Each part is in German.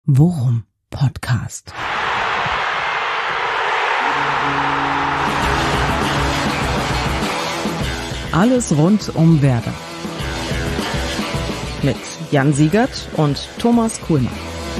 Worum Podcast. Alles rund um Werder. Mit Jan Siegert und Thomas Kuhlmann.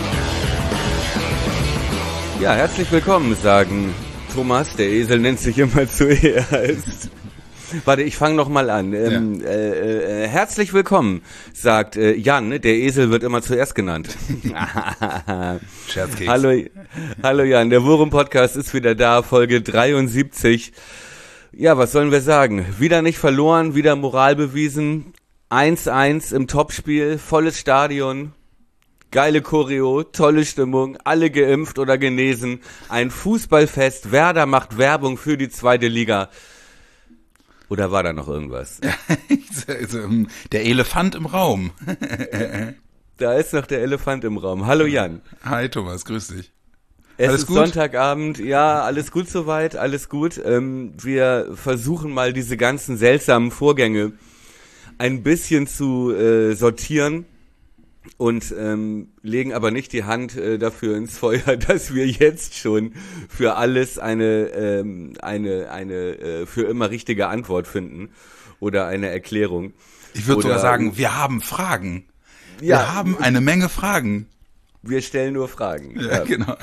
Ja, herzlich willkommen, sagen Thomas, der Esel nennt sich immer zuerst. Warte, ich fange nochmal an. Herzlich willkommen, sagt Jan, der Esel wird immer zuerst genannt. Scherzkeks. Hallo Jan, der Worum-Podcast ist wieder da, Folge 73. Ja, was sollen wir sagen? Wieder nicht verloren, wieder Moral bewiesen. 1-1 im Topspiel, volles Stadion. Geile Choreo, tolle Stimmung, alle geimpft oder genesen. Ein Fußballfest, Werder macht Werbung für die zweite Liga. Oder war da noch irgendwas? Der Elefant im Raum. Da ist noch der Elefant im Raum. Hallo Jan. Hi Thomas, grüß dich. Es ist Sonntagabend, ja, alles gut soweit, alles gut. Wir versuchen mal diese ganzen seltsamen Vorgänge ein bisschen zu sortieren. Und legen aber nicht die Hand dafür ins Feuer, dass wir jetzt schon für alles eine für immer richtige Antwort finden oder eine Erklärung. Ich würde sogar sagen, wir haben Fragen. Ja, wir haben eine Menge Fragen. Wir stellen nur Fragen. Ja, genau.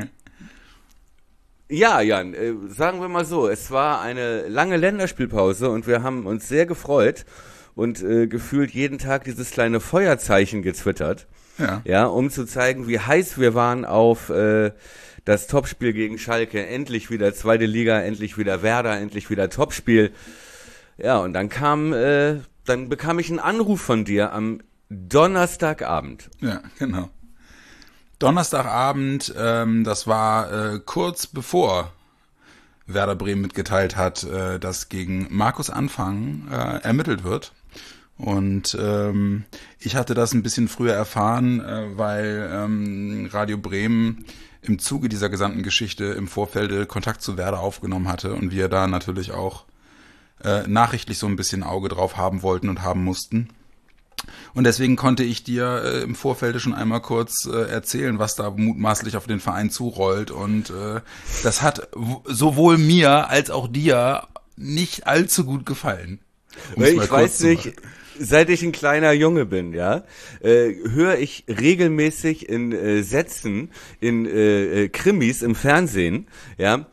Ja, Jan, sagen wir mal so, es war eine lange Länderspielpause und wir haben uns sehr gefreut. Und gefühlt jeden Tag dieses kleine Feuerzeichen getwittert, ja, um zu zeigen, wie heiß wir waren auf das Topspiel gegen Schalke. Endlich wieder zweite Liga, endlich wieder Werder, endlich wieder Topspiel. Ja, und dann bekam ich einen Anruf von dir am Donnerstagabend. Ja, genau. Donnerstagabend, das war kurz bevor Werder Bremen mitgeteilt hat, dass gegen Markus Anfang ermittelt wird. Und ich hatte das ein bisschen früher erfahren, weil Radio Bremen im Zuge dieser gesamten Geschichte im Vorfeld Kontakt zu Werder aufgenommen hatte und wir da natürlich auch nachrichtlich so ein bisschen Auge drauf haben wollten und haben mussten. Und deswegen konnte ich dir im Vorfeld schon einmal kurz erzählen, was da mutmaßlich auf den Verein zurollt. Und das hat sowohl mir als auch dir nicht allzu gut gefallen. Ich weiß nicht, seit ich ein kleiner Junge bin, ja, höre ich regelmäßig in Sätzen, in Krimis im Fernsehen, ja,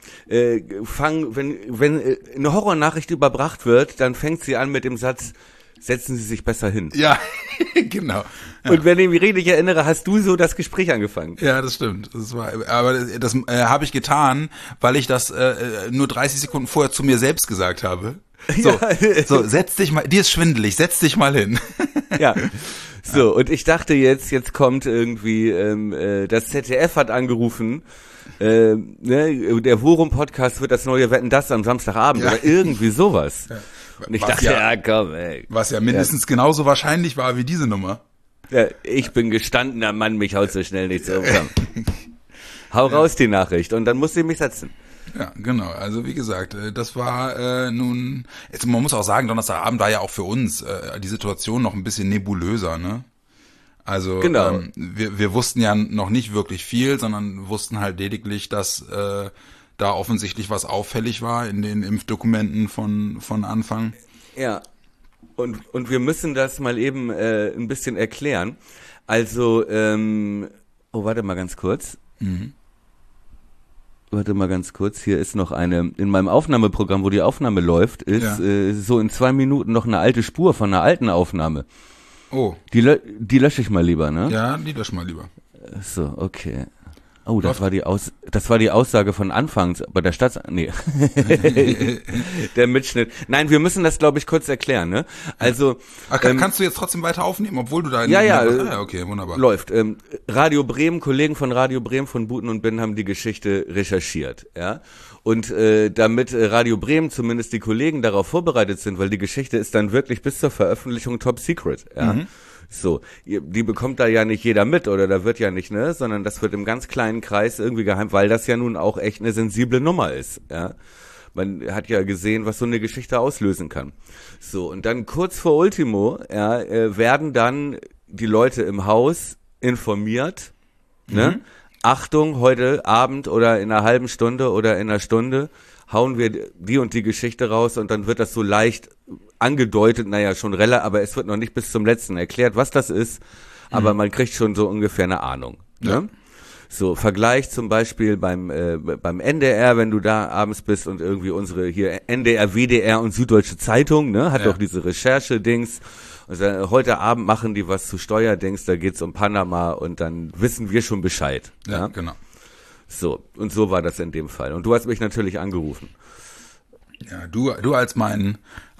wenn eine Horrornachricht überbracht wird, dann fängt sie an mit dem Satz: Setzen Sie sich besser hin. Ja, genau. Ja. Und wenn ich mich richtig erinnere, hast du so das Gespräch angefangen. Ja, das stimmt. Aber das habe ich getan, weil ich das nur 30 Sekunden vorher zu mir selbst gesagt habe. So, setz dich mal, dir ist schwindelig, setz dich mal hin. Ja. So, und ich dachte jetzt kommt irgendwie, das ZDF hat angerufen, der Worum-Podcast wird das neue Wetten, das am Samstagabend oder irgendwie sowas. Ja. Und ich dachte, komm, ey. Was ja mindestens genauso wahrscheinlich war wie diese Nummer. Ja, ich bin gestandener Mann, mich haut so schnell nicht so um. Hau raus die Nachricht und dann musste ich mich setzen. Ja, genau. Also wie gesagt, das war nun, jetzt, man muss auch sagen, Donnerstagabend war ja auch für uns die Situation noch ein bisschen nebulöser, ne? Also genau. Wir wussten ja noch nicht wirklich viel, sondern wussten halt lediglich, dass da offensichtlich was auffällig war in den Impfdokumenten von Anfang. Ja, und wir müssen das mal eben ein bisschen erklären. Also, warte mal ganz kurz. Mhm. Warte mal ganz kurz, hier ist noch in meinem Aufnahmeprogramm, wo die Aufnahme läuft, ist so in 2 Minuten noch eine alte Spur von einer alten Aufnahme. Oh. Die lösche ich mal lieber, ne? Ja, die lösche mal lieber. So, okay. Oh, das war die Aussage von anfangs bei der der Mitschnitt. Nein, wir müssen das, glaube ich, kurz erklären, ne? Also kannst du jetzt trotzdem weiter aufnehmen, obwohl du da okay, wunderbar. Läuft. Radio Bremen, Kollegen von Radio Bremen von Buten und Bin haben die Geschichte recherchiert, ja? Und damit Radio Bremen, zumindest die Kollegen, darauf vorbereitet sind, weil die Geschichte ist dann wirklich bis zur Veröffentlichung top secret, ja? Mhm. So, die bekommt da ja nicht jeder mit oder da wird ja nicht, ne, sondern das wird im ganz kleinen Kreis irgendwie geheim, weil das ja nun auch echt eine sensible Nummer ist, ja. Man hat ja gesehen, was so eine Geschichte auslösen kann. So, und dann kurz vor Ultimo, werden dann die Leute im Haus informiert, ne? Achtung, heute Abend oder in einer halben Stunde oder in einer Stunde hauen wir die und die Geschichte raus und dann wird das so leicht angedeutet, naja, schon relativ, aber es wird noch nicht bis zum letzten erklärt, was das ist, aber man kriegt schon so ungefähr eine Ahnung. Ne? Ja. So, Vergleich zum Beispiel beim NDR, wenn du da abends bist und irgendwie unsere hier NDR, WDR und Süddeutsche Zeitung, ne, hat doch diese Recherche-Dings. Also heute Abend machen die was zu Steuerdings, da geht's um Panama und dann wissen wir schon Bescheid. Ja, genau. So, und so war das in dem Fall. Und du hast mich natürlich angerufen. Ja, du als mein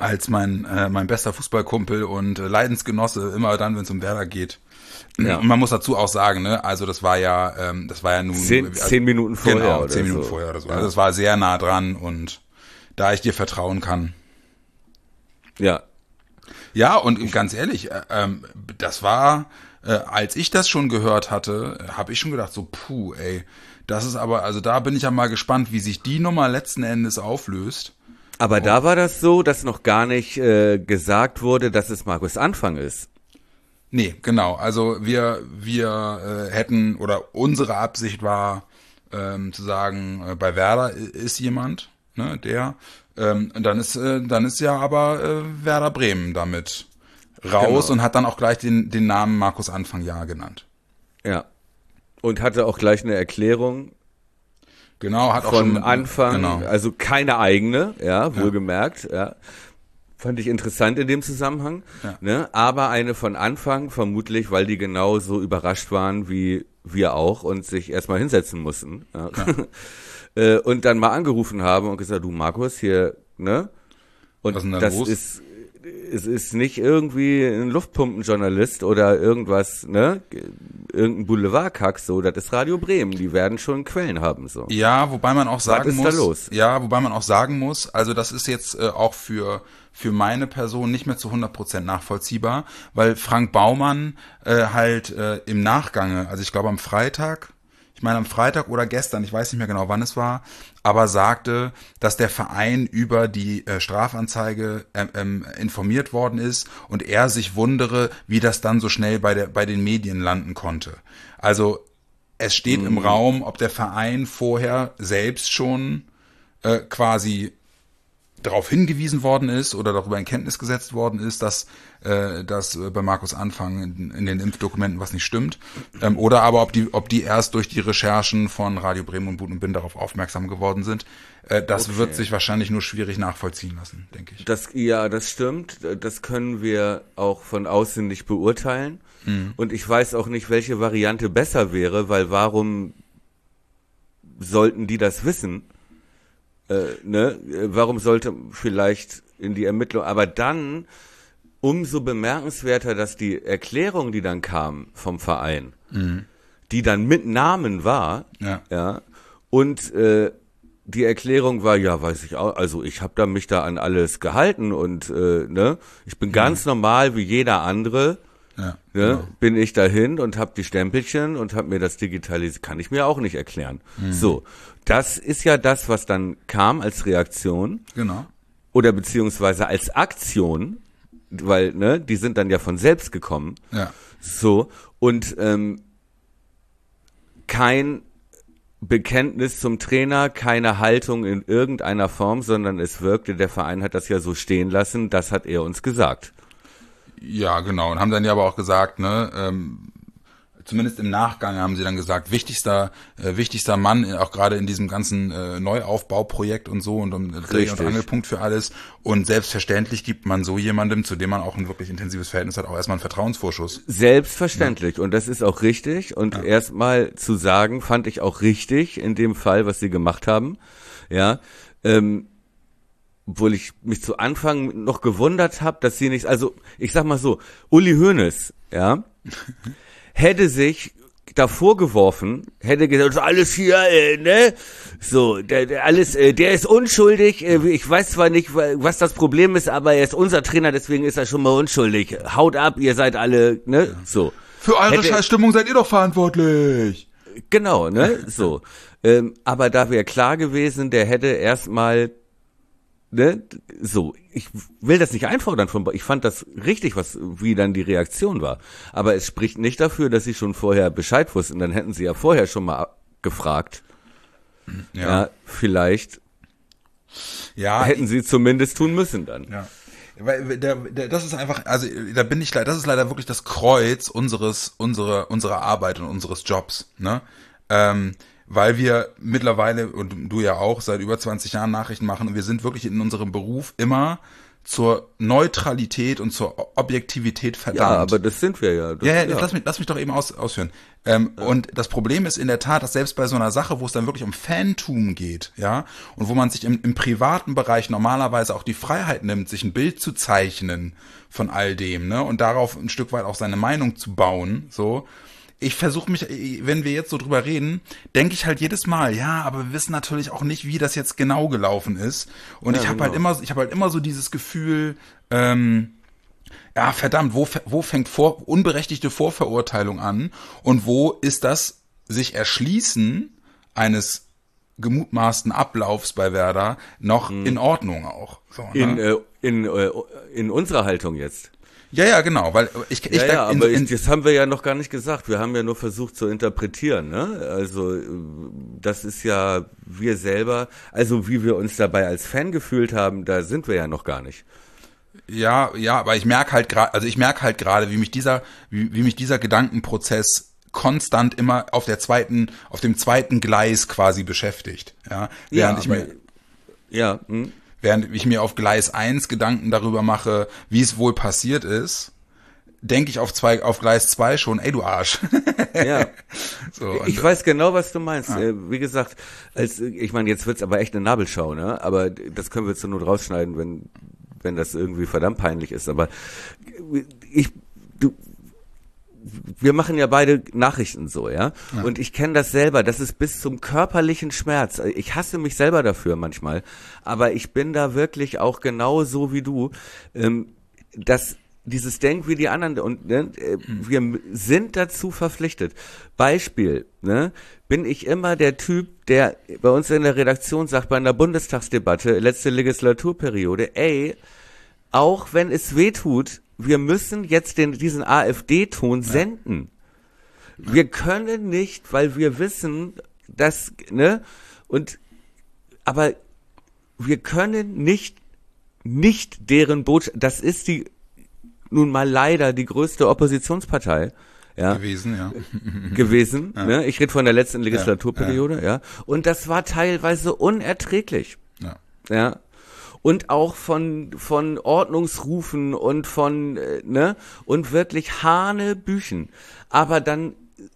bester Fußballkumpel und Leidensgenosse, immer dann, wenn es um Werder geht. Ja. Und man muss dazu auch sagen, ne, also das war ja nun 10 Minuten vorher. Genau, 10 Minuten vorher oder so. Also das war sehr nah dran und da ich dir vertrauen kann. Ja. Ja, und ganz ehrlich, das war, als ich das schon gehört hatte, habe ich schon gedacht, so ey, das ist aber, also da bin ich ja mal gespannt, wie sich die Nummer letzten Endes auflöst. Aber da war das so, dass noch gar nicht gesagt wurde, dass es Markus Anfang ist. Nee, genau. Also wir hätten, oder unsere Absicht war, zu sagen, bei Werder ist jemand, ne, der, dann ist ja aber Werder Bremen damit raus und hat dann auch gleich den Namen Markus Anfang genannt. Ja. Und hatte auch gleich eine Erklärung. Genau, hat auch von schon Anfang, genau. Also keine eigene, wohlgemerkt, ja. Fand ich interessant in dem Zusammenhang, ne? Aber eine von Anfang, vermutlich, weil die genauso überrascht waren wie wir auch und sich erstmal hinsetzen mussten. Ja. Und dann mal angerufen haben und gesagt, du Markus, hier, ne? Und das ist, es ist nicht irgendwie ein Luftpumpenjournalist oder irgendwas, ne? Irgendein Boulevardkack, so, das ist Radio Bremen, die werden schon Quellen haben, so. Ja, wobei man auch sagen muss. Was ist da los? Ja, wobei man auch sagen muss, also das ist jetzt auch für meine Person nicht mehr zu 100% nachvollziehbar, weil Frank Baumann im Nachgange, also ich glaube am Freitag oder gestern, ich weiß nicht mehr genau, wann es war, aber sagte, dass der Verein über die Strafanzeige informiert worden ist und er sich wundere, wie das dann so schnell bei den Medien landen konnte. Also es steht im Raum, ob der Verein vorher selbst schon quasi darauf hingewiesen worden ist oder darüber in Kenntnis gesetzt worden ist, dass bei Markus Anfang in den Impfdokumenten was nicht stimmt, oder aber ob die erst durch die Recherchen von Radio Bremen und Bud und Bin darauf aufmerksam geworden sind. Das wird sich wahrscheinlich nur schwierig nachvollziehen lassen, denke ich. Das stimmt. Das können wir auch von außen nicht beurteilen. Und ich weiß auch nicht, welche Variante besser wäre, weil warum sollten die das wissen? Ne? Warum sollte vielleicht in die Ermittlung, aber dann umso bemerkenswerter, dass die Erklärung, die dann kam vom Verein, die dann mit Namen war, und die Erklärung war, ja, weiß ich auch, also ich habe mich da an alles gehalten und ne, ich bin ganz normal wie jeder andere. Ja, ne, bin ich dahin und hab die Stempelchen und hab mir das digitalisiert, kann ich mir auch nicht erklären. So, das ist ja das, was dann kam als Reaktion. Genau. Oder beziehungsweise als Aktion, weil, ne, die sind dann ja von selbst gekommen. Ja. So, und kein Bekenntnis zum Trainer, keine Haltung in irgendeiner Form, sondern es wirkte, der Verein hat das ja so stehen lassen, das hat er uns gesagt. Ja, genau. Und haben dann ja aber auch gesagt, ne, zumindest im Nachgang haben sie dann gesagt, wichtigster Mann, auch gerade in diesem ganzen Neuaufbauprojekt und so und Dreh- und Angelpunkt für alles. Und selbstverständlich gibt man so jemandem, zu dem man auch ein wirklich intensives Verhältnis hat, auch erstmal einen Vertrauensvorschuss. Selbstverständlich. Ja. Und das ist auch richtig. Und erstmal zu sagen, fand ich auch richtig in dem Fall, was sie gemacht haben. Ja, obwohl ich mich zu Anfang noch gewundert habe, dass sie nicht, also ich sag mal so, Uli Hoeneß, ja, hätte sich davor geworfen, hätte gesagt, alles hier, ne, so, der ist unschuldig, ich weiß zwar nicht, was das Problem ist, aber er ist unser Trainer, deswegen ist er schon mal unschuldig. Haut ab, ihr seid alle, ne, so. Für eure Scheißstimmung seid ihr doch verantwortlich. Genau, ne, so. Aber da wäre klar gewesen, der hätte erstmal ne, so, ich will das nicht einfordern ich fand das richtig, wie dann die Reaktion war. Aber es spricht nicht dafür, dass sie schon vorher Bescheid wussten. Dann hätten sie ja vorher schon mal gefragt. Ja, vielleicht hätten sie zumindest tun müssen dann. Ja. Weil das ist einfach, also das ist leider wirklich das Kreuz unserer Arbeit und unseres Jobs, ne? Weil wir mittlerweile, und du ja auch, seit über 20 Jahren Nachrichten machen, und wir sind wirklich in unserem Beruf immer zur Neutralität und zur Objektivität verdammt. Ja, aber das sind wir ja. Lass mich doch eben ausführen. Und das Problem ist in der Tat, dass selbst bei so einer Sache, wo es dann wirklich um Fantum geht, ja, und wo man sich im privaten Bereich normalerweise auch die Freiheit nimmt, sich ein Bild zu zeichnen von all dem, ne, und darauf ein Stück weit auch seine Meinung zu bauen, so. Ich versuche mich, wenn wir jetzt so drüber reden, denke ich halt jedes Mal, ja, aber wir wissen natürlich auch nicht, wie das jetzt genau gelaufen ist. Und ich habe halt immer so dieses Gefühl, ja, verdammt, wo fängt unberechtigte Vorverurteilung an und wo ist das sich Erschließen eines gemutmaßten Ablaufs bei Werder noch in Ordnung auch. So, ne? In unserer Haltung jetzt. Ja, genau, weil das haben wir ja noch gar nicht gesagt. Wir haben ja nur versucht zu interpretieren, ne? Also das ist ja wir selber, also wie wir uns dabei als Fan gefühlt haben, da sind wir ja noch gar nicht. Ja, aber ich merke halt gerade, wie mich dieser Gedankenprozess konstant immer auf dem zweiten Gleis quasi beschäftigt, ja, Während ich mir auf Gleis 1 Gedanken darüber mache, wie es wohl passiert ist, denke ich auf Gleis 2 schon, ey du Arsch. Ja, so, ich weiß genau, was du meinst. Ja. Wie gesagt, ich meine, jetzt wird's aber echt eine Nabelschau, ne? Aber das können wir zur Not rausschneiden, wenn das irgendwie verdammt peinlich ist. Aber wir machen ja beide Nachrichten so, ja? Und ich kenne das selber, das ist bis zum körperlichen Schmerz. Ich hasse mich selber dafür manchmal, aber ich bin da wirklich auch genau so wie du, dass dieses Denk wie die anderen und ne, wir sind dazu verpflichtet. Beispiel, ne, bin ich immer der Typ, der bei uns in der Redaktion sagt, bei einer Bundestagsdebatte, letzte Legislaturperiode, auch wenn es weh tut, wir müssen jetzt diesen AfD-Ton senden. Wir können nicht, weil wir wissen, dass, ne, aber wir können nicht deren Botschaft, das ist nun mal leider die größte Oppositionspartei, ja. Gewesen, ja. Ne? Ich rede von der letzten Legislaturperiode, ja. Und das war teilweise unerträglich. Ja. Und auch von Ordnungsrufen und und wirklich Hanebüchen. Aber dann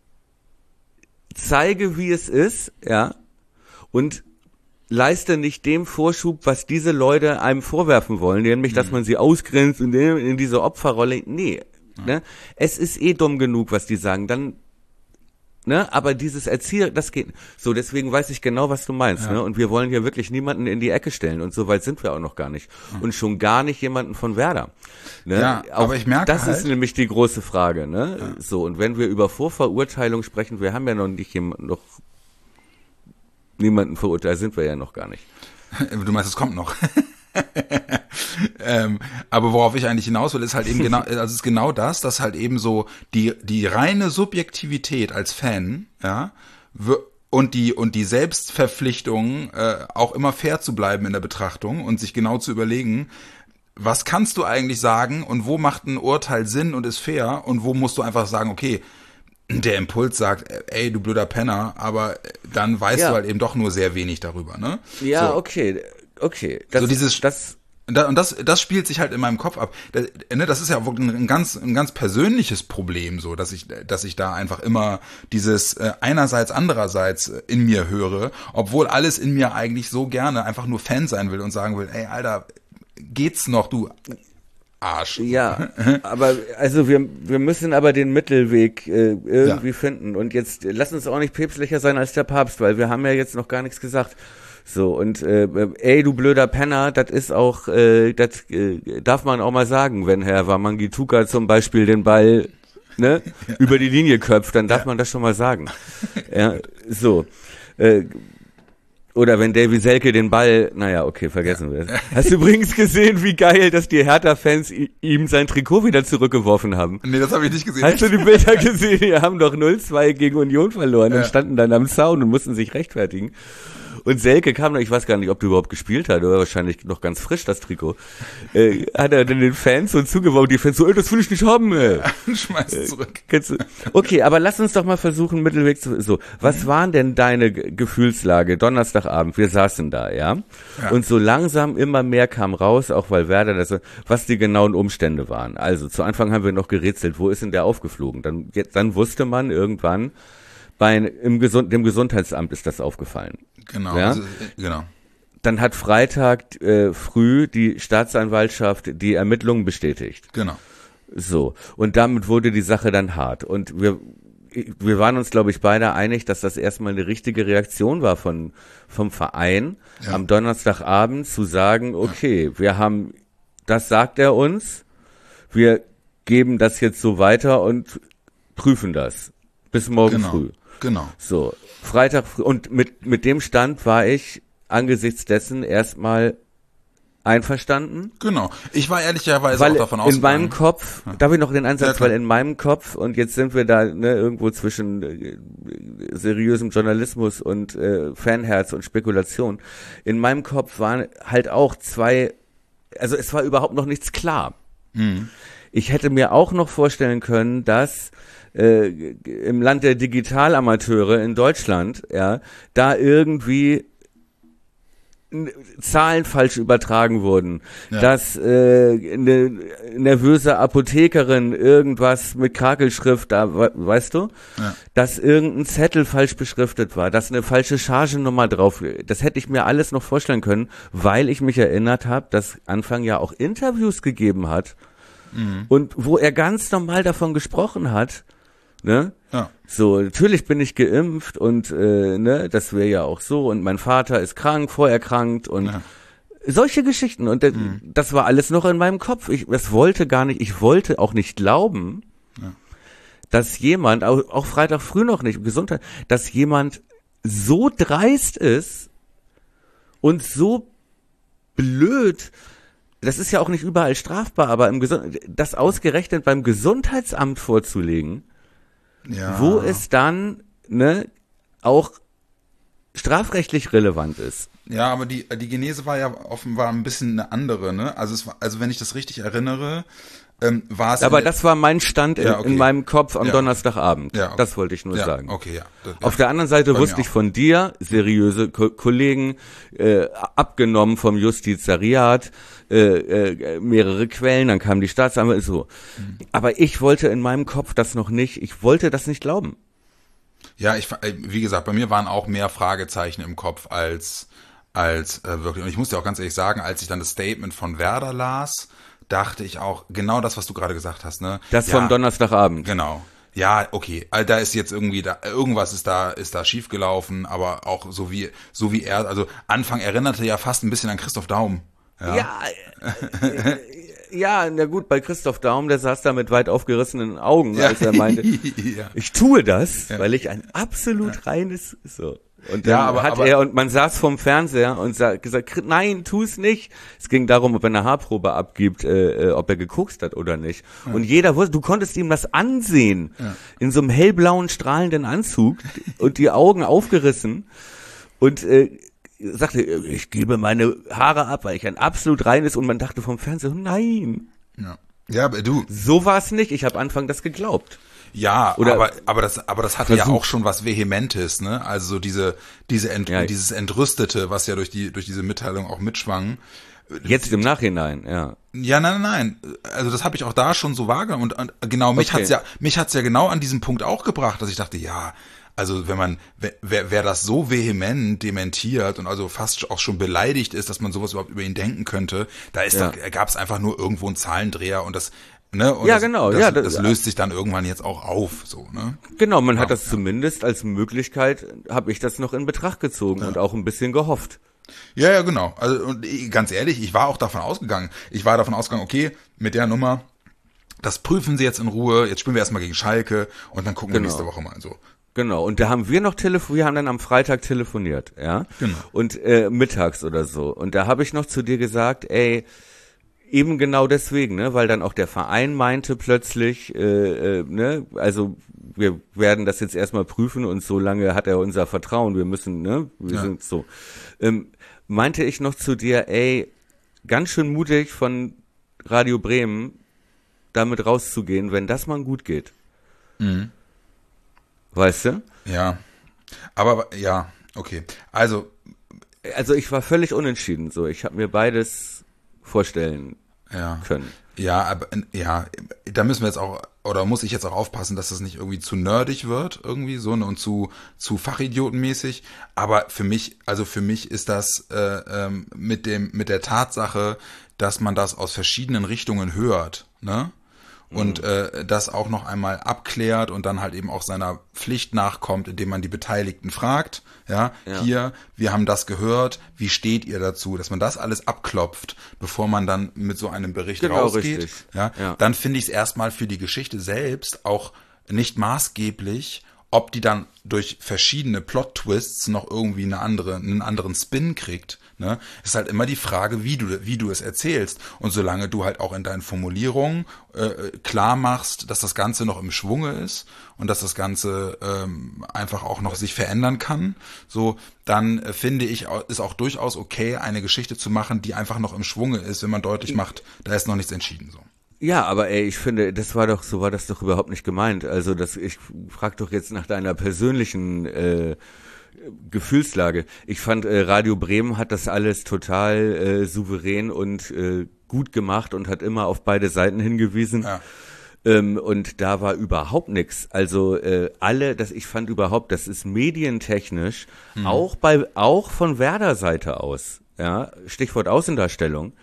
zeige, wie es ist, ja, und leiste nicht dem Vorschub, was diese Leute einem vorwerfen wollen, nämlich, dass man sie ausgrenzt und in diese Opferrolle. Nee, ne? Es ist dumm genug, was die sagen. Dann, ne? Aber dieses das geht. So, deswegen weiß ich genau, was du meinst, ne? Und wir wollen hier wirklich niemanden in die Ecke stellen. Und so weit sind wir auch noch gar nicht. Und schon gar nicht jemanden von Werder. Ne? Ja, aber ich merke das ist nämlich die große Frage, ne? Ja. So, und wenn wir über Vorverurteilung sprechen, wir haben ja noch niemanden verurteilt, sind wir ja noch gar nicht. Du meinst, es kommt noch. Aber worauf ich eigentlich hinaus will, ist halt eben genau das, dass halt eben so die reine Subjektivität als Fan, ja, und die Selbstverpflichtung, auch immer fair zu bleiben in der Betrachtung und sich genau zu überlegen, was kannst du eigentlich sagen und wo macht ein Urteil Sinn und ist fair und wo musst du einfach sagen, okay, der Impuls sagt, ey, du blöder Penner, aber dann weißt du halt eben doch nur sehr wenig darüber, ne? Ja, so. Okay. Das spielt sich halt in meinem Kopf ab. Das ist ja wirklich ein ganz persönliches Problem, so, dass ich da einfach immer dieses einerseits, andererseits in mir höre, obwohl alles in mir eigentlich so gerne einfach nur Fan sein will und sagen will, ey, Alter, geht's noch, du Arsch. Ja, aber also wir müssen aber den Mittelweg irgendwie finden. Und jetzt lass uns auch nicht päpstlicher sein als der Papst, weil wir haben ja jetzt noch gar nichts gesagt. So, und ey, du blöder Penner, das ist auch, das darf man auch mal sagen, wenn Herr Wamangituka zum Beispiel den Ball über die Linie köpft, dann darf man das schon mal sagen. Ja, so. Oder wenn Davy Selke den Ball, naja, okay, vergessen wir es. Hast du übrigens gesehen, wie geil, dass die Hertha-Fans ihm sein Trikot wieder zurückgeworfen haben? Nee, das habe ich nicht gesehen. Hast du die Bilder gesehen? Die haben doch 0-2 gegen Union verloren und standen dann am Zaun und mussten sich rechtfertigen. Und Selke kam, ich weiß gar nicht, ob du überhaupt gespielt hast, oder wahrscheinlich noch ganz frisch, das Trikot, hat er dann den Fans so zugeworfen, die Fans so, das will ich nicht haben, Schmeiß es zurück. Okay, aber lass uns doch mal versuchen, Mittelweg so, was waren denn deine Gefühlslage Donnerstagabend? Wir saßen da, ja? Und so langsam immer mehr kam raus, auch weil Werder, was die genauen Umstände waren. Also, zu Anfang haben wir noch gerätselt, wo ist denn der aufgeflogen? Dann wusste man irgendwann, dem Gesundheitsamt ist das aufgefallen. Genau, ja? Genau. Dann hat Freitag früh die Staatsanwaltschaft die Ermittlungen bestätigt. Genau. So, und damit wurde die Sache dann hart. Und wir waren uns, glaube ich, beide einig, dass das erstmal eine richtige Reaktion war vom Verein, am Donnerstagabend zu sagen, okay, das sagt er uns, wir geben das jetzt so weiter und prüfen das bis morgen früh. Genau. So, Freitag früh. Und mit dem Stand war ich angesichts dessen erstmal einverstanden. Genau. Ich war ehrlicherweise auch davon ausgegangen. In meinem Kopf, darf ich noch den Einsatz, weil in meinem Kopf, und jetzt sind wir da irgendwo zwischen seriösem Journalismus und Fanherz und Spekulation. In meinem Kopf waren halt auch also es war überhaupt noch nichts klar. Mhm. Ich hätte mir auch noch vorstellen können, dass im Land der Digitalamateure in Deutschland, da irgendwie Zahlen falsch übertragen wurden, dass eine nervöse Apothekerin irgendwas mit Krakelschrift da, weißt du, dass irgendein Zettel falsch beschriftet war, dass eine falsche Chargennummer drauf, das hätte ich mir alles noch vorstellen können, weil ich mich erinnert habe, dass Anfang ja auch Interviews gegeben hat und wo er ganz normal davon gesprochen hat, ne? Ja. So, natürlich bin ich geimpft und das wäre ja auch so und mein Vater ist vorerkrankt und solche Geschichten und das war alles noch in meinem Kopf. Ich wollte auch nicht glauben, dass jemand, auch Freitag früh noch nicht, Gesundheit, dass jemand so dreist ist und so blöd, das ist ja auch nicht überall strafbar, aber das ausgerechnet beim Gesundheitsamt vorzulegen, wo es dann auch strafrechtlich relevant ist. Ja, aber die Genese war ja offenbar ein bisschen eine andere, ne? Also wenn ich das richtig erinnere, war es. Aber das war mein Stand in meinem Kopf am Donnerstagabend. Ja, okay. Das wollte ich nur sagen. Okay, ja. Auf der anderen Seite wusste ich von dir, seriöse Kollegen, abgenommen vom Justizariat, mehrere Quellen, dann kam die Staatsanwaltschaft, so. Aber ich wollte in meinem Kopf das noch nicht, ich wollte das nicht glauben. Ja, wie gesagt, bei mir waren auch mehr Fragezeichen im Kopf als wirklich. Und ich muss dir auch ganz ehrlich sagen, als ich dann das Statement von Werder las, dachte ich auch genau das, was du gerade gesagt hast, ne? Das vom Donnerstagabend. Genau. Ja, okay. Da ist jetzt irgendwas ist da schiefgelaufen, aber auch so wie er, also Anfang erinnerte ja fast ein bisschen an Christoph Daum. Ja, na gut, bei Christoph Daum, der saß da mit weit aufgerissenen Augen, als er meinte, ich tue das, weil ich ein absolut reines, so. Und dann und man saß vorm Fernseher und gesagt, nein, tu es nicht. Es ging darum, ob er eine Haarprobe abgibt, ob er gekokst hat oder nicht. Ja. Und jeder wusste, du konntest ihm das ansehen, in so einem hellblauen, strahlenden Anzug und die Augen aufgerissen und sagte, ich gebe meine Haare ab, weil ich ein absolut reines, und man dachte vom Fernseher, nein. Ja, aber du. So war es nicht. Ich habe Anfang das geglaubt. Ja, aber das hatte ja auch schon was Vehementes, ne? Also so dieses Entrüstete, was ja durch diese Mitteilung auch mitschwang. Jetzt im Nachhinein, ja. Ja, nein. Also das habe ich auch da schon so wahrgenommen und genau mich hat's ja genau an diesem Punkt auch gebracht, dass ich dachte, ja, also wer das so vehement dementiert und also fast auch schon beleidigt ist, dass man sowas überhaupt über ihn denken könnte, da gab es einfach nur irgendwo einen Zahlendreher und das, ne? Und das löst sich dann irgendwann jetzt auch auf, so, ne? Genau, man hat das zumindest als Möglichkeit, habe ich das noch in Betracht gezogen und auch ein bisschen gehofft. Ja, genau. Also und ganz ehrlich, ich war auch davon ausgegangen. Okay, mit der Nummer, das prüfen sie jetzt in Ruhe. Jetzt spielen wir erstmal gegen Schalke und dann gucken wir nächste Woche mal so. Genau, und da haben wir noch wir haben dann am Freitag telefoniert, ja. Genau. Und mittags oder so. Und da habe ich noch zu dir gesagt, ey, eben genau deswegen, ne, weil dann auch der Verein meinte plötzlich, ne, also wir werden das jetzt erstmal prüfen und so lange hat er unser Vertrauen, wir müssen, ne, wir sind so. Meinte ich noch zu dir, ey, ganz schön mutig von Radio Bremen, damit rauszugehen, wenn das mal gut geht. Mhm. Weißt du? Ja, aber ja, okay. Also ich war völlig unentschieden, so. Ich habe mir beides vorstellen können. Ja, aber ja, da müssen wir jetzt auch, oder muss ich jetzt auch aufpassen, dass das nicht irgendwie zu nerdig wird, irgendwie so, ne, und zu fachidiotenmäßig. Aber für mich ist das mit der Tatsache, dass man das aus verschiedenen Richtungen hört, ne? Und das auch noch einmal abklärt und dann halt eben auch seiner Pflicht nachkommt, indem man die Beteiligten fragt, ja, hier, wir haben das gehört, wie steht ihr dazu, dass man das alles abklopft, bevor man dann mit so einem Bericht rausgeht, ja, dann finde ich es erstmal für die Geschichte selbst auch nicht maßgeblich, ob die dann durch verschiedene Plot-Twists noch irgendwie einen anderen Spin kriegt, ne, ist halt immer die Frage, wie du es erzählst. Und solange du halt auch in deinen Formulierungen klar machst, dass das Ganze noch im Schwunge ist und dass das Ganze einfach auch noch sich verändern kann, so, dann finde ich, ist auch durchaus okay, eine Geschichte zu machen, die einfach noch im Schwunge ist, wenn man deutlich macht, da ist noch nichts entschieden, so. Ja, aber ey, ich finde, so war das doch überhaupt nicht gemeint. Also ich frag doch jetzt nach deiner persönlichen Gefühlslage. Ich fand, Radio Bremen hat das alles total souverän und gut gemacht und hat immer auf beide Seiten hingewiesen. Ja. Und da war überhaupt nichts. Also ich fand überhaupt, das ist medientechnisch auch von Werder-Seite aus, ja, Stichwort Außendarstellung,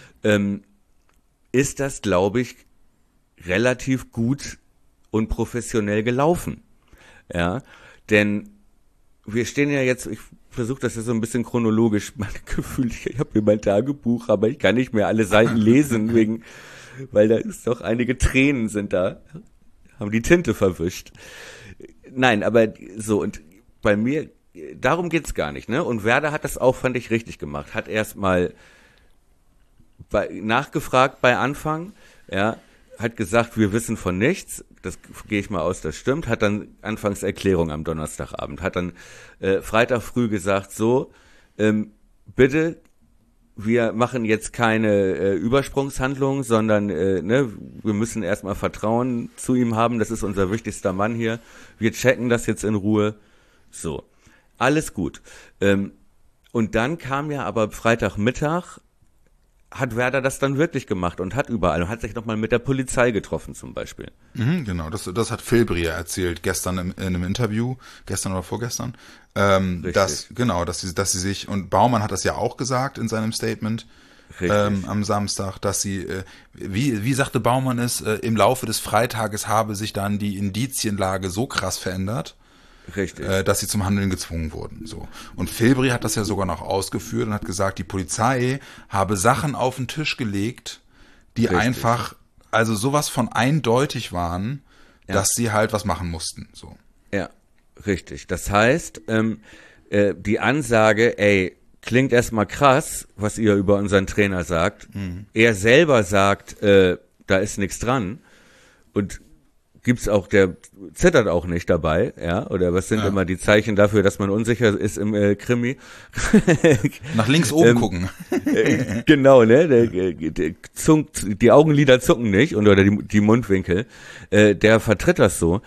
ist das, glaube ich, relativ gut und professionell gelaufen. Ja, denn wir stehen ja jetzt, ich versuche das ja so ein bisschen chronologisch, mein Gefühl, ich habe hier mein Tagebuch, aber ich kann nicht mehr alle Seiten lesen, weil da ist doch einige Tränen sind da, haben die Tinte verwischt. Nein, aber so, und bei mir, darum geht's gar nicht, ne? Und Werder hat das auch, fand ich, richtig gemacht, hat erstmal nachgefragt bei Anfang, ja, hat gesagt, wir wissen von nichts, das gehe ich mal aus, das stimmt, hat dann Anfangserklärung am Donnerstagabend, hat dann Freitag früh gesagt, so, bitte, wir machen jetzt keine Übersprungshandlung, sondern ne, wir müssen erstmal Vertrauen zu ihm haben, das ist unser wichtigster Mann hier, wir checken das jetzt in Ruhe, so, alles gut. Und dann kam ja aber Freitagmittag, hat Werder das dann wirklich gemacht und hat sich nochmal mit der Polizei getroffen zum Beispiel. Genau, das hat Filbri erzählt gestern in einem Interview, gestern oder vorgestern, dass sie sich, und Baumann hat das ja auch gesagt in seinem Statement am Samstag, dass sie, wie sagte Baumann es, im Laufe des Freitages habe sich dann die Indizienlage so krass verändert, richtig, dass sie zum Handeln gezwungen wurden. So. Und Filbri hat das ja sogar noch ausgeführt und hat gesagt, die Polizei habe Sachen auf den Tisch gelegt, die einfach, also sowas von eindeutig waren, dass sie halt was machen mussten. So. Ja, richtig. Das heißt, die Ansage, ey, klingt erstmal krass, was ihr über unseren Trainer sagt. Er selber sagt, da ist nichts dran. Und gibt's auch, der zittert auch nicht dabei, ja, oder was sind immer die Zeichen dafür, dass man unsicher ist im Krimi? Nach links oben gucken. Genau, ne, die Augenlider zucken nicht oder die Mundwinkel, der vertritt das so.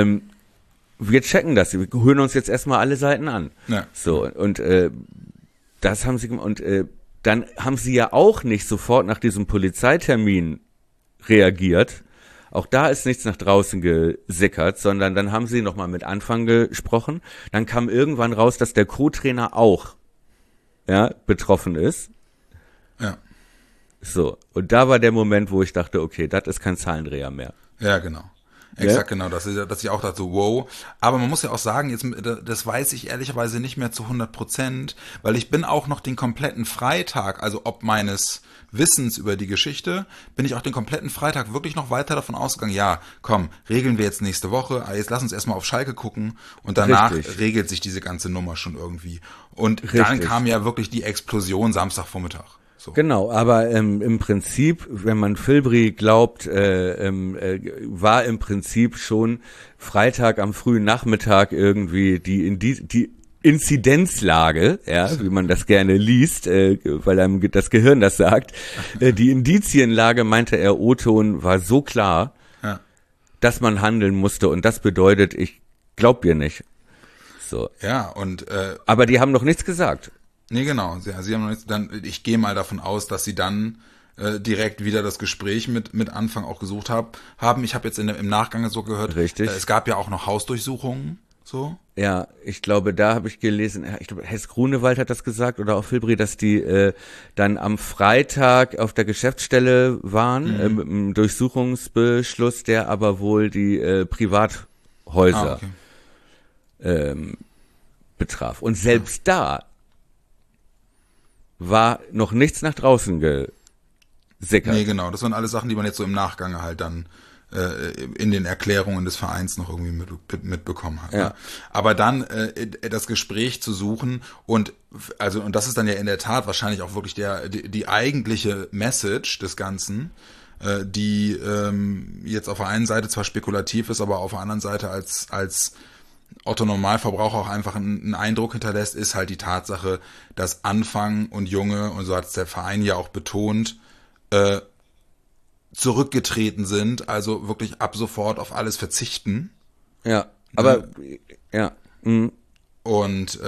Wir checken das, wir hören uns jetzt erstmal alle Seiten an. Ja. So, und das haben sie, und dann haben sie ja auch nicht sofort nach diesem Polizeitermin reagiert. Auch da ist nichts nach draußen gesickert, sondern dann haben sie nochmal mit Anfang gesprochen. Dann kam irgendwann raus, dass der Co-Trainer auch betroffen ist. Ja. So, und da war der Moment, wo ich dachte, okay, das ist kein Zahlendreher mehr. Ja, genau. Exakt, genau, dass ich auch dachte, so, wow. Aber man muss ja auch sagen, jetzt, das weiß ich ehrlicherweise nicht mehr zu 100%, weil ich bin auch noch den kompletten Freitag, also ob meines Wissens über die Geschichte, bin ich auch den kompletten Freitag wirklich noch weiter davon ausgegangen, ja, komm, regeln wir jetzt nächste Woche, jetzt lass uns erstmal auf Schalke gucken und danach regelt sich diese ganze Nummer schon irgendwie. Und dann kam ja wirklich die Explosion Samstagvormittag. So. Genau, aber im Prinzip, wenn man Filbri glaubt, war im Prinzip schon Freitag am frühen Nachmittag irgendwie die Inzidenzlage, ja, wie man das gerne liest, weil einem das Gehirn das sagt. Die Indizienlage, meinte er, O-Ton, war so klar, dass man handeln musste und das bedeutet, ich glaub dir nicht. So. Ja, und aber die haben noch nichts gesagt. Nee, genau. Sie haben noch nichts, ich gehe mal davon aus, dass sie dann direkt wieder das Gespräch mit Anfang auch gesucht haben. Ich habe jetzt im Nachgang so gehört, es gab ja auch noch Hausdurchsuchungen, so. Ja, ich glaube, da habe ich gelesen, ich glaube, Hess Grunewald hat das gesagt oder auch Filbri, dass die dann am Freitag auf der Geschäftsstelle waren, mit einem Durchsuchungsbeschluss, der aber wohl die Privathäuser betraf. Und selbst da war noch nichts nach draußen gesickert. Nee, genau. Das waren alles Sachen, die man jetzt so im Nachgang halt dann in den Erklärungen des Vereins noch irgendwie mitbekommen hat. Ja. Ne? Aber dann das Gespräch zu suchen und das ist dann ja in der Tat wahrscheinlich auch wirklich die eigentliche Message des Ganzen, die jetzt auf der einen Seite zwar spekulativ ist, aber auf der anderen Seite als Otto Normalverbraucher auch einfach einen Eindruck hinterlässt, ist halt die Tatsache, dass Anfang und Junge, und so hat es der Verein ja auch betont, zurückgetreten sind, also wirklich ab sofort auf alles verzichten. Ja, aber ja. Mhm. Und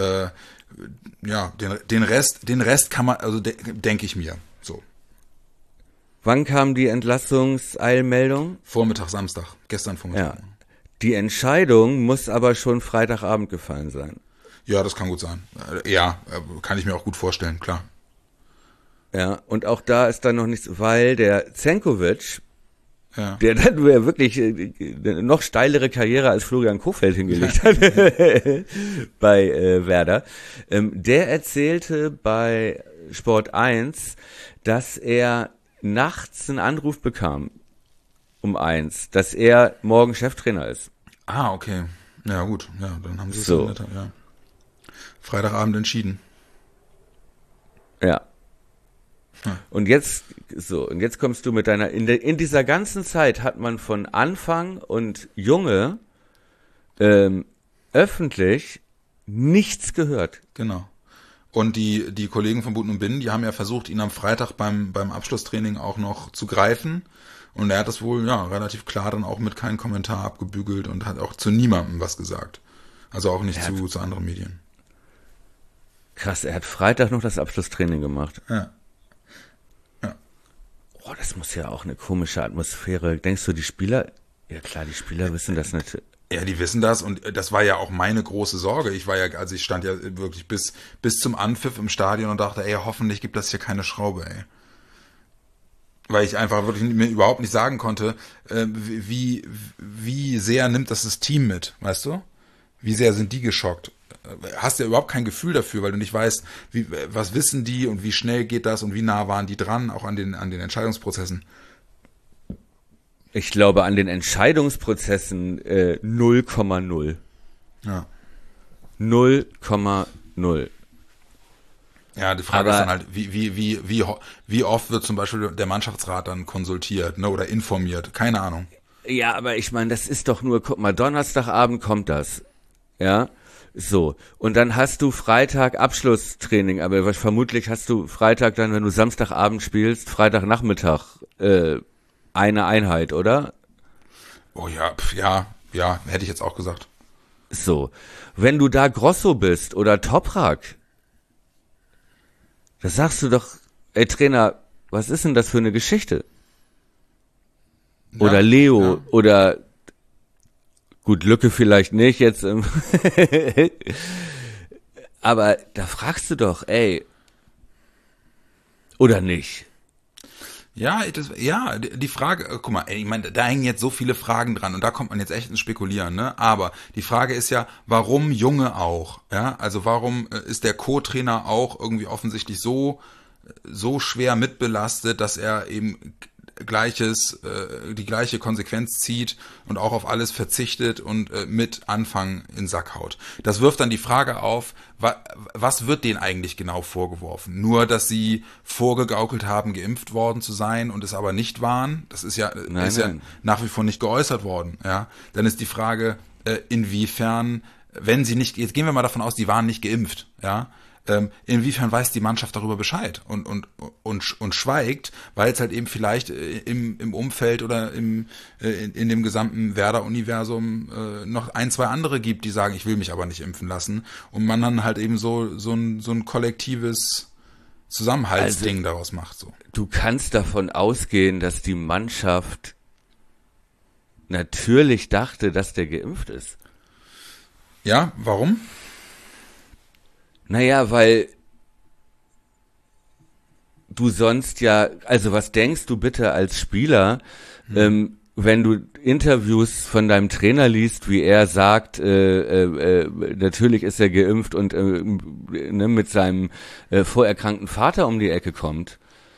den Rest kann man, also denke ich mir, so. Wann kam die Entlassungseilmeldung? Vormittag, Samstag, gestern Vormittag. Ja. Die Entscheidung muss aber schon Freitagabend gefallen sein. Ja, das kann gut sein. Ja, kann ich mir auch gut vorstellen, klar. Ja, und auch da ist dann noch nichts, weil der Zenkovic, der dann wirklich noch steilere Karriere als Florian Kohfeldt hingelegt hat bei Werder, der erzählte bei Sport 1, dass er nachts einen Anruf bekam um 1, dass er morgen Cheftrainer ist. Ah, okay. Ja, gut. Ja, dann haben sie es so. Freitagabend entschieden. Ja. Und jetzt kommst du mit deiner, in dieser ganzen Zeit hat man von Anfang und Junge öffentlich nichts gehört. Genau. Und die Kollegen von Buten und Binnen, die haben ja versucht, ihn am Freitag beim Abschlusstraining auch noch zu greifen. Und er hat das wohl, relativ klar dann auch mit keinem Kommentar abgebügelt und hat auch zu niemandem was gesagt. Also auch nicht zu anderen Medien. Krass, er hat Freitag noch das Abschlusstraining gemacht. Ja. Oh, das muss ja auch eine komische Atmosphäre. Denkst du, die Spieler? Ja klar, die Spieler wissen das natürlich. Ja, die wissen das und das war ja auch meine große Sorge. Ich stand ja wirklich bis zum Anpfiff im Stadion und dachte, hoffentlich gibt das hier keine Schraube, Weil ich einfach wirklich mir überhaupt nicht sagen konnte, wie sehr nimmt das Team mit, weißt du? Wie sehr sind die geschockt? Hast ja überhaupt kein Gefühl dafür, weil du nicht weißt, was wissen die und wie schnell geht das und wie nah waren die dran, auch an den Entscheidungsprozessen. Ich glaube, an den Entscheidungsprozessen 0,0. Ja. 0,0. Ja, die Frage ist dann halt, wie oft wird zum Beispiel der Mannschaftsrat dann konsultiert, ne, oder informiert? Keine Ahnung. Ja, aber ich meine, das ist doch nur, guck mal, Donnerstagabend kommt das. Ja, so. Und dann hast du Freitag Abschlusstraining, aber vermutlich hast du Freitag dann, wenn du Samstagabend spielst, Freitagnachmittag eine Einheit, oder? Oh ja, ja, hätte ich jetzt auch gesagt. So. Wenn du da Grosso bist oder Toprak, da sagst du doch, ey Trainer, was ist denn das für eine Geschichte? Oder Leo, oder gut, Lücke vielleicht nicht jetzt, aber da fragst du doch, ey, oder nicht? Ja, die Frage, guck mal, ich meine, da hängen jetzt so viele Fragen dran und da kommt man jetzt echt ins Spekulieren, ne? Aber die Frage ist ja, warum Junge auch? Ja, also warum ist der Co-Trainer auch irgendwie offensichtlich so schwer mitbelastet, dass er eben die gleiche Konsequenz zieht und auch auf alles verzichtet und mit Anfang in den Sack haut. Das wirft dann die Frage auf, was wird denen eigentlich genau vorgeworfen? Nur, dass sie vorgegaukelt haben, geimpft worden zu sein und es aber nicht waren. Das ist ja, ja nach wie vor nicht geäußert worden. Ja, dann ist die Frage, inwiefern, wenn sie nicht, jetzt gehen wir mal davon aus, die waren nicht geimpft, ja, inwiefern weiß die Mannschaft darüber Bescheid und schweigt, weil es halt eben vielleicht im Umfeld oder in dem gesamten Werder-Universum noch ein, zwei andere gibt, die sagen, ich will mich aber nicht impfen lassen und man dann halt eben so ein kollektives Zusammenhaltsding daraus macht. So. Du kannst davon ausgehen, dass die Mannschaft natürlich dachte, dass der geimpft ist. Ja, warum? Naja, weil du sonst ja, also was denkst du bitte als Spieler, wenn du Interviews von deinem Trainer liest, wie er sagt, natürlich ist er geimpft und mit seinem vorerkrankten Vater um die Ecke kommt.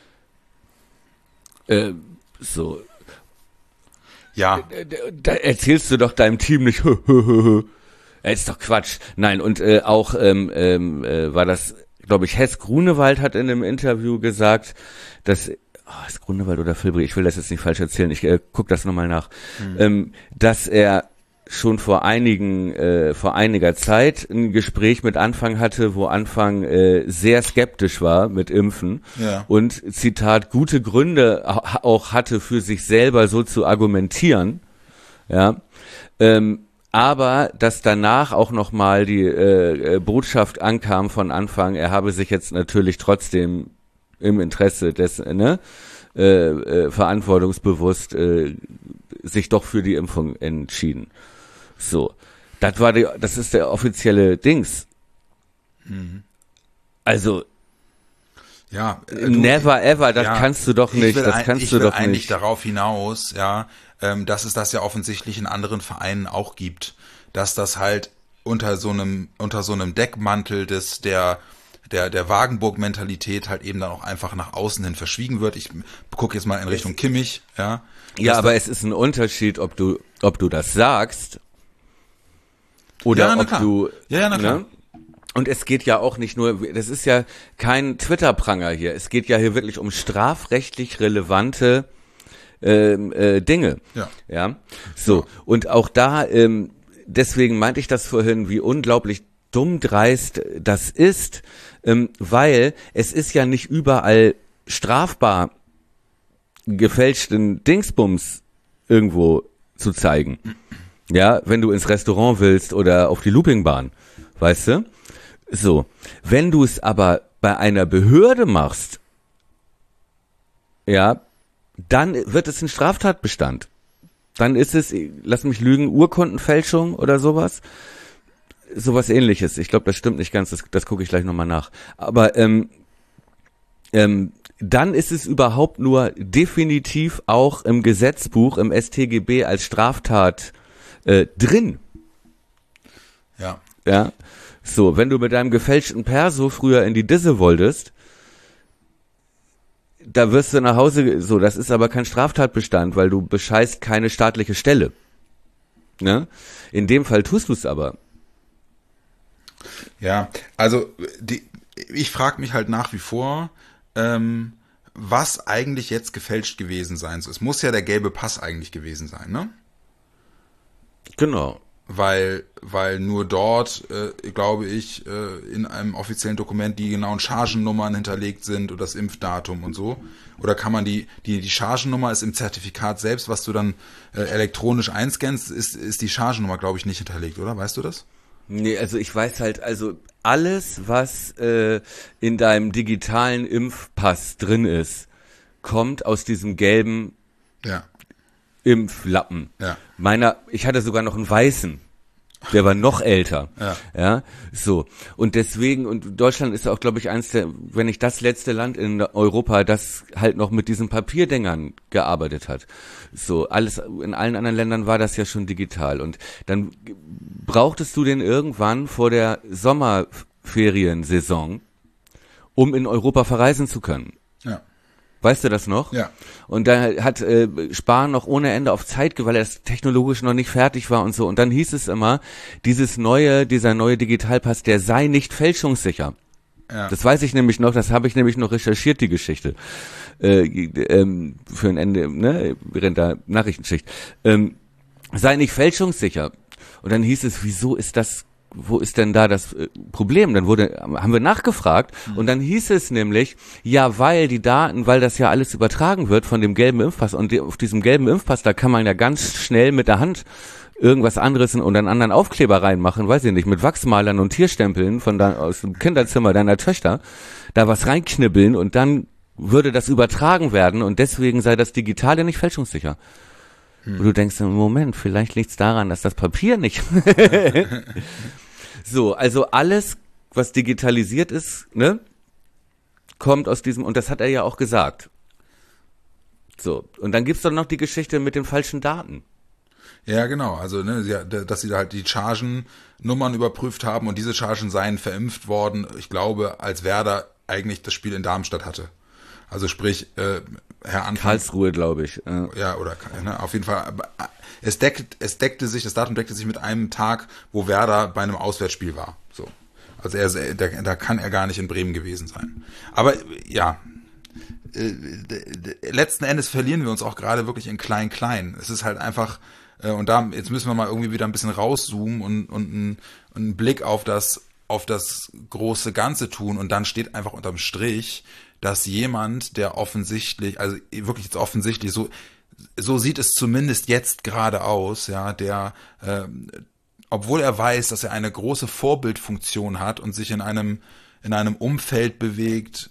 So. Ja. Da erzählst du doch deinem Team nicht, ist doch Quatsch. Nein, und auch war das, glaube ich, Hess Grunewald hat in einem Interview gesagt, dass, ist Grunewald oder Filbri, ich will das jetzt nicht falsch erzählen, ich guck das nochmal nach, dass er schon vor einiger Zeit ein Gespräch mit Anfang hatte, wo Anfang sehr skeptisch war mit Impfen und, Zitat, gute Gründe auch hatte, für sich selber so zu argumentieren, ja, aber dass danach auch nochmal die Botschaft ankam von Anfang, er habe sich jetzt natürlich trotzdem im Interesse des, verantwortungsbewusst sich doch für die Impfung entschieden. So, das ist der offizielle Dings. Also ja, never ever, das kannst du doch nicht. Das kannst du doch nicht. Ich will eigentlich darauf hinaus, ja, dass es das ja offensichtlich in anderen Vereinen auch gibt, dass das halt unter so einem Deckmantel der Wagenburg-Mentalität halt eben dann auch einfach nach außen hin verschwiegen wird. Ich gucke jetzt mal in Richtung Kimmich, ja. Ja, aber es ist ein Unterschied, ob du das sagst oder ob du. Ja, na klar. Ne? Und es geht ja auch nicht nur, das ist ja kein Twitter-Pranger hier. Es geht ja hier wirklich um strafrechtlich relevante Dinge. Ja. So. Und auch da, deswegen meinte ich das vorhin, wie unglaublich dumm dreist das ist, weil es ist ja nicht überall strafbar, gefälschten Dingsbums irgendwo zu zeigen. Ja, wenn du ins Restaurant willst oder auf die Loopingbahn, weißt du? So, wenn du es aber bei einer Behörde machst, ja, dann wird es ein Straftatbestand. Dann ist es, lass mich lügen, Urkundenfälschung oder sowas. Sowas Ähnliches. Ich glaube, das stimmt nicht ganz, das gucke ich gleich nochmal nach. Aber dann ist es überhaupt nur definitiv auch im Gesetzbuch, im StGB als Straftat drin. Ja. Ja. So, wenn du mit deinem gefälschten Perso früher in die Disse wolltest, da wirst du nach Hause, so, das ist aber kein Straftatbestand, weil du bescheißt keine staatliche Stelle. Ne? In dem Fall tust du es aber. Ja, also ich frage mich halt nach wie vor, was eigentlich jetzt gefälscht gewesen sein soll. Es muss ja der gelbe Pass eigentlich gewesen sein, ne? Genau. Weil nur dort, glaube ich, in einem offiziellen Dokument die genauen Chargennummern hinterlegt sind und das Impfdatum und so. Oder kann man die Chargennummer ist im Zertifikat selbst, was du dann elektronisch einscannst, ist die Chargennummer, glaube ich, nicht hinterlegt, oder? Weißt du das? Nee, also ich weiß halt, also alles, was in deinem digitalen Impfpass drin ist, kommt aus diesem gelben Impflappen. Ja. Ich hatte sogar noch einen weißen. Der war noch älter. Ja, so. Und deswegen, und Deutschland ist auch, glaube ich, eins der, wenn nicht das letzte Land in Europa, das halt noch mit diesen Papierdingern gearbeitet hat. So, alles, in allen anderen Ländern war das ja schon digital. Und dann brauchtest du den irgendwann vor der Sommerferiensaison, um in Europa verreisen zu können. Ja. Weißt du das noch? Ja. Und da hat Spahn noch ohne Ende auf Zeit, weil er das technologisch noch nicht fertig war und so. Und dann hieß es immer, dieser neue Digitalpass, der sei nicht fälschungssicher. Ja. Das weiß ich nämlich noch, das habe ich nämlich noch recherchiert, die Geschichte. Für ein Ende, ne, während der Nachrichtenschicht. Sei nicht fälschungssicher. Und dann hieß es, wieso ist das, wo ist denn da das Problem? Dann haben wir nachgefragt und dann hieß es nämlich, ja, weil die Daten, weil das ja alles übertragen wird von dem gelben Impfpass und auf diesem gelben Impfpass, da kann man ja ganz schnell mit der Hand irgendwas anderes und einen anderen Aufkleber reinmachen, weiß ich nicht, mit Wachsmalern und Tierstempeln aus dem Kinderzimmer deiner Töchter, da was reinknibbeln und dann würde das übertragen werden und deswegen sei das Digitale nicht fälschungssicher. Und du denkst, Moment, vielleicht liegt's daran, dass das Papier nicht... So, also alles, was digitalisiert ist, ne, kommt aus diesem, und das hat er ja auch gesagt. So, und dann gibt's doch noch die Geschichte mit den falschen Daten. Ja, genau, also ne, dass sie da halt die Chargennummern überprüft haben und diese Chargen seien verimpft worden, ich glaube, als Werder eigentlich das Spiel in Darmstadt hatte. Also sprich, Herr Anfang... Karlsruhe, glaube ich. Ja, oder ne, auf jeden Fall... das Datum deckte sich mit einem Tag, wo Werder bei einem Auswärtsspiel war. So. Also da kann er gar nicht in Bremen gewesen sein. Aber ja, letzten Endes verlieren wir uns auch gerade wirklich in klein. Es ist halt einfach, jetzt müssen wir mal irgendwie wieder ein bisschen rauszoomen und einen Blick auf das große Ganze tun und dann steht einfach unterm Strich, dass jemand, der offensichtlich, also wirklich jetzt offensichtlich so sieht es zumindest jetzt gerade aus, ja, der, obwohl er weiß, dass er eine große Vorbildfunktion hat und sich in einem Umfeld bewegt,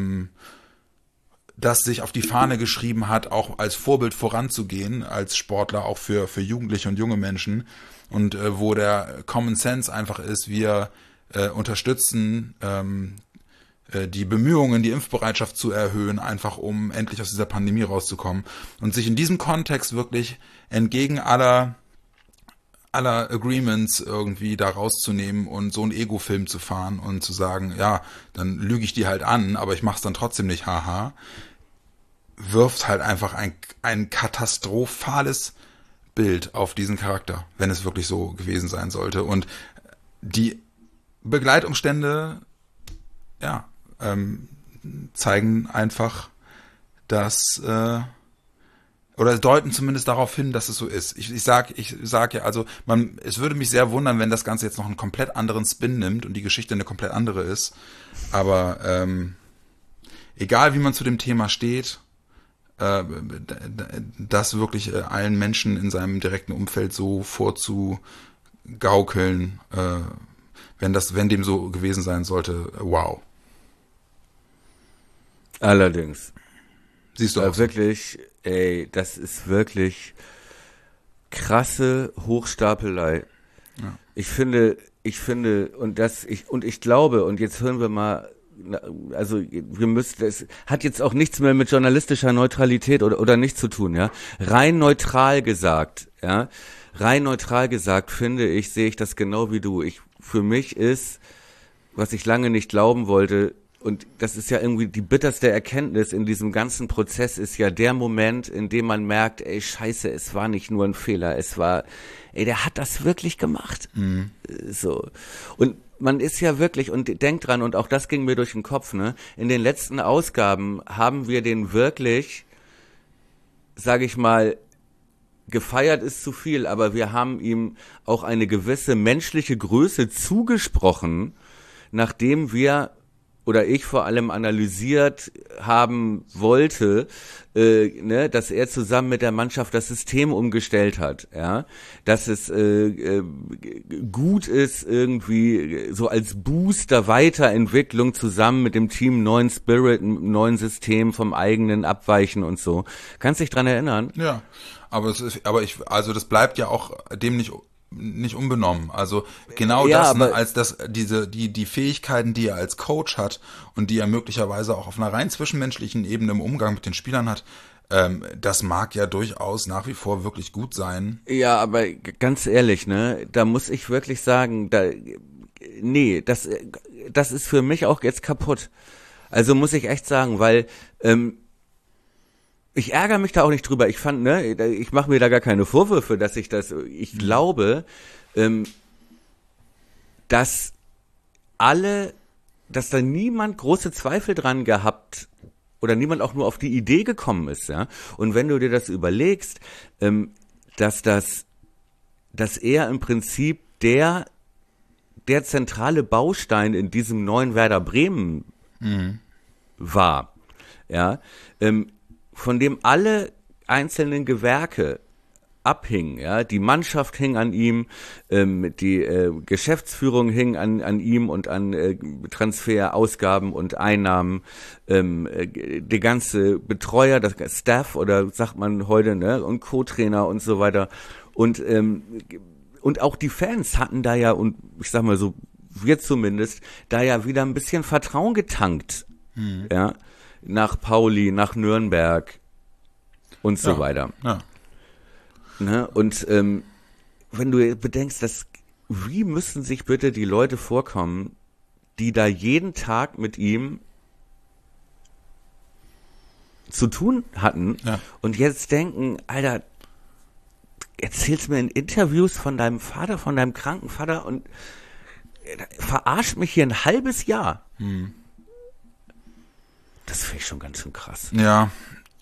das sich auf die Fahne geschrieben hat, auch als Vorbild voranzugehen, als Sportler, auch für Jugendliche und junge Menschen, und wo der Common Sense einfach ist, wir unterstützen die Bemühungen, die Impfbereitschaft zu erhöhen, einfach um endlich aus dieser Pandemie rauszukommen. Und sich in diesem Kontext wirklich entgegen aller Agreements irgendwie da rauszunehmen und so einen Ego-Film zu fahren und zu sagen, ja, dann lüge ich die halt an, aber ich mach's dann trotzdem nicht, haha, wirft halt einfach ein katastrophales Bild auf diesen Charakter, wenn es wirklich so gewesen sein sollte. Und die Begleitumstände, ja, zeigen einfach, dass oder deuten zumindest darauf hin, dass es so ist. Ich sag ja, also es würde mich sehr wundern, wenn das Ganze jetzt noch einen komplett anderen Spin nimmt und die Geschichte eine komplett andere ist. Aber egal wie man zu dem Thema steht, das wirklich allen Menschen in seinem direkten Umfeld so vorzugaukeln, wenn dem so gewesen sein sollte, wow. Allerdings. Siehst du auch wirklich, das ist wirklich krasse Hochstapelei. Ja. Ich finde, und ich glaube, und jetzt hören wir mal, also es hat jetzt auch nichts mehr mit journalistischer Neutralität oder nichts zu tun, ja. Rein neutral gesagt, finde ich, sehe ich das genau wie du. Für mich ist, was ich lange nicht glauben wollte, und das ist ja irgendwie die bitterste Erkenntnis in diesem ganzen Prozess, ist ja der Moment, in dem man merkt, scheiße, es war nicht nur ein Fehler, der hat das wirklich gemacht. Mhm. So. Und man ist ja wirklich, und denkt dran, und auch das ging mir durch den Kopf, ne, in den letzten Ausgaben haben wir den wirklich, sage ich mal, gefeiert ist zu viel, aber wir haben ihm auch eine gewisse menschliche Größe zugesprochen, nachdem wir oder ich vor allem analysiert haben wollte, dass er zusammen mit der Mannschaft das System umgestellt hat, ja, dass es gut ist, irgendwie so als Booster Weiterentwicklung zusammen mit dem Team neuen Spirit, neuen System vom eigenen abweichen und so. Kannst dich dran erinnern? Ja, also das bleibt ja auch dem nicht nicht unbenommen. Also genau ja, das, ne, als das, die Fähigkeiten, die er als Coach hat und die er möglicherweise auch auf einer rein zwischenmenschlichen Ebene im Umgang mit den Spielern hat, das mag ja durchaus nach wie vor wirklich gut sein. Ja, aber ganz ehrlich, ne, da muss ich wirklich sagen, nee, das ist für mich auch jetzt kaputt. Also muss ich echt sagen, weil ich ärgere mich da auch nicht drüber. Ich mache mir da gar keine Vorwürfe, ich glaube, dass da niemand große Zweifel dran gehabt oder niemand auch nur auf die Idee gekommen ist, ja. Und wenn du dir das überlegst, dass er im Prinzip der zentrale Baustein in diesem neuen Werder Bremen war, ja, von dem alle einzelnen Gewerke abhingen, ja, die Mannschaft hing an ihm, die Geschäftsführung hing an ihm und an Transferausgaben und Einnahmen, die ganze Betreuer, das Staff oder sagt man heute, ne, und Co-Trainer und so weiter und auch die Fans hatten da ja, und ich sag mal so, wir zumindest, da ja wieder ein bisschen Vertrauen getankt, ja, nach Pauli, nach Nürnberg und so weiter. Ja. Ne? Und wenn du bedenkst, wie müssen sich bitte die Leute vorkommen, die da jeden Tag mit ihm zu tun hatten und jetzt denken, Alter, erzählst mir in Interviews von deinem Vater, von deinem kranken Vater und verarscht mich hier ein halbes Jahr. Das finde ich schon ganz schön krass. Ja,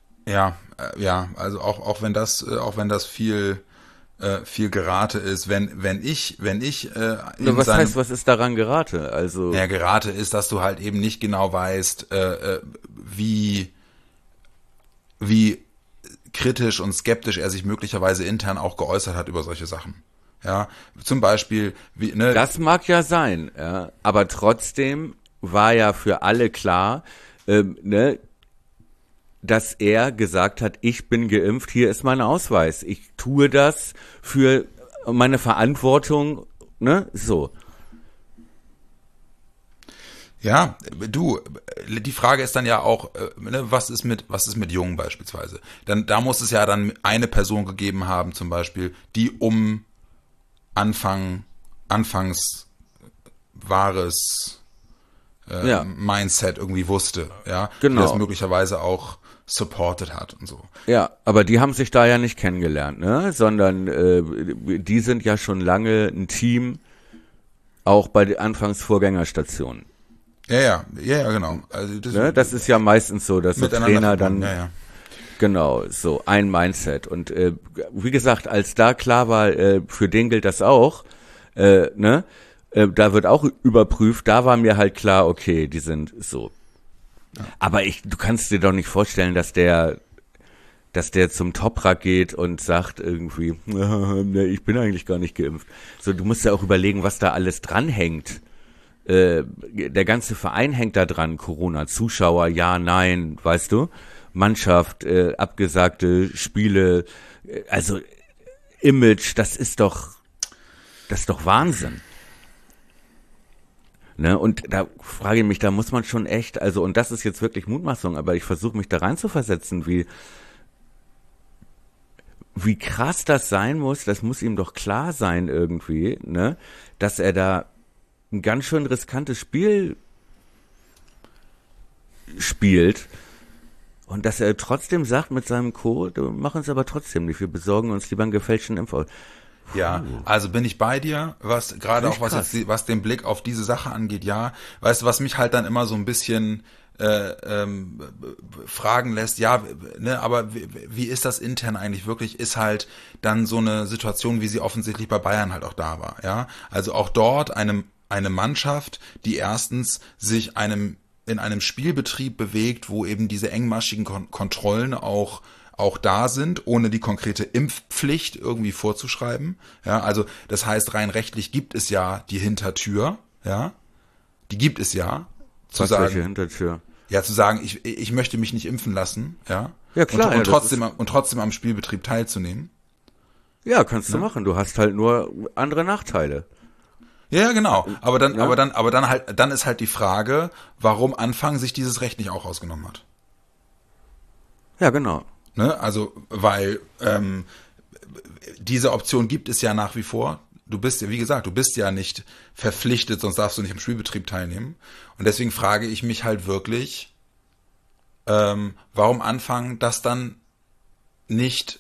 also auch wenn das viel Gerate ist, wenn ich was heißt, was ist daran Gerate? Also ja, Gerate ist, dass du halt eben nicht genau weißt, wie kritisch und skeptisch er sich möglicherweise intern auch geäußert hat über solche Sachen. Ja, zum Beispiel, das mag ja sein, ja, aber trotzdem war ja für alle klar, dass er gesagt hat, ich bin geimpft, hier ist mein Ausweis. Ich tue das für meine Verantwortung, ne, so. Ja, die Frage ist dann ja auch, was ist mit Jungen beispielsweise? Da muss es ja dann eine Person gegeben haben, zum Beispiel, die anfangs wahres Mindset irgendwie wusste, ja, genau. Die das möglicherweise auch supported hat und so. Ja, aber die haben sich da ja nicht kennengelernt, ne, sondern die sind ja schon lange ein Team, auch bei den Anfangsvorgängerstationen. Ja, genau. Also das ist ja meistens so, dass der Trainer dann genau, so ein Mindset. Und wie gesagt, als da klar war, für den gilt das auch, da wird auch überprüft, da war mir halt klar, okay, die sind so. Ja. Aber du kannst dir doch nicht vorstellen, dass der zum Toprak geht und sagt irgendwie, ich bin eigentlich gar nicht geimpft. So, du musst ja auch überlegen, was da alles dranhängt. Der ganze Verein hängt da dran, Corona, Zuschauer, ja, nein, weißt du, Mannschaft, abgesagte Spiele, also Image, das ist doch Wahnsinn. Ne, und da frage ich mich, da muss man schon echt, also, und das ist jetzt wirklich Mutmaßung, aber ich versuche mich da rein zu versetzen, wie krass das sein muss, das muss ihm doch klar sein irgendwie, ne, dass er da ein ganz schön riskantes Spiel spielt und dass er trotzdem sagt mit seinem Co, wir machen es aber trotzdem nicht, wir besorgen uns lieber einen gefälschten Impfstoff. Ja, also bin ich bei dir, was den Blick auf diese Sache angeht, ja. Weißt du, was mich halt dann immer so ein bisschen fragen lässt, ja, ne, aber wie ist das intern eigentlich wirklich, ist halt dann so eine Situation, wie sie offensichtlich bei Bayern halt auch da war, ja. Also auch dort eine Mannschaft, die erstens sich in einem Spielbetrieb bewegt, wo eben diese engmaschigen Kontrollen auch da sind, ohne die konkrete Impfpflicht irgendwie vorzuschreiben. Ja, also das heißt, rein rechtlich gibt es ja die Hintertür, ja, die gibt es ja. Welche Hintertür? Ja, zu sagen, ich möchte mich nicht impfen lassen, ja. Ja, klar. Und trotzdem am Spielbetrieb teilzunehmen. Ja, kannst du machen. Du hast halt nur andere Nachteile. Ja, genau. Aber dann ist halt die Frage, warum Anfang sich dieses Recht nicht auch rausgenommen hat. Ja, genau. Ne? Also, weil diese Option gibt es ja nach wie vor. Du bist ja, wie gesagt, du bist ja nicht verpflichtet, sonst darfst du nicht am Spielbetrieb teilnehmen. Und deswegen frage ich mich halt wirklich, warum Anfang das dann nicht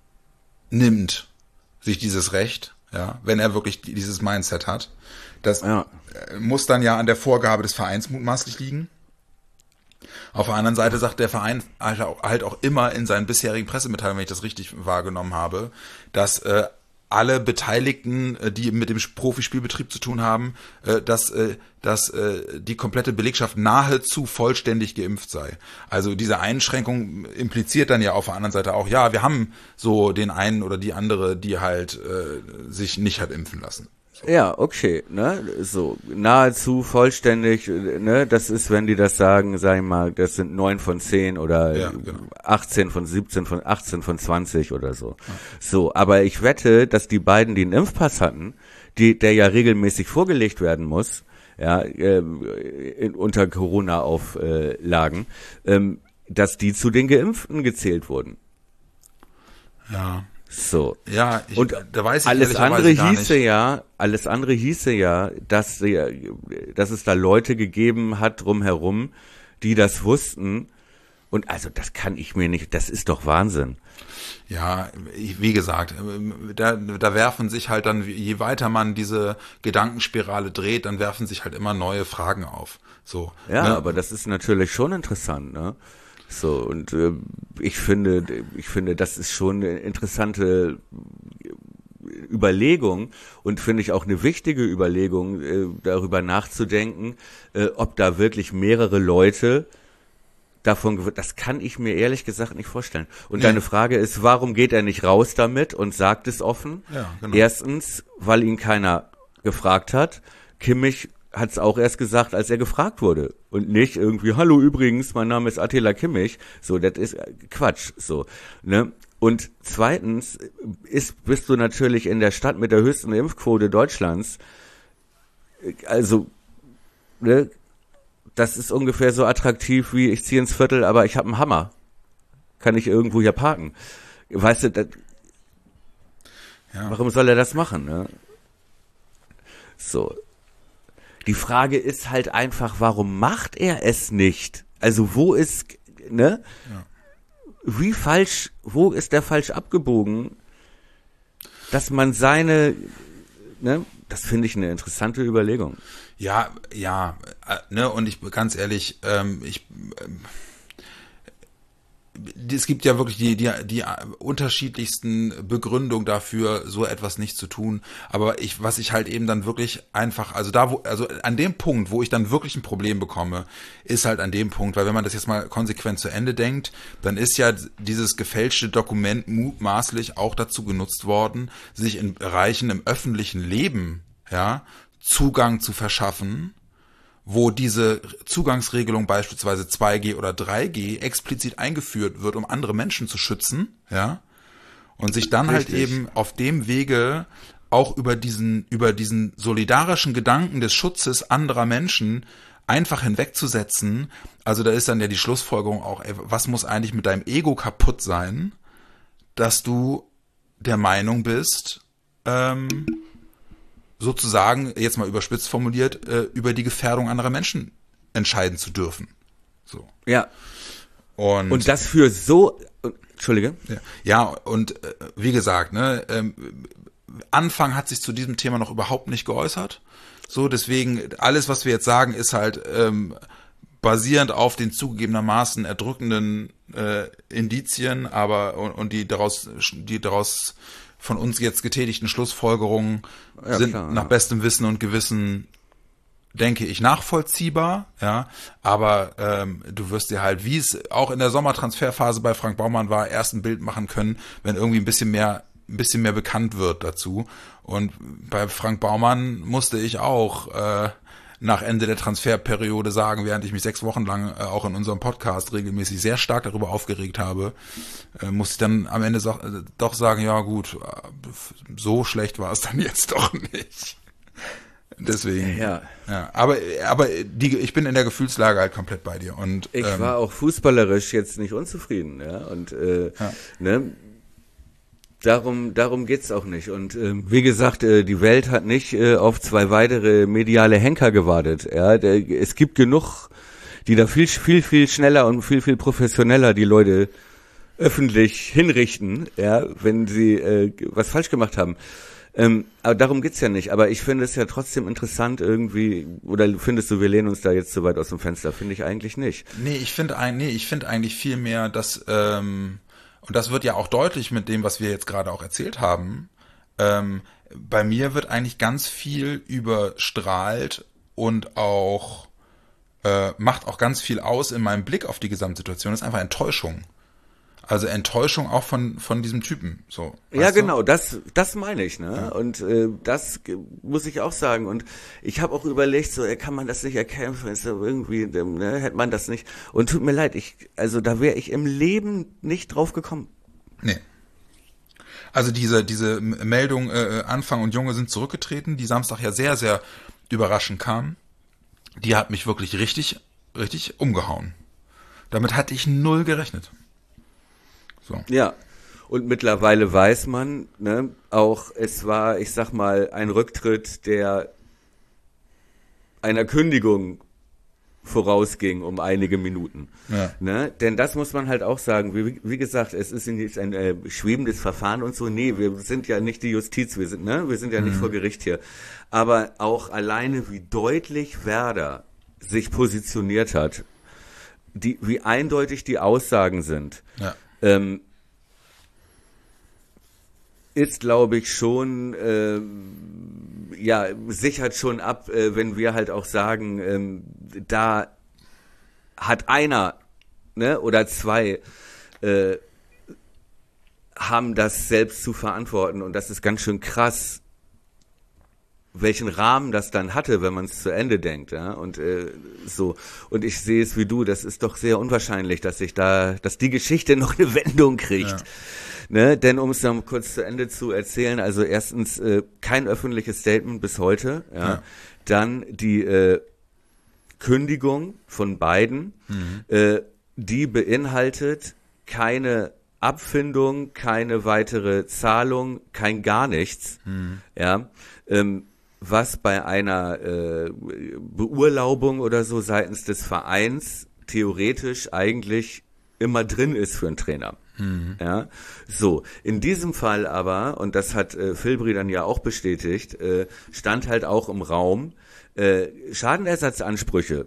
nimmt, sich dieses Recht, ja, wenn er wirklich dieses Mindset hat. Das muss dann ja an der Vorgabe des Vereins mutmaßlich liegen. Auf der anderen Seite sagt der Verein halt auch immer in seinen bisherigen Pressemitteilungen, wenn ich das richtig wahrgenommen habe, dass alle Beteiligten, die mit dem Profispielbetrieb zu tun haben, dass die komplette Belegschaft nahezu vollständig geimpft sei. Also diese Einschränkung impliziert dann ja auf der anderen Seite auch, ja, wir haben so den einen oder die andere, die halt sich nicht hat impfen lassen. So. Ja, okay, ne, so, nahezu vollständig, ne, das ist, wenn die das sagen, sag ich mal, das sind 9 von 10 oder 18 von 17 von 18 von 20 oder so. Ja. So, aber ich wette, dass die beiden, die einen Impfpass hatten, der ja regelmäßig vorgelegt werden muss, ja, unter Corona-Auflagen, dass die zu den Geimpften gezählt wurden. Ja. So. Ja, und da weiß ich alles andere hieße ja, dass es da Leute gegeben hat drumherum, die das wussten. Und also das kann ich mir nicht, das ist doch Wahnsinn. Ja, wie gesagt, da werfen sich halt dann, je weiter man diese Gedankenspirale dreht, dann werfen sich halt immer neue Fragen auf. So. Ja, ne? Aber das ist natürlich schon interessant, ne? So, und ich finde, das ist schon eine interessante Überlegung und finde ich auch eine wichtige Überlegung, darüber nachzudenken, ob da wirklich mehrere Leute davon, das kann ich mir ehrlich gesagt nicht vorstellen. Und deine Frage ist, warum geht er nicht raus damit und sagt es offen? Ja, genau. Erstens, weil ihn keiner gefragt hat. Kimmich hat es auch erst gesagt, als er gefragt wurde und nicht irgendwie, hallo übrigens, mein Name ist Attila Kimmich, so, das ist Quatsch, so, ne? Und zweitens bist du natürlich in der Stadt mit der höchsten Impfquote Deutschlands, also, ne, das ist ungefähr so attraktiv wie ich ziehe ins Viertel, aber ich habe einen Hammer, kann ich irgendwo hier parken, weißt du, warum soll er das machen, ne? So. Die Frage ist halt einfach, warum macht er es nicht? Also wo ist, ne? Ja. Wo ist der falsch abgebogen, dass man ne? Das finde ich eine interessante Überlegung. Ja, ne? Und ich, ganz ehrlich, es gibt ja wirklich die unterschiedlichsten Begründungen dafür, so etwas nicht zu tun. Aber was ich halt eben dann wirklich einfach, also an dem Punkt, wo ich dann wirklich ein Problem bekomme, ist halt an dem Punkt, weil wenn man das jetzt mal konsequent zu Ende denkt, dann ist ja dieses gefälschte Dokument mutmaßlich auch dazu genutzt worden, sich in Bereichen im öffentlichen Leben, ja, Zugang zu verschaffen, wo diese Zugangsregelung beispielsweise 2G oder 3G explizit eingeführt wird, um andere Menschen zu schützen, ja, und sich dann halt eben auf dem Wege auch über diesen solidarischen Gedanken des Schutzes anderer Menschen einfach hinwegzusetzen. Also da ist dann ja die Schlussfolgerung auch, was muss eigentlich mit deinem Ego kaputt sein, dass du der Meinung bist, sozusagen, jetzt mal überspitzt formuliert, über die Gefährdung anderer Menschen entscheiden zu dürfen. So. Ja. Und das für Entschuldige? Ja, und wie gesagt, ne, Anfang hat sich zu diesem Thema noch überhaupt nicht geäußert. So, deswegen, alles, was wir jetzt sagen, ist halt basierend auf den zugegebenermaßen erdrückenden Indizien, und die daraus von uns jetzt getätigten Schlussfolgerungen sind klar, nach bestem Wissen und Gewissen, denke ich, nachvollziehbar, ja, aber du wirst dir halt, wie es auch in der Sommertransferphase bei Frank Baumann war, erst ein Bild machen können, wenn irgendwie ein bisschen mehr bekannt wird dazu. Und bei Frank Baumann musste ich auch nach Ende der Transferperiode sagen, während ich mich 6 Wochen lang auch in unserem Podcast regelmäßig sehr stark darüber aufgeregt habe, muss ich dann am Ende doch sagen, ja gut, so schlecht war es dann jetzt doch nicht. Deswegen. Ja. Aber ich bin in der Gefühlslage halt komplett bei dir. Und ich war auch fußballerisch jetzt nicht unzufrieden, ja. Und ne? Darum geht's auch nicht. Und wie gesagt, die Welt hat nicht auf 2 weitere mediale Henker gewartet. Ja, es gibt genug, die da viel schneller und viel professioneller die Leute öffentlich hinrichten, ja, wenn sie was falsch gemacht haben. Aber darum geht's ja nicht. Aber ich finde es ja trotzdem interessant irgendwie, oder findest du, wir lehnen uns da jetzt zu weit aus dem Fenster? Finde ich eigentlich nicht. Nee, ich finde eigentlich viel mehr, dass und das wird ja auch deutlich mit dem, was wir jetzt gerade auch erzählt haben. Bei mir wird eigentlich ganz viel überstrahlt und auch macht auch ganz viel aus in meinem Blick auf die Gesamtsituation. Das ist einfach Enttäuschung. Also Enttäuschung auch von diesem Typen. So. Ja, genau, das meine ich, ne? Ja. Und das muss ich auch sagen. Und ich habe auch überlegt, so kann man das nicht erkämpfen, ist so irgendwie, ne, hätte man das nicht. Und tut mir leid, da wäre ich im Leben nicht drauf gekommen. Nee. Also diese Meldung, Anfang und Junge sind zurückgetreten, die Samstag ja sehr, sehr überraschend kam, die hat mich wirklich richtig, richtig umgehauen. Damit hatte ich 0 gerechnet. So. Ja, und mittlerweile weiß man, ne, auch es war, ich sag mal, ein Rücktritt, der einer Kündigung vorausging um einige Minuten. Ja. Ne? Denn das muss man halt auch sagen, wie gesagt, es ist nicht ein schwebendes Verfahren und so, nee, wir sind ja nicht die Justiz, wir sind ja nicht vor Gericht hier. Aber auch alleine, wie deutlich Werder sich positioniert hat, wie eindeutig die Aussagen sind, ja. Ist, glaube ich, schon, sichert schon ab, wenn wir halt auch sagen, da hat einer, ne, oder 2 haben das selbst zu verantworten, und das ist ganz schön krass, welchen Rahmen das dann hatte, wenn man es zu Ende denkt, ja, und so. Und ich sehe es wie du, das ist doch sehr unwahrscheinlich, dass die Geschichte noch eine Wendung kriegt. Ja. Ne, denn um es dann kurz zu Ende zu erzählen, also erstens kein öffentliches Statement bis heute, ja. Dann die Kündigung von beiden, die beinhaltet keine Abfindung, keine weitere Zahlung, kein gar nichts, ja, was bei einer Beurlaubung oder so seitens des Vereins theoretisch eigentlich immer drin ist für einen Trainer. Ja, so, in diesem Fall aber, und das hat Filbri dann ja auch bestätigt, stand halt auch im Raum, Schadenersatzansprüche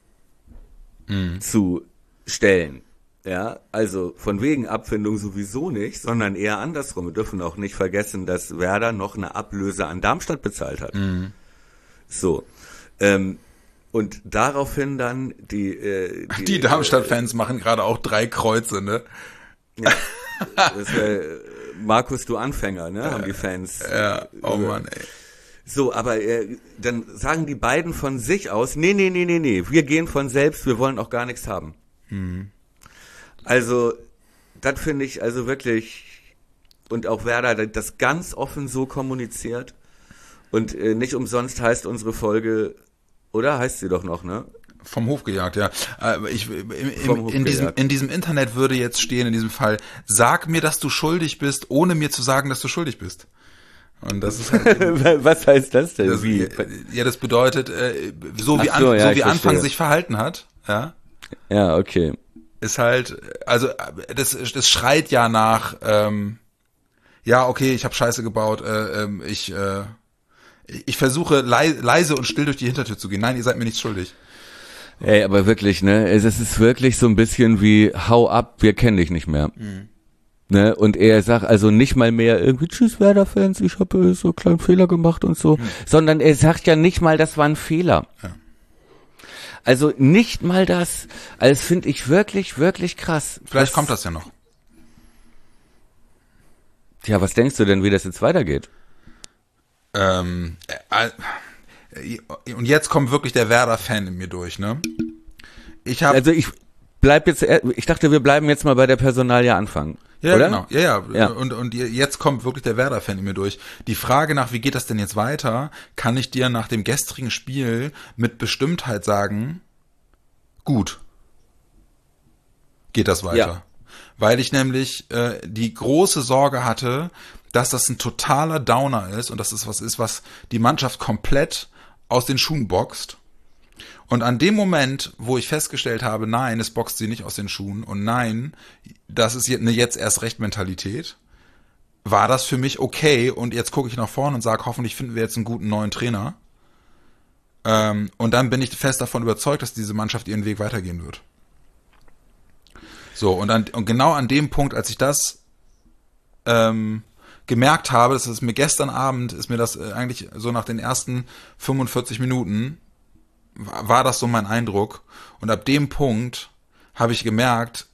zu stellen. Ja, also von wegen Abfindung sowieso nicht, sondern eher andersrum. Wir dürfen auch nicht vergessen, dass Werder noch eine Ablöse an Darmstadt bezahlt hat. So, und daraufhin dann die Darmstadt-Fans machen gerade auch 3 Kreuze, ne? Ja, das Markus, du Anfänger, ne, haben die Fans. Ja, oh Mann, ey. So, aber dann sagen die beiden von sich aus, nee, wir gehen von selbst, wir wollen auch gar nichts haben. Also, das finde ich also wirklich, und auch Werder das ganz offen so kommuniziert, und nicht umsonst heißt unsere Folge, oder heißt sie doch noch, ne? Vom Hof gejagt, ja. In diesem Internet würde jetzt stehen, in diesem Fall, sag mir, dass du schuldig bist, ohne mir zu sagen, dass du schuldig bist. Und das ist halt was heißt das denn? Wie? Ja, das bedeutet, so wie Anfang sich verhalten hat, ja. Ja, okay. Ist halt, also das schreit ja nach, ja, okay, ich habe Scheiße gebaut, ich versuche leise und still durch die Hintertür zu gehen. Nein, ihr seid mir nichts schuldig. Ey, aber wirklich, ne, es ist wirklich so ein bisschen wie, hau ab, wir kennen dich nicht mehr. Ne, und er sagt also nicht mal mehr irgendwie, tschüss Werder-Fans, ich habe so einen kleinen Fehler gemacht und so, sondern er sagt ja nicht mal, das war ein Fehler. Ja. Also nicht mal das, also finde ich wirklich, wirklich krass. Vielleicht kommt das ja noch. Tja, was denkst du denn, wie das jetzt weitergeht? und jetzt kommt wirklich der Werder-Fan in mir durch, ne? Ich dachte, wir bleiben jetzt mal bei der Personalie anfangen. Ja, oder? Genau. Ja. Und jetzt kommt wirklich der Werder-Fan in mir durch. Die Frage nach, wie geht das denn jetzt weiter, kann ich dir nach dem gestrigen Spiel mit Bestimmtheit sagen, gut. Geht das weiter. Ja. Weil ich nämlich die große Sorge hatte, dass das ein totaler Downer ist und dass das was ist, was die Mannschaft komplett aus den Schuhen boxt. Und an dem Moment, wo ich festgestellt habe, nein, es boxt sie nicht aus den Schuhen und nein, das ist eine jetzt erst recht Mentalität, war das für mich okay und jetzt gucke ich nach vorne und sage, hoffentlich finden wir jetzt einen guten neuen Trainer. Und dann bin ich fest davon überzeugt, dass diese Mannschaft ihren Weg weitergehen wird. So, und genau an dem Punkt, als ich das gemerkt habe, das ist mir gestern Abend, ist mir das eigentlich so nach den ersten 45 Minuten war das so mein Eindruck. Und ab dem Punkt habe ich gemerkt,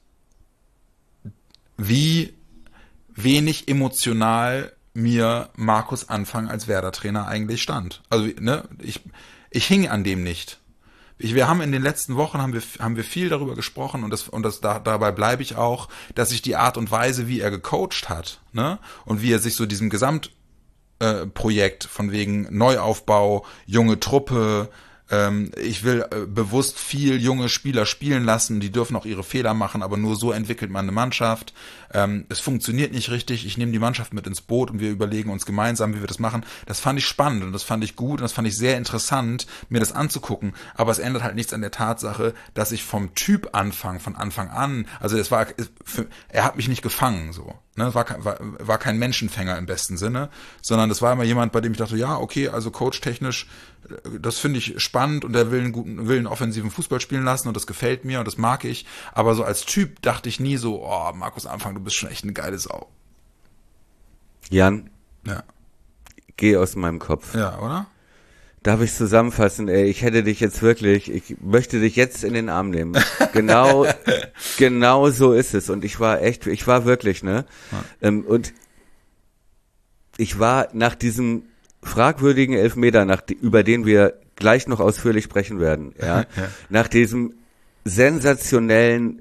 wie wenig emotional mir Markus Anfang als Werder-Trainer eigentlich stand. Also, ne, ich hing an dem nicht. Wir haben in den letzten Wochen haben wir viel darüber gesprochen und dabei bleibe ich auch, dass ich die Art und Weise, wie er gecoacht hat, ne, und wie er sich so diesem Gesamtprojekt von wegen Neuaufbau, junge Truppe, ich will bewusst viel junge Spieler spielen lassen, die dürfen auch ihre Fehler machen, aber nur so entwickelt man eine Mannschaft. Es funktioniert nicht richtig, ich nehme die Mannschaft mit ins Boot und wir überlegen uns gemeinsam, wie wir das machen. Das fand ich spannend und das fand ich gut und das fand ich sehr interessant, mir das anzugucken, aber es ändert halt nichts an der Tatsache, dass ich vom Typ von Anfang an, also er hat mich nicht gefangen, so. Ne, war kein Menschenfänger im besten Sinne, sondern das war immer jemand, bei dem ich dachte, ja, okay, also coachtechnisch, das finde ich spannend und er will einen offensiven Fußball spielen lassen und das gefällt mir und das mag ich, aber so als Typ dachte ich nie so, oh, Markus Anfang, du bist schon echt eine geile Sau. Jan, ja. Geh aus meinem Kopf. Ja, oder? Darf ich zusammenfassen, ey, ich möchte dich jetzt in den Arm nehmen. Genau so ist es. Und ich war wirklich, ne? Ja. Und ich war nach diesem fragwürdigen Elfmeter, über den wir gleich noch ausführlich sprechen werden, ja, nach dieser sensationellen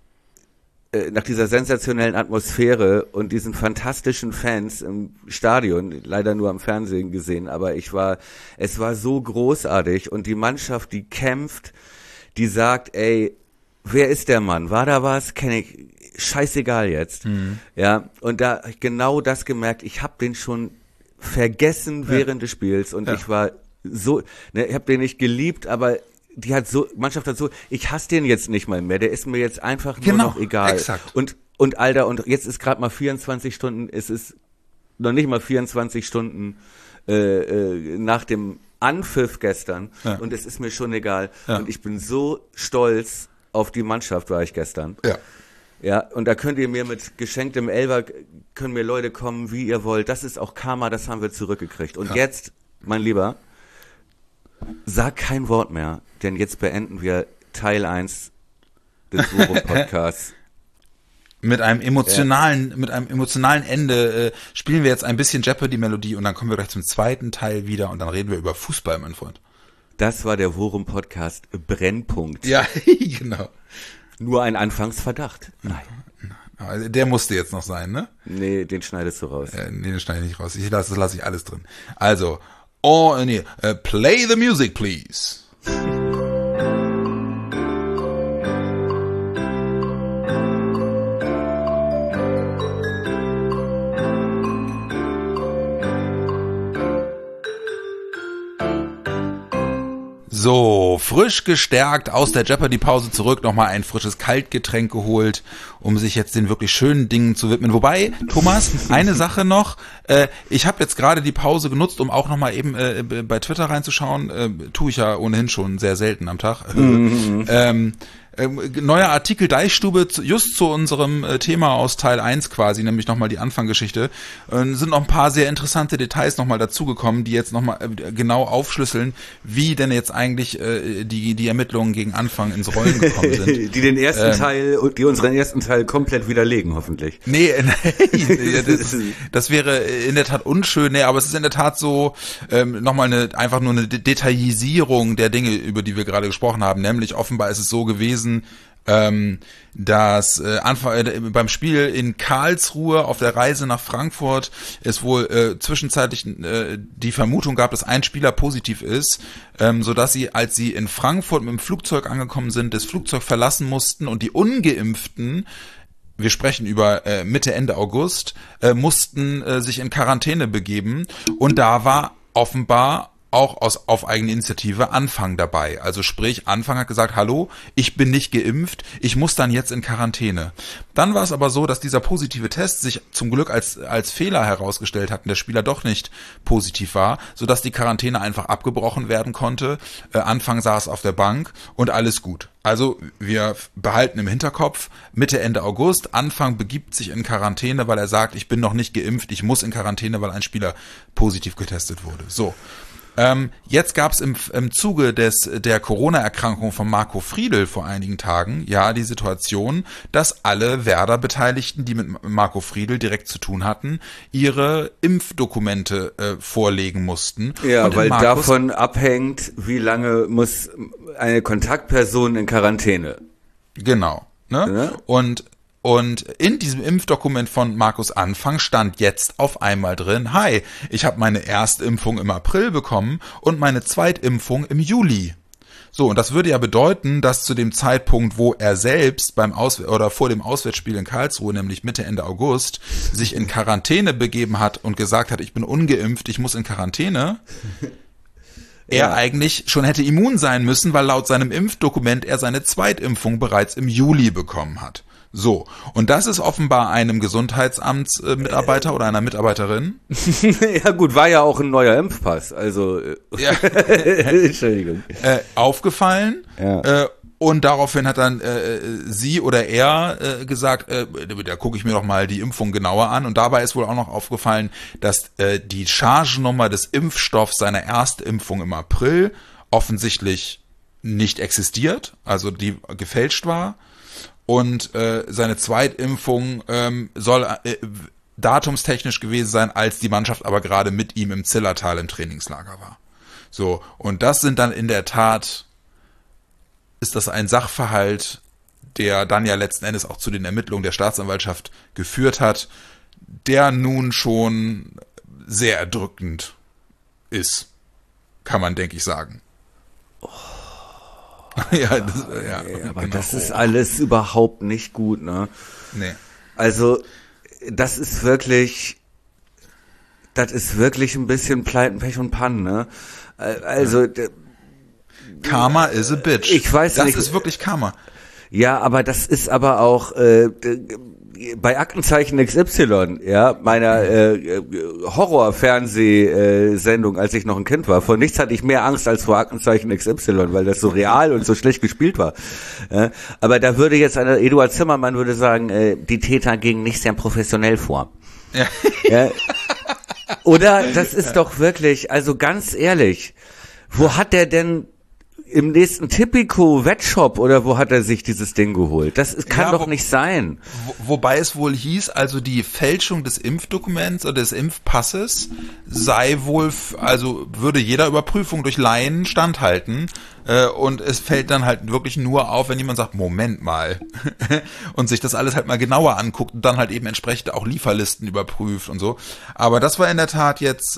Atmosphäre und diesen fantastischen Fans im Stadion, leider nur am Fernsehen gesehen, aber es war so großartig und die Mannschaft, die kämpft, die sagt, ey, wer ist der Mann? War da was? Kenne ich, scheißegal jetzt. Mhm. Ja, und da genau das gemerkt, ich habe den schon vergessen während des Spiels und ich war so, ne, ich habe den nicht geliebt, aber Mannschaft hat so, ich hasse den jetzt nicht mal mehr, der ist mir jetzt einfach nur noch egal. Exakt. Und Alter, und jetzt ist gerade mal 24 Stunden, es ist noch nicht mal 24 Stunden nach dem Anpfiff gestern und es ist mir schon egal. Ja. Und ich bin so stolz auf die Mannschaft, war ich gestern. Ja. Ja, und da könnt ihr mir mit geschenktem Elfer, können mir Leute kommen, wie ihr wollt. Das ist auch Karma, das haben wir zurückgekriegt. Und jetzt, mein Lieber, sag kein Wort mehr, denn jetzt beenden wir Teil 1 des Forum-Podcasts. Mit einem emotionalen Ende spielen wir jetzt ein bisschen Jeopardy-Melodie und dann kommen wir gleich zum zweiten Teil wieder und dann reden wir über Fußball, mein Freund. Das war der Forum-Podcast Brennpunkt. Ja, genau. Nur ein Anfangsverdacht. Nein. Also der musste jetzt noch sein, ne? Nee, den schneidest du raus. Nee, den schneide ich nicht raus. Das lasse ich alles drin. Also, play the music, please. So, frisch gestärkt aus der Jeopardy-Pause zurück, nochmal ein frisches Kaltgetränk geholt, um sich jetzt den wirklich schönen Dingen zu widmen. Wobei, Thomas, eine Sache noch, ich habe jetzt gerade die Pause genutzt, um auch nochmal eben bei Twitter reinzuschauen, tue ich ja ohnehin schon sehr selten am Tag. neuer Artikel Deichstube, just zu unserem Thema aus Teil 1 quasi, nämlich nochmal die Anfangsgeschichte. Sind noch ein paar sehr interessante Details nochmal dazugekommen, die jetzt nochmal genau aufschlüsseln, wie denn jetzt eigentlich die Ermittlungen gegen Anfang ins Rollen gekommen sind. Die unseren ersten Teil komplett widerlegen, hoffentlich. Nee, das wäre in der Tat unschön, aber es ist in der Tat so nochmal einfach nur eine Detailisierung der Dinge, über die wir gerade gesprochen haben, nämlich offenbar ist es so gewesen, dass beim Spiel in Karlsruhe auf der Reise nach Frankfurt es wohl zwischenzeitlich die Vermutung gab, dass ein Spieler positiv ist, sodass sie, als sie in Frankfurt mit dem Flugzeug angekommen sind, das Flugzeug verlassen mussten und die Ungeimpften, wir sprechen über Mitte, Ende August, mussten sich in Quarantäne begeben und da war offenbar auch auf eigene Initiative Anfang dabei. Also sprich, Anfang hat gesagt, hallo, ich bin nicht geimpft, ich muss dann jetzt in Quarantäne. Dann war es aber so, dass dieser positive Test sich zum Glück als Fehler herausgestellt hat und der Spieler doch nicht positiv war, sodass die Quarantäne einfach abgebrochen werden konnte. Anfang saß auf der Bank und alles gut. Also wir behalten im Hinterkopf, Mitte, Ende August, Anfang begibt sich in Quarantäne, weil er sagt, ich bin noch nicht geimpft, ich muss in Quarantäne, weil ein Spieler positiv getestet wurde. So. Jetzt gab es im Zuge der Corona-Erkrankung von Marco Friedl vor einigen Tagen die Situation, dass alle Werder-Beteiligten, die mit Marco Friedl direkt zu tun hatten, ihre Impfdokumente vorlegen mussten. Ja, weil davon abhängt, wie lange muss eine Kontaktperson in Quarantäne. Genau. Ne? Ja. Und in diesem Impfdokument von Markus Anfang stand jetzt auf einmal drin, hi, ich habe meine Erstimpfung im April bekommen und meine Zweitimpfung im Juli. So, und das würde ja bedeuten, dass zu dem Zeitpunkt, wo er selbst vor dem Auswärtsspiel in Karlsruhe, nämlich Mitte, Ende August, sich in Quarantäne begeben hat und gesagt hat, ich bin ungeimpft, ich muss in Quarantäne, er eigentlich schon hätte immun sein müssen, weil laut seinem Impfdokument er seine Zweitimpfung bereits im Juli bekommen hat. So, und das ist offenbar einem Gesundheitsamtsmitarbeiter oder einer Mitarbeiterin. Ja gut, war ja auch ein neuer Impfpass, also Entschuldigung. Aufgefallen. Ja. Und daraufhin hat dann sie oder er gesagt, da gucke ich mir doch mal die Impfung genauer an. Und dabei ist wohl auch noch aufgefallen, dass die Chargennummer des Impfstoffs seiner Erstimpfung im April offensichtlich nicht existiert, also die gefälscht war. Und seine Zweitimpfung soll datumstechnisch gewesen sein, als die Mannschaft aber gerade mit ihm im Zillertal im Trainingslager war. So, und das sind dann in der Tat, ist das ein Sachverhalt, der dann ja letzten Endes auch zu den Ermittlungen der Staatsanwaltschaft geführt hat, der nun schon sehr erdrückend ist, kann man, denke ich, sagen. Aber genau. Das ist alles überhaupt nicht gut, ne? Nee. Also, das ist wirklich ein bisschen Pleiten, Pech und Pannen, ne? Also, Karma is a bitch. Ich weiß nicht. Das ist wirklich Karma. Ja, aber das ist aber auch bei Aktenzeichen XY, meiner Horror-Fernsehsendung, als ich noch ein Kind war. Vor nichts hatte ich mehr Angst als vor Aktenzeichen XY, weil das so real und so schlecht gespielt war. Aber da würde jetzt Eduard Zimmermann würde sagen, die Täter gingen nicht sehr professionell vor. Ja. Oder das ist doch wirklich, also ganz ehrlich, wo hat der denn im nächsten Tipico-Wettshop oder wo hat er sich dieses Ding geholt? Das kann doch nicht sein. Wobei es wohl hieß, also die Fälschung des Impfdokuments oder des Impfpasses sei wohl, also würde jeder Überprüfung durch Laien standhalten. Und es fällt dann halt wirklich nur auf, wenn jemand sagt, Moment mal, und sich das alles halt mal genauer anguckt und dann halt eben entsprechend auch Lieferlisten überprüft und so. Aber das war in der Tat jetzt,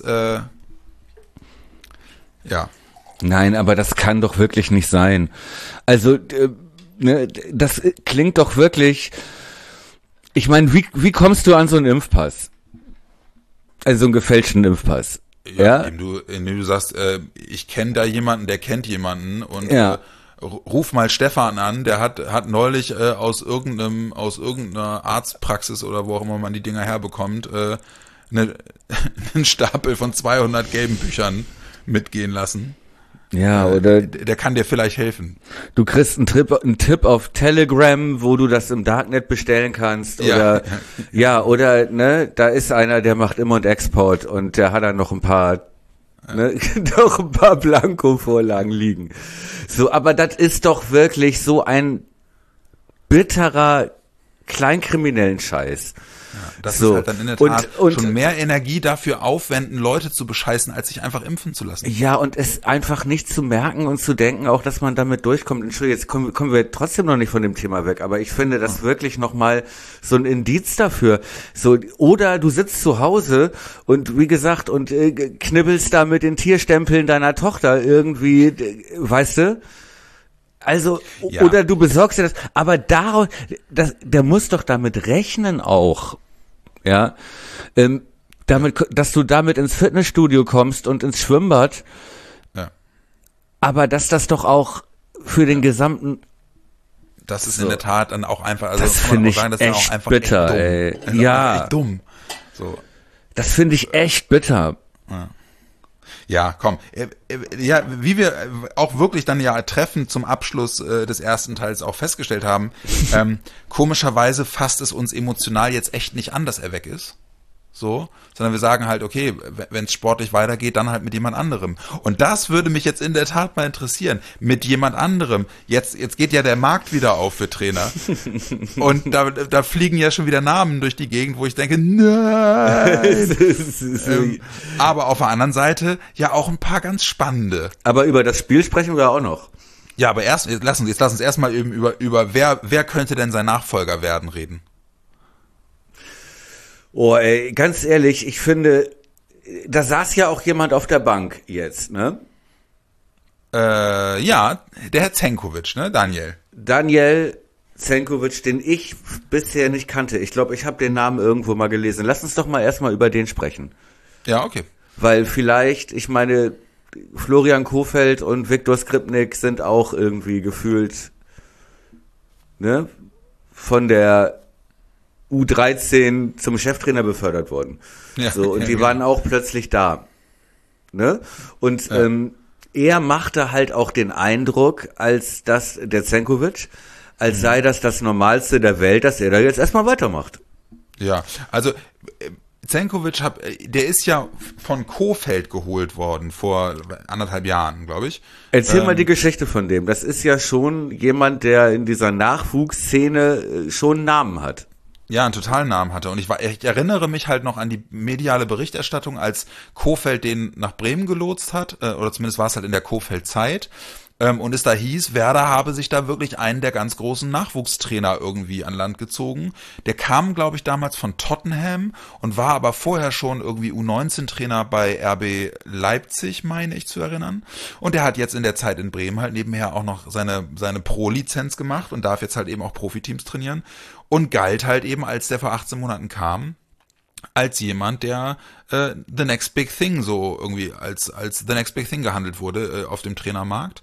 Nein, aber das kann doch wirklich nicht sein. Also, das klingt doch wirklich, ich meine, wie kommst du an so einen Impfpass? Also so einen gefälschten Impfpass. Ja? Indem du sagst, ich kenne da jemanden, der kennt jemanden und ruf mal Stefan an, der hat neulich aus irgendeiner Arztpraxis oder wo auch immer man die Dinger herbekommt, einen Stapel von 200 gelben Büchern mitgehen lassen. Ja, oder der kann dir vielleicht helfen. Du kriegst einen Tipp auf Telegram, wo du das im Darknet bestellen kannst, oder oder ne, da ist einer, der macht Im- und Export und der hat dann noch ein paar Blanko-Vorlagen liegen. So, aber das ist doch wirklich so ein bitterer, kleinkriminellen Scheiß. Ja, das ist halt dann in der Tat schon mehr Energie dafür aufwenden, Leute zu bescheißen, als sich einfach impfen zu lassen. Ja, und es einfach nicht zu merken und zu denken, auch dass man damit durchkommt. Entschuldigung, jetzt kommen wir trotzdem noch nicht von dem Thema weg, aber ich finde das wirklich nochmal so ein Indiz dafür. So, oder du sitzt zu Hause und wie gesagt, und knibbelst da mit den Tierstempeln deiner Tochter irgendwie, weißt du? Also, oder du besorgst dir das, aber der muss doch damit rechnen auch, ja, dass du damit ins Fitnessstudio kommst und ins Schwimmbad, aber dass das doch auch für den gesamten... Das ist in der Tat dann auch einfach, also das finde ich echt bitter, ey. Ja. Echt dumm. So. Das finde ich echt bitter. Ja. Ja, komm. Ja, wie wir auch wirklich dann ja treffend zum Abschluss des ersten Teils auch festgestellt haben, komischerweise fasst es uns emotional jetzt echt nicht an, dass er weg ist. So, sondern wir sagen halt, okay, wenn es sportlich weitergeht, dann halt mit jemand anderem. Und das würde mich jetzt in der Tat mal interessieren. Mit jemand anderem. Jetzt geht ja der Markt wieder auf für Trainer. Und da fliegen ja schon wieder Namen durch die Gegend, wo ich denke, nein. Aber auf der anderen Seite ja auch ein paar ganz spannende. Aber über das Spiel sprechen wir auch noch. Ja, aber lass uns erstmal eben über wer könnte denn sein Nachfolger werden reden. Oh, ey, ganz ehrlich, ich finde, da saß ja auch jemand auf der Bank jetzt, ne? Ja, der Herr Zenkovic, ne, Daniel Zenkovic, den ich bisher nicht kannte. Ich glaube, ich habe den Namen irgendwo mal gelesen. Lass uns doch mal erstmal über den sprechen. Ja, okay. Weil vielleicht, ich meine, Florian Kohfeldt und Viktor Skripnik sind auch irgendwie gefühlt, ne, von der U13 zum Cheftrainer befördert worden. Ja, so, und die waren auch plötzlich da. Ne? Und er machte halt auch den Eindruck, der Zenkovic, als sei das Normalste der Welt, dass er da jetzt erstmal weitermacht. Ja, also Zenkovic, der ist ja von Kohfeldt geholt worden vor 1,5 Jahren, glaube ich. Erzähl mal die Geschichte von dem. Das ist ja schon jemand, der in dieser Nachwuchsszene schon einen Namen hat. Ja, einen totalen Namen hatte. Und ich erinnere mich halt noch an die mediale Berichterstattung, als Kohfeldt den nach Bremen gelotst hat, oder zumindest war es halt in der Kohfeldt-Zeit. Und es da hieß, Werder habe sich da wirklich einen der ganz großen Nachwuchstrainer irgendwie an Land gezogen. Der kam, glaube ich, damals von Tottenham und war aber vorher schon irgendwie U19-Trainer bei RB Leipzig, meine ich zu erinnern. Und der hat jetzt in der Zeit in Bremen halt nebenher auch noch seine Pro-Lizenz gemacht und darf jetzt halt eben auch Profiteams trainieren. Und galt halt eben, als der vor 18 Monaten kam, als jemand, der the next big thing so irgendwie als the next big thing gehandelt wurde auf dem Trainermarkt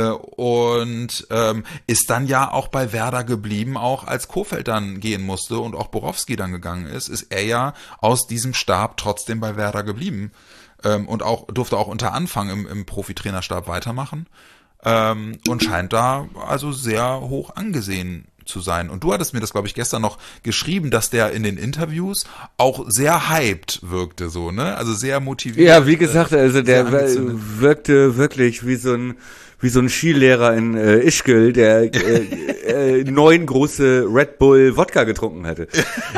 und ist dann ja auch bei Werder geblieben, auch als Kohfeldt dann gehen musste und auch Borowski dann gegangen ist er ja aus diesem Stab trotzdem bei Werder geblieben und durfte auch unter Anfang im Profitrainerstab weitermachen und scheint da also sehr hoch angesehen zu sein. Und du hattest mir das, glaube ich, gestern noch geschrieben, dass der in den Interviews auch sehr hyped wirkte, so, ne? Also sehr motiviert. Ja, wie gesagt, also der wirkte wirklich wie so ein Skilehrer in Ischgl, der 9 große Red Bull Wodka getrunken hatte.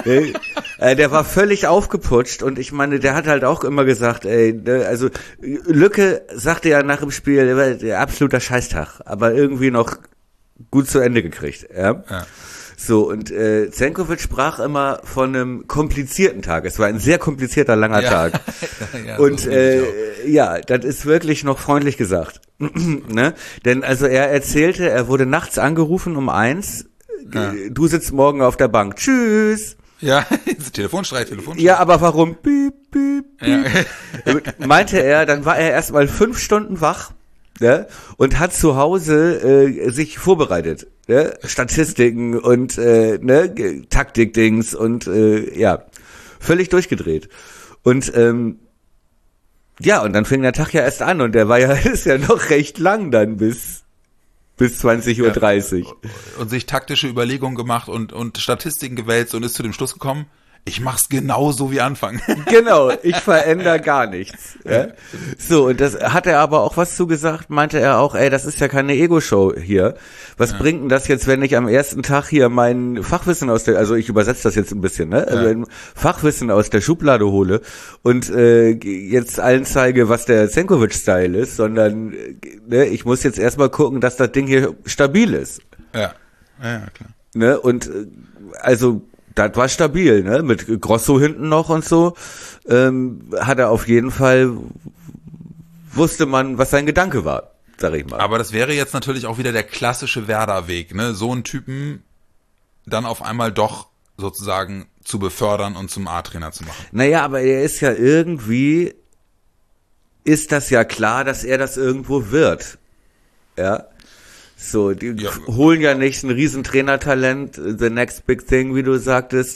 Der war völlig aufgeputscht und ich meine, der hat halt auch immer gesagt, also Lücke sagte ja nach dem Spiel, der war der absoluter Scheißtag, aber irgendwie noch gut zu Ende gekriegt, ja. So, und Zenkovic sprach immer von einem komplizierten Tag. Es war ein sehr komplizierter, langer Tag. Ja, und das ist wirklich noch freundlich gesagt. Ne? Denn also er erzählte, er wurde nachts angerufen um 1, du sitzt morgen auf der Bank. Tschüss. Ja, Telefonstreit. Ja, aber warum? Piep, piep, piep. Ja. Meinte er, dann war er erst mal 5 Stunden wach. Ne? Und hat zu Hause sich vorbereitet, ne? Statistiken und Taktikdings und völlig durchgedreht. Und Ja, und dann fing der Tag ja erst an und der war ja, ist ja noch recht lang dann bis 20:30 Uhr. Und sich taktische Überlegungen gemacht und Statistiken gewälzt und ist zu dem Schluss gekommen, ich mach's genauso wie Anfang. Genau, ich verändere gar nichts. Ja? So, und das hat er aber auch was zugesagt, meinte er auch, ey, das ist ja keine Ego-Show hier. Was bringt denn das jetzt, wenn ich am ersten Tag hier mein Fachwissen also ich übersetze das jetzt ein bisschen, ne? Also ein Fachwissen aus der Schublade hole und jetzt allen zeige, was der Zenkovic-Style ist, sondern ne, ich muss jetzt erstmal gucken, dass das Ding hier stabil ist. Ja, klar. Ne? Und also das war stabil, ne? Mit Grosso hinten noch und so. Hat er auf jeden Fall, wusste man, was sein Gedanke war, sag ich mal. Aber das wäre jetzt natürlich auch wieder der klassische Werder-Weg, ne? So einen Typen dann auf einmal doch sozusagen zu befördern und zum A-Trainer zu machen. Naja, aber er ist ja irgendwie, ist das ja klar, dass er das irgendwo wird. Ja. So, die holen ja nicht ein Riesentrainertalent, the next big thing, wie du sagtest,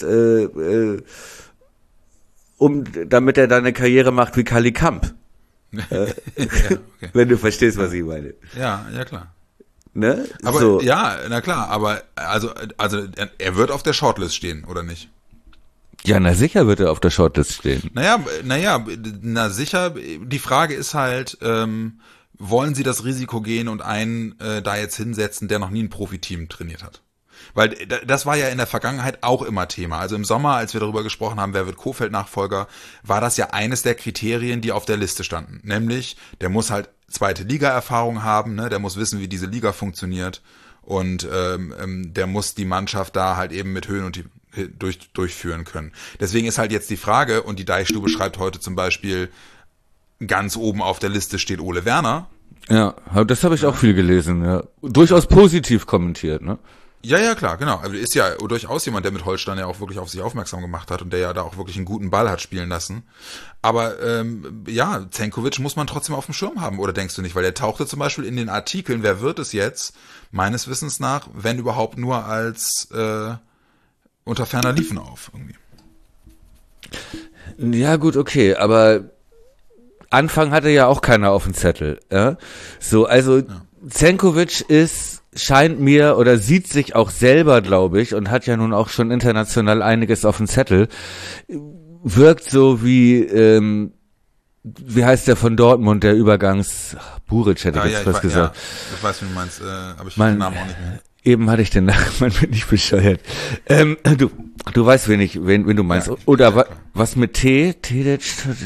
damit er dann eine Karriere macht wie Kali Kamp. Okay. Wenn du verstehst, was ich meine. Ja, klar. Ne? Aber so. ja, na klar, aber also er wird auf der Shortlist stehen, oder nicht? Ja, na sicher wird er auf der Shortlist stehen. Na sicher, die Frage ist halt, wollen sie das Risiko gehen und einen da jetzt hinsetzen, der noch nie ein Profiteam trainiert hat? Weil das war ja in der Vergangenheit auch immer Thema. Also im Sommer, als wir darüber gesprochen haben, wer wird Kohfeldt-Nachfolger, war das ja eines der Kriterien, die auf der Liste standen. Nämlich, der muss halt zweite Liga-Erfahrung haben, ne? Der muss wissen, wie diese Liga funktioniert und der muss die Mannschaft da halt eben mit Höhen und durchführen können. Deswegen ist halt jetzt die Frage, und die Deichstube schreibt heute zum Beispiel, ganz oben auf der Liste steht Ole Werner. Ja, das habe ich auch viel gelesen, ja. Durchaus positiv kommentiert, ne? Ja, klar, genau. Also ist ja durchaus jemand, der mit Holstein ja auch wirklich auf sich aufmerksam gemacht hat und der ja da auch wirklich einen guten Ball hat spielen lassen. Aber Zenkovic muss man trotzdem auf dem Schirm haben, oder denkst du nicht? Weil der tauchte zum Beispiel in den Artikeln, wer wird es jetzt, meines Wissens nach, wenn überhaupt nur als unter ferner Liefen auf irgendwie. Ja gut, okay, aber Anfang hatte ja auch keiner auf dem Zettel. Ja? So, also Zenkovic scheint mir oder sieht sich auch selber, glaube ich, und hat ja nun auch schon international einiges auf dem Zettel, wirkt so wie heißt der von Dortmund, der Buric hätte ich jetzt fast gesagt. Ja, ich weiß, wie du meinst, aber ich den Namen auch nicht mehr. Eben hatte ich den Namen, man bin nicht bescheuert. Du weißt, wen du meinst. Ja, oder was mit Terzic,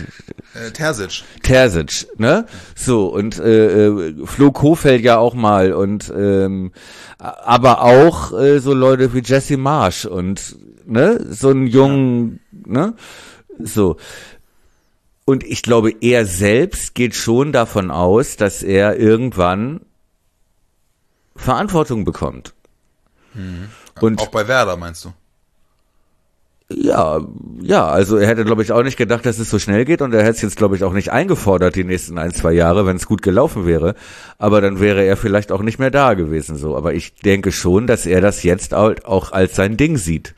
ne? So, und Flo Kohfeldt ja auch mal und aber auch so Leute wie Jesse Marsch und ne, so einen jungen, ne? So. Und ich glaube, er selbst geht schon davon aus, dass er irgendwann Verantwortung bekommt. Und auch bei Werder, meinst du? Ja, also er hätte, glaube ich, auch nicht gedacht, dass es so schnell geht und er hätte es jetzt, glaube ich, auch nicht eingefordert die nächsten 1-2 Jahre, wenn es gut gelaufen wäre. Aber dann wäre er vielleicht auch nicht mehr da gewesen so. Aber ich denke schon, dass er das jetzt auch als sein Ding sieht.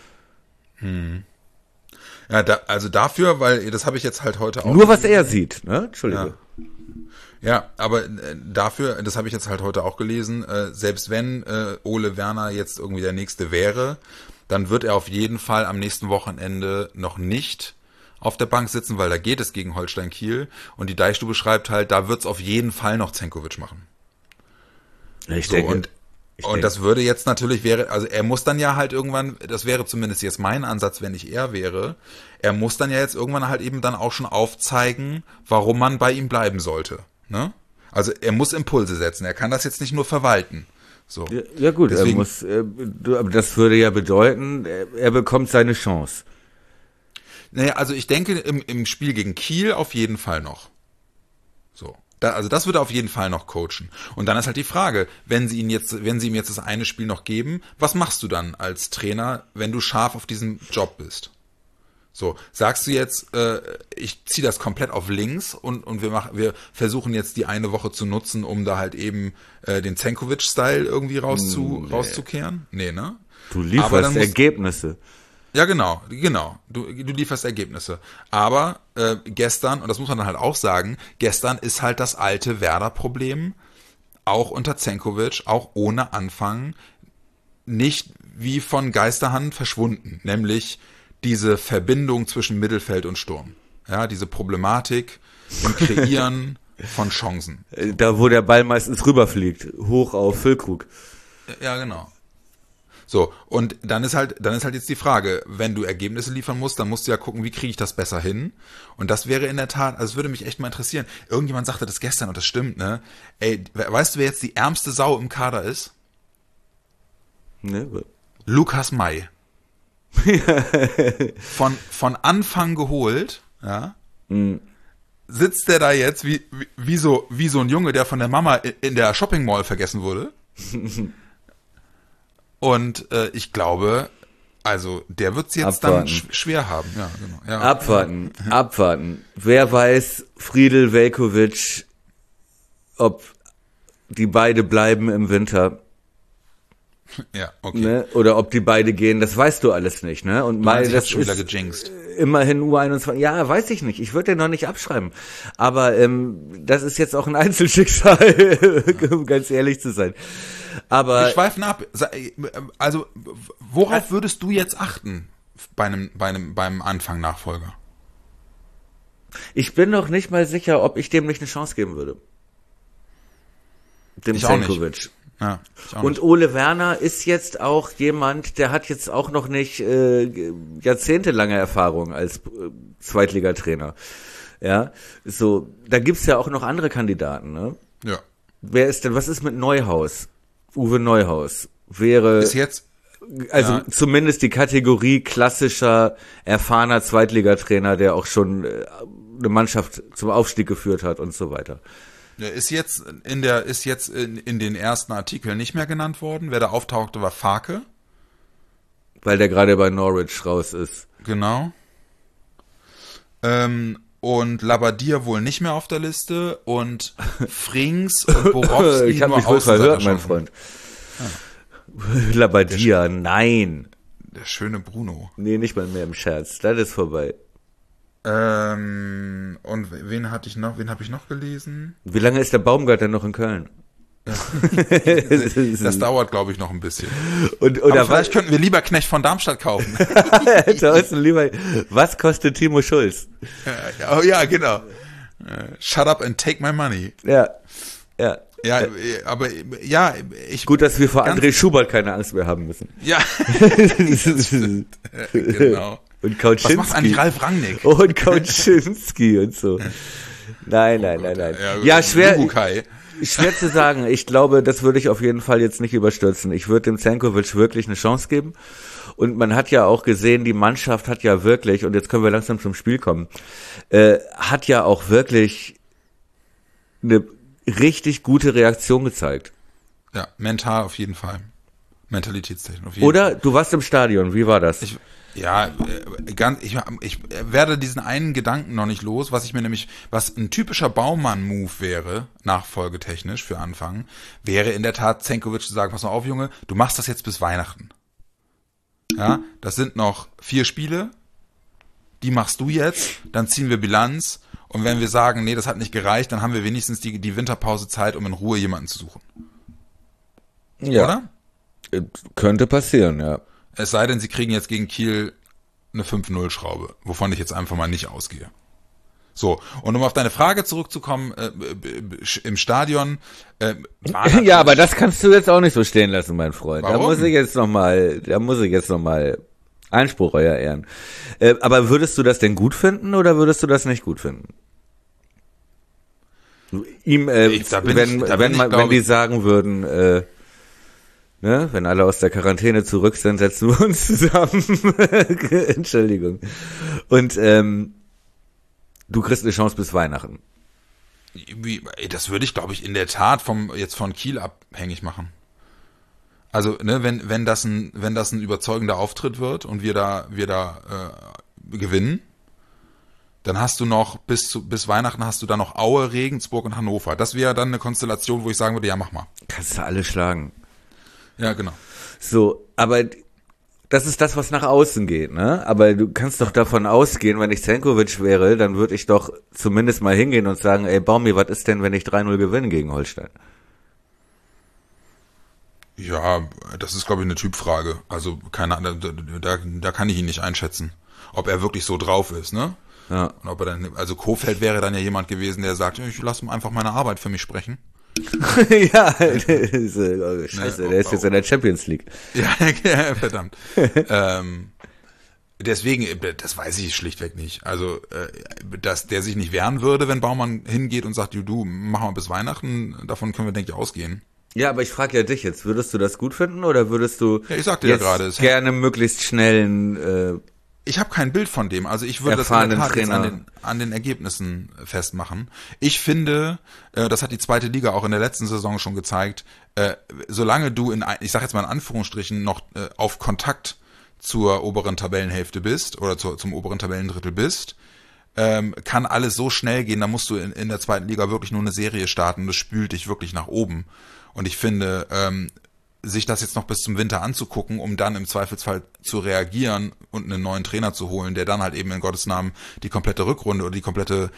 Ja, also dafür, weil das habe ich jetzt halt heute auch... Nur was er sieht, ne? Entschuldige. Ja, aber dafür, das habe ich jetzt halt heute auch gelesen, selbst wenn Ole Werner jetzt irgendwie der Nächste wäre, dann wird er auf jeden Fall am nächsten Wochenende noch nicht auf der Bank sitzen, weil da geht es gegen Holstein Kiel und die Deichstube schreibt halt, da wird es auf jeden Fall noch Zenkovic machen. Ich denke, und das würde jetzt natürlich also er muss dann ja halt irgendwann, das wäre zumindest jetzt mein Ansatz, wenn ich er wäre, er muss dann ja jetzt irgendwann halt eben dann auch schon aufzeigen, warum man bei ihm bleiben sollte. Ne? Also er muss Impulse setzen, er kann das jetzt nicht nur verwalten. So. Ja gut, deswegen, aber das würde ja bedeuten, er bekommt seine Chance. Naja, also ich denke im Spiel gegen Kiel auf jeden Fall noch. So. Also das wird er auf jeden Fall noch coachen. Und dann ist halt die Frage, wenn sie ihm jetzt das eine Spiel noch geben, was machst du dann als Trainer, wenn du scharf auf diesem Job bist? So, sagst du jetzt, ich ziehe das komplett auf links und wir versuchen jetzt die eine Woche zu nutzen, um da halt eben den Zenkovic-Style irgendwie rauszukehren? Nee, ne? Du lieferst Ergebnisse. Ja, genau. Du lieferst Ergebnisse. Aber gestern, und das muss man dann halt auch sagen, gestern ist halt das alte Werder-Problem, auch unter Zenkovic, auch ohne Anfang, nicht wie von Geisterhand verschwunden. Nämlich diese Verbindung zwischen Mittelfeld und Sturm. Ja, diese Problematik im Kreieren von Chancen. Da, wo der Ball meistens rüberfliegt, hoch auf Füllkrug. Ja, genau. So, und dann ist halt jetzt die Frage, wenn du Ergebnisse liefern musst, dann musst du ja gucken, wie kriege ich das besser hin? Und das wäre in der Tat, also es würde mich echt mal interessieren. Irgendjemand sagte das gestern und das stimmt, ne? Ey, weißt du, wer jetzt die ärmste Sau im Kader ist? Ne? Lukas May. Von Anfang geholt, ja? Sitzt der da jetzt wie so ein Junge, der von der Mama in der Shopping Mall vergessen wurde? Und ich glaube, also der wird es jetzt Abwarten. dann schwer haben. Ja, genau. Ja. Abwarten. Wer weiß, Friedel, Veljković, ob die beide bleiben im Winter. Ja, okay. Ne? Oder ob die beide gehen, das weißt du alles nicht. Ne? Und Meinst, das schon ist wieder gejinxt. Immerhin U21. Ja, weiß ich nicht. Ich würde den noch nicht abschreiben. Aber das ist jetzt auch ein Einzelschicksal, um ganz ehrlich zu sein. Aber wir schweifen ab. Also, worauf würdest du jetzt achten beim Anfang Nachfolger? ich bin noch nicht mal sicher, ob ich dem nicht eine Chance geben würde. Dem Ich auch nicht. Zenkovic. Ja, ich auch Und nicht. Ole Werner ist jetzt auch jemand, der hat jetzt auch noch nicht jahrzehntelange Erfahrung als Zweitligatrainer. Ja, so, da gibt's ja auch noch andere Kandidaten, ne? Ja. Was ist mit Neuhaus? Uwe Neuhaus wäre Ist jetzt, also zumindest die Kategorie klassischer, erfahrener Zweitligatrainer, der auch schon eine Mannschaft zum Aufstieg geführt hat und so weiter. ist jetzt in den ersten Artikeln nicht mehr genannt worden. Wer da auftauchte, war Farke. Weil der gerade bei Norwich raus ist. Genau. Und Labbadia wohl nicht mehr auf der Liste und Frings und Borowski Ich habe mich wohl verhört, mein Freund. Labbadia, nein. Der schöne Bruno. Nee, nicht mal mehr im Scherz. Das ist vorbei. Und wen habe ich noch gelesen? Wie lange ist der Baumgart denn noch in Köln? Das dauert, glaube ich, noch ein bisschen. Oder Aber vielleicht könnten wir lieber Knecht von Darmstadt kaufen. Was kostet Timo Schulz? Oh ja, genau. Shut up and take my money. Ja. Ja, aber ja, Gut, dass wir vor André Schubert keine Angst mehr haben müssen. Ja. Genau. Und Kauczynski. Was macht eigentlich Ralf Rangnick? Und Kauczynski und so. Nein. Ja, schwer zu sagen. Ich glaube, das würde ich auf jeden Fall jetzt nicht überstürzen. Ich würde dem Zenkovic wirklich eine Chance geben. Und man hat ja auch gesehen, die Mannschaft hat ja wirklich, und jetzt können wir langsam zum Spiel kommen, hat ja auch wirklich eine richtig gute Reaktion gezeigt. Ja, mental auf jeden Fall. Mentalitätstechnisch auf jeden Oder Fall. du warst im Stadion, wie war das? Ich werde diesen einen Gedanken noch nicht los, was ein typischer Baumann-Move wäre, nachfolgetechnisch für Anfang, wäre in der Tat Zenkovic zu sagen, pass mal auf, Junge, du machst das jetzt bis Weihnachten. Ja, das sind noch 4 Spiele, die machst du jetzt, dann ziehen wir Bilanz und wenn wir sagen, nee, das hat nicht gereicht, dann haben wir wenigstens die Winterpause Zeit, um in Ruhe jemanden zu suchen. Ja. Oder? Könnte passieren, ja. Es sei denn, sie kriegen jetzt gegen Kiel eine 5-0-Schraube, wovon ich jetzt einfach mal nicht ausgehe. So, und um auf deine Frage zurückzukommen, im Stadion ja, aber das kannst du jetzt auch nicht so stehen lassen, mein Freund. Warum? Da muss ich jetzt noch mal Einspruch, euer Ehren. Aber würdest du das denn gut finden oder würdest du das nicht gut finden? Wenn die sagen würden, ne, wenn alle aus der Quarantäne zurück sind, setzen wir uns zusammen. Entschuldigung. Und du kriegst eine Chance bis Weihnachten. Das würde ich, glaube ich, in der Tat von Kiel abhängig machen. Also, ne, wenn das ein überzeugender Auftritt wird und wir da gewinnen, dann hast du noch bis Weihnachten hast du dann noch Aue, Regensburg und Hannover. Das wäre dann eine Konstellation, wo ich sagen würde, ja, mach mal. Kannst du alle schlagen. Ja, genau. So, aber das ist das, was nach außen geht, ne? Aber du kannst doch davon ausgehen, wenn ich Zenkovic wäre, dann würde ich doch zumindest mal hingehen und sagen, ey Baumi, was ist denn, wenn ich 3-0 gewinne gegen Holstein? Ja, das ist, glaube ich, eine Typfrage. Also keine Ahnung, da kann ich ihn nicht einschätzen, ob er wirklich so drauf ist, ne? Ja. Und ob er dann, also Kohfeldt wäre dann ja jemand gewesen, der sagt, ich lasse einfach meine Arbeit für mich sprechen. Ja, scheiße, der ist jetzt in der Champions League. Ja, verdammt. Deswegen, das weiß ich schlichtweg nicht. Also, dass der sich nicht wehren würde, wenn Baumann hingeht und sagt, du, mach mal bis Weihnachten, davon können wir, denke ich, ausgehen. Ja, aber ich frage ja dich jetzt, würdest du das gut finden oder würdest du ich sagte jetzt ja gerade, gerne möglichst schnellen ich habe kein Bild von dem, also ich würde das in der Tat jetzt an den Ergebnissen festmachen. Ich finde, das hat die zweite Liga auch in der letzten Saison schon gezeigt, solange du ich sage jetzt mal in Anführungsstrichen, noch auf Kontakt zur oberen Tabellenhälfte bist oder zum oberen Tabellendrittel bist, kann alles so schnell gehen, da musst du in der zweiten Liga wirklich nur eine Serie starten, das spült dich wirklich nach oben. Und ich finde, sich das jetzt noch bis zum Winter anzugucken, um dann im Zweifelsfall zu reagieren und einen neuen Trainer zu holen, der dann halt eben in Gottes Namen die komplette Rückrunde oder die komplette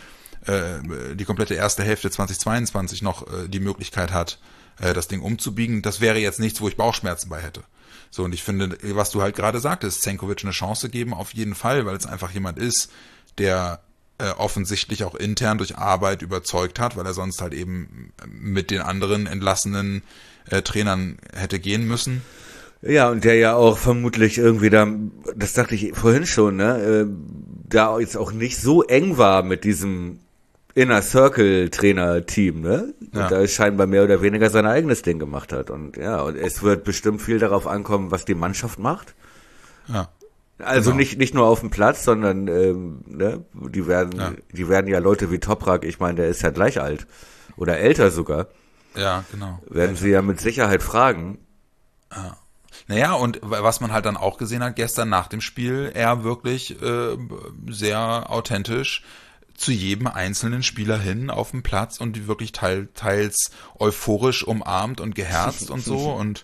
erste Hälfte 2022 noch die Möglichkeit hat, das Ding umzubiegen, das wäre jetzt nichts, wo ich Bauchschmerzen bei hätte. So, und ich finde, was du halt gerade sagtest, Zenkovic eine Chance geben, auf jeden Fall, weil es einfach jemand ist, der offensichtlich auch intern durch Arbeit überzeugt hat, weil er sonst halt eben mit den anderen entlassenen Trainern hätte gehen müssen. Ja, und der ja auch vermutlich irgendwie da, das dachte ich vorhin schon, ne, da jetzt auch nicht so eng war mit diesem Inner Circle Trainer-Team, ne? Ja. Und da scheinbar mehr oder weniger sein eigenes Ding gemacht hat. Und ja, und es wird bestimmt viel darauf ankommen, was die Mannschaft macht. Ja. Also genau. nicht nur auf dem Platz, sondern ne, die werden ja Leute wie Toprak, ich meine, der ist ja gleich alt oder älter sogar. Ja, genau. Werden sie ja mit Sicherheit fragen. Ja. Naja, und was man halt dann auch gesehen hat gestern nach dem Spiel, er wirklich sehr authentisch zu jedem einzelnen Spieler hin auf dem Platz und die wirklich teils euphorisch umarmt und geherzt und so und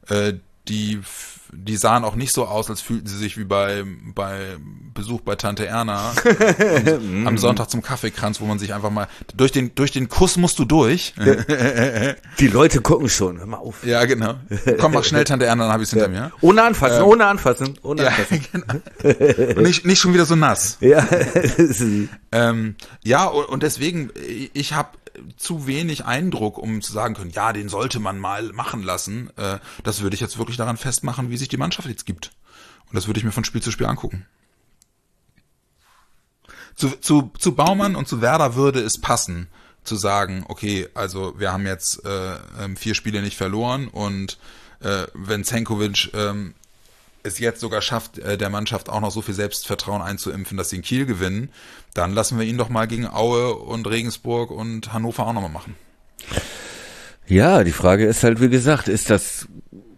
die sahen auch nicht so aus, als fühlten sie sich wie bei Besuch bei Tante Erna am Sonntag zum Kaffeekranz, wo man sich einfach mal durch den Kuss musst du durch. Die Leute gucken schon, hör mal auf. Ja, genau. Komm, mach schnell Tante Erna, dann habe ich es hinter mir. Ohne anfassen. Genau. Und nicht schon wieder so nass. Ja. Ja, und deswegen, ich habe zu wenig Eindruck, um zu sagen können, ja, den sollte man mal machen lassen. Das würde ich jetzt wirklich daran festmachen, wie sich die Mannschaft jetzt gibt. Und das würde ich mir von Spiel zu Spiel angucken. Zu Baumann und zu Werder würde es passen, zu sagen, okay, also wir haben jetzt 4 Spiele nicht verloren und wenn Zenkovic es jetzt sogar schafft, der Mannschaft auch noch so viel Selbstvertrauen einzuimpfen, dass sie in Kiel gewinnen, dann lassen wir ihn doch mal gegen Aue und Regensburg und Hannover auch nochmal machen. Ja, die Frage ist halt, wie gesagt, ist das,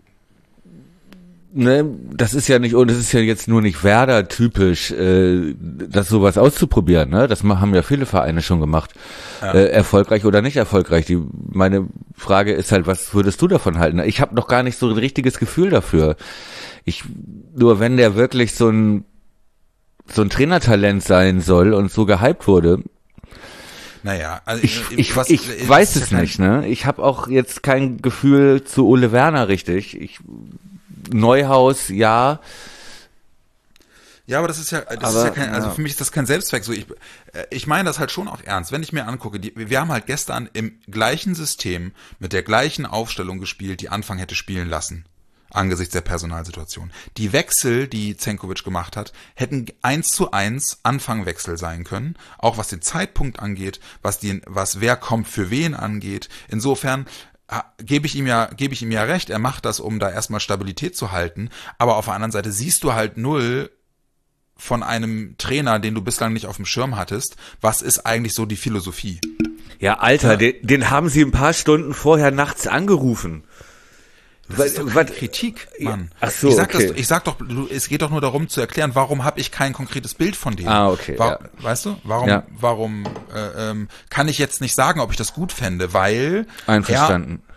ne, das ist ja nicht, und es ist ja jetzt nur nicht Werder typisch, das sowas auszuprobieren, ne, das haben ja viele Vereine schon gemacht, ja. Erfolgreich oder nicht erfolgreich. Meine Frage ist halt, was würdest du davon halten? Ich habe noch gar nicht so ein richtiges Gefühl dafür. Nur wenn der wirklich so ein Trainertalent sein soll und so gehypt wurde. Naja, also ich weiß es nicht, ne? Ich habe auch jetzt kein Gefühl zu Ole Werner richtig. Neuhaus, ja. Ja, aber das ist ja kein, also für mich ist das kein Selbstzweck. So, ich meine das halt schon auch ernst. Wenn ich mir angucke, wir haben halt gestern im gleichen System mit der gleichen Aufstellung gespielt, die Anfang hätte spielen lassen. Angesichts der Personalsituation. Die Wechsel, die Zenkovic gemacht hat, hätten 1:1 Anfangwechsel sein können, auch was den Zeitpunkt angeht, was wer kommt für wen angeht. Insofern gebe ich ihm ja recht, er macht das, um da erstmal Stabilität zu halten, aber auf der anderen Seite siehst du halt null von einem Trainer, den du bislang nicht auf dem Schirm hattest. Was ist eigentlich so die Philosophie? Ja, Alter, den haben sie ein paar Stunden vorher nachts angerufen. Das ist doch keine Kritik, Mann. Ach so, ich sag doch, es geht doch nur darum zu erklären, warum habe ich kein konkretes Bild von dem. Okay. Weißt du? Warum kann ich jetzt nicht sagen, ob ich das gut fände, weil einverstanden.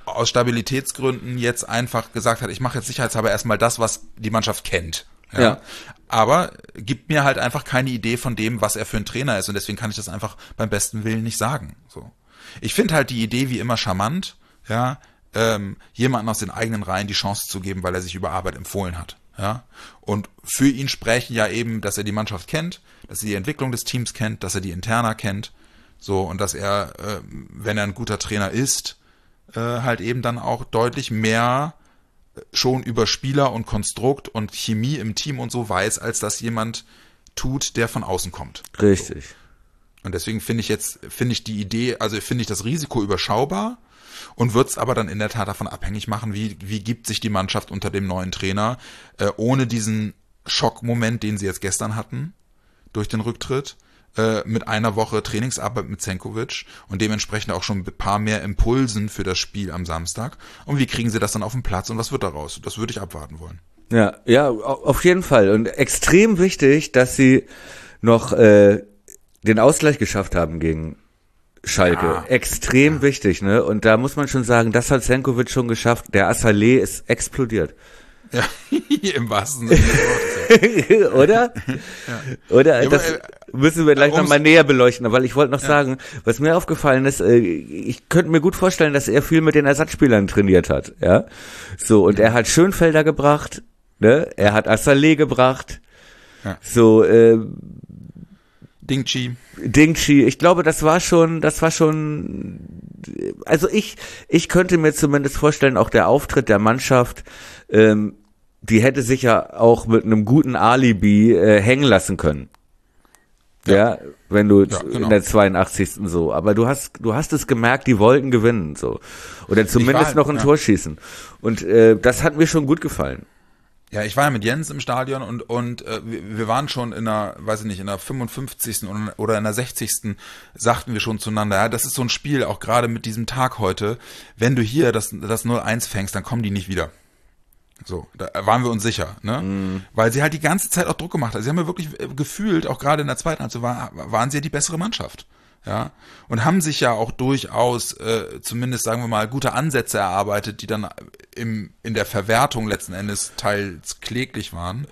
aus Stabilitätsgründen jetzt einfach gesagt hat, ich mache jetzt sicherheitshalber erstmal das, was die Mannschaft kennt. Ja. Aber gibt mir halt einfach keine Idee von dem, was er für ein Trainer ist und deswegen kann ich das einfach beim besten Willen nicht sagen. So. Ich finde halt die Idee wie immer charmant, ja, jemanden aus den eigenen Reihen die Chance zu geben, weil er sich über Arbeit empfohlen hat. Ja. Und für ihn sprechen ja eben, dass er die Mannschaft kennt, dass er die Entwicklung des Teams kennt, dass er die Interna kennt, so und dass er, wenn er ein guter Trainer ist, halt eben dann auch deutlich mehr schon über Spieler und Konstrukt und Chemie im Team und so weiß, als das jemand tut, der von außen kommt. Richtig. Und deswegen finde ich die Idee, also finde ich das Risiko überschaubar und würde es aber dann in der Tat davon abhängig machen, wie gibt sich die Mannschaft unter dem neuen Trainer, ohne diesen Schockmoment, den sie jetzt gestern hatten, durch den Rücktritt, mit einer Woche Trainingsarbeit mit Zenkovic und dementsprechend auch schon ein paar mehr Impulsen für das Spiel am Samstag. Und wie kriegen sie das dann auf den Platz und was wird daraus? Das würde ich abwarten wollen. Ja, auf jeden Fall. Und extrem wichtig, dass sie noch den Ausgleich geschafft haben gegen Schalke. Ja. Extrem wichtig, ne? Und da muss man schon sagen, das hat Zenkovic schon geschafft. Der Assalé ist explodiert. Ja, im wahrsten Sinne des Wortes. Oder? Ja. Oder? Ja, das müssen wir gleich nochmal näher beleuchten. Weil ich wollte noch sagen, was mir aufgefallen ist, ich könnte mir gut vorstellen, dass er viel mit den Ersatzspielern trainiert hat. Ja, so, und er hat Schönfelder gebracht, ne? Er hat Assalé gebracht. Ja. So, Dingchi. Ich glaube, das war schon, also ich könnte mir zumindest vorstellen, auch der Auftritt der Mannschaft, die hätte sich ja auch mit einem guten Alibi hängen lassen können. Ja, wenn du in der 82. so, aber du hast es gemerkt, die wollten gewinnen, so. Oder zumindest noch ein Tor schießen. Und das hat mir schon gut gefallen. Ja, ich war ja mit Jens im Stadion und wir waren schon in der 55. oder in der 60. sagten wir schon zueinander, ja, das ist so ein Spiel, auch gerade mit diesem Tag heute, wenn du hier das 0-1 fängst, dann kommen die nicht wieder. So, da waren wir uns sicher, ne? Weil sie halt die ganze Zeit auch Druck gemacht hat. Sie haben ja wirklich gefühlt, auch gerade in der zweiten Halbzeit, waren sie ja die bessere Mannschaft. Ja, und haben sich ja auch durchaus, zumindest sagen wir mal, gute Ansätze erarbeitet, die dann in der Verwertung letzten Endes teils kläglich waren.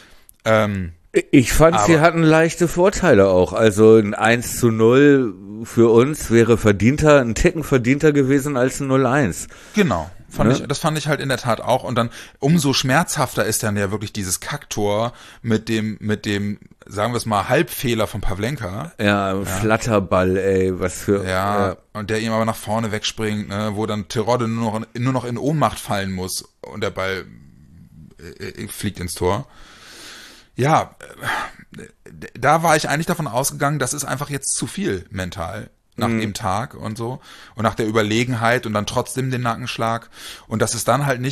Ich fand, sie hatten leichte Vorteile auch. Also ein 1-0 für uns wäre ein Ticken verdienter gewesen als ein 0-1. Genau. Das fand ich halt in der Tat auch. Und dann umso schmerzhafter ist dann ja wirklich dieses Kacktor mit dem, sagen wir es mal, Halbfehler von Pavlenka. Ja, Flatterball, ey, was für. Ja, und der ihm aber nach vorne wegspringt, ne, wo dann Terodde nur noch in Ohnmacht fallen muss und der Ball fliegt ins Tor. Ja, da war ich eigentlich davon ausgegangen, das ist einfach jetzt zu viel mental. Nach dem Tag und so und nach der Überlegenheit und dann trotzdem den Nackenschlag und das ist dann halt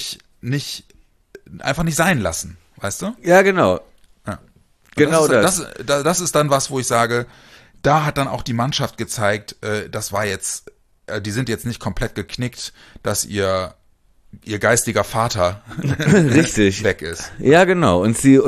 einfach nicht sein lassen, weißt du? Ja, genau. Ja. Genau das ist dann was, wo ich sage, da hat dann auch die Mannschaft gezeigt, das war jetzt, die sind jetzt nicht komplett geknickt, dass ihr geistiger Vater richtig weg ist. Ja, genau. Und sie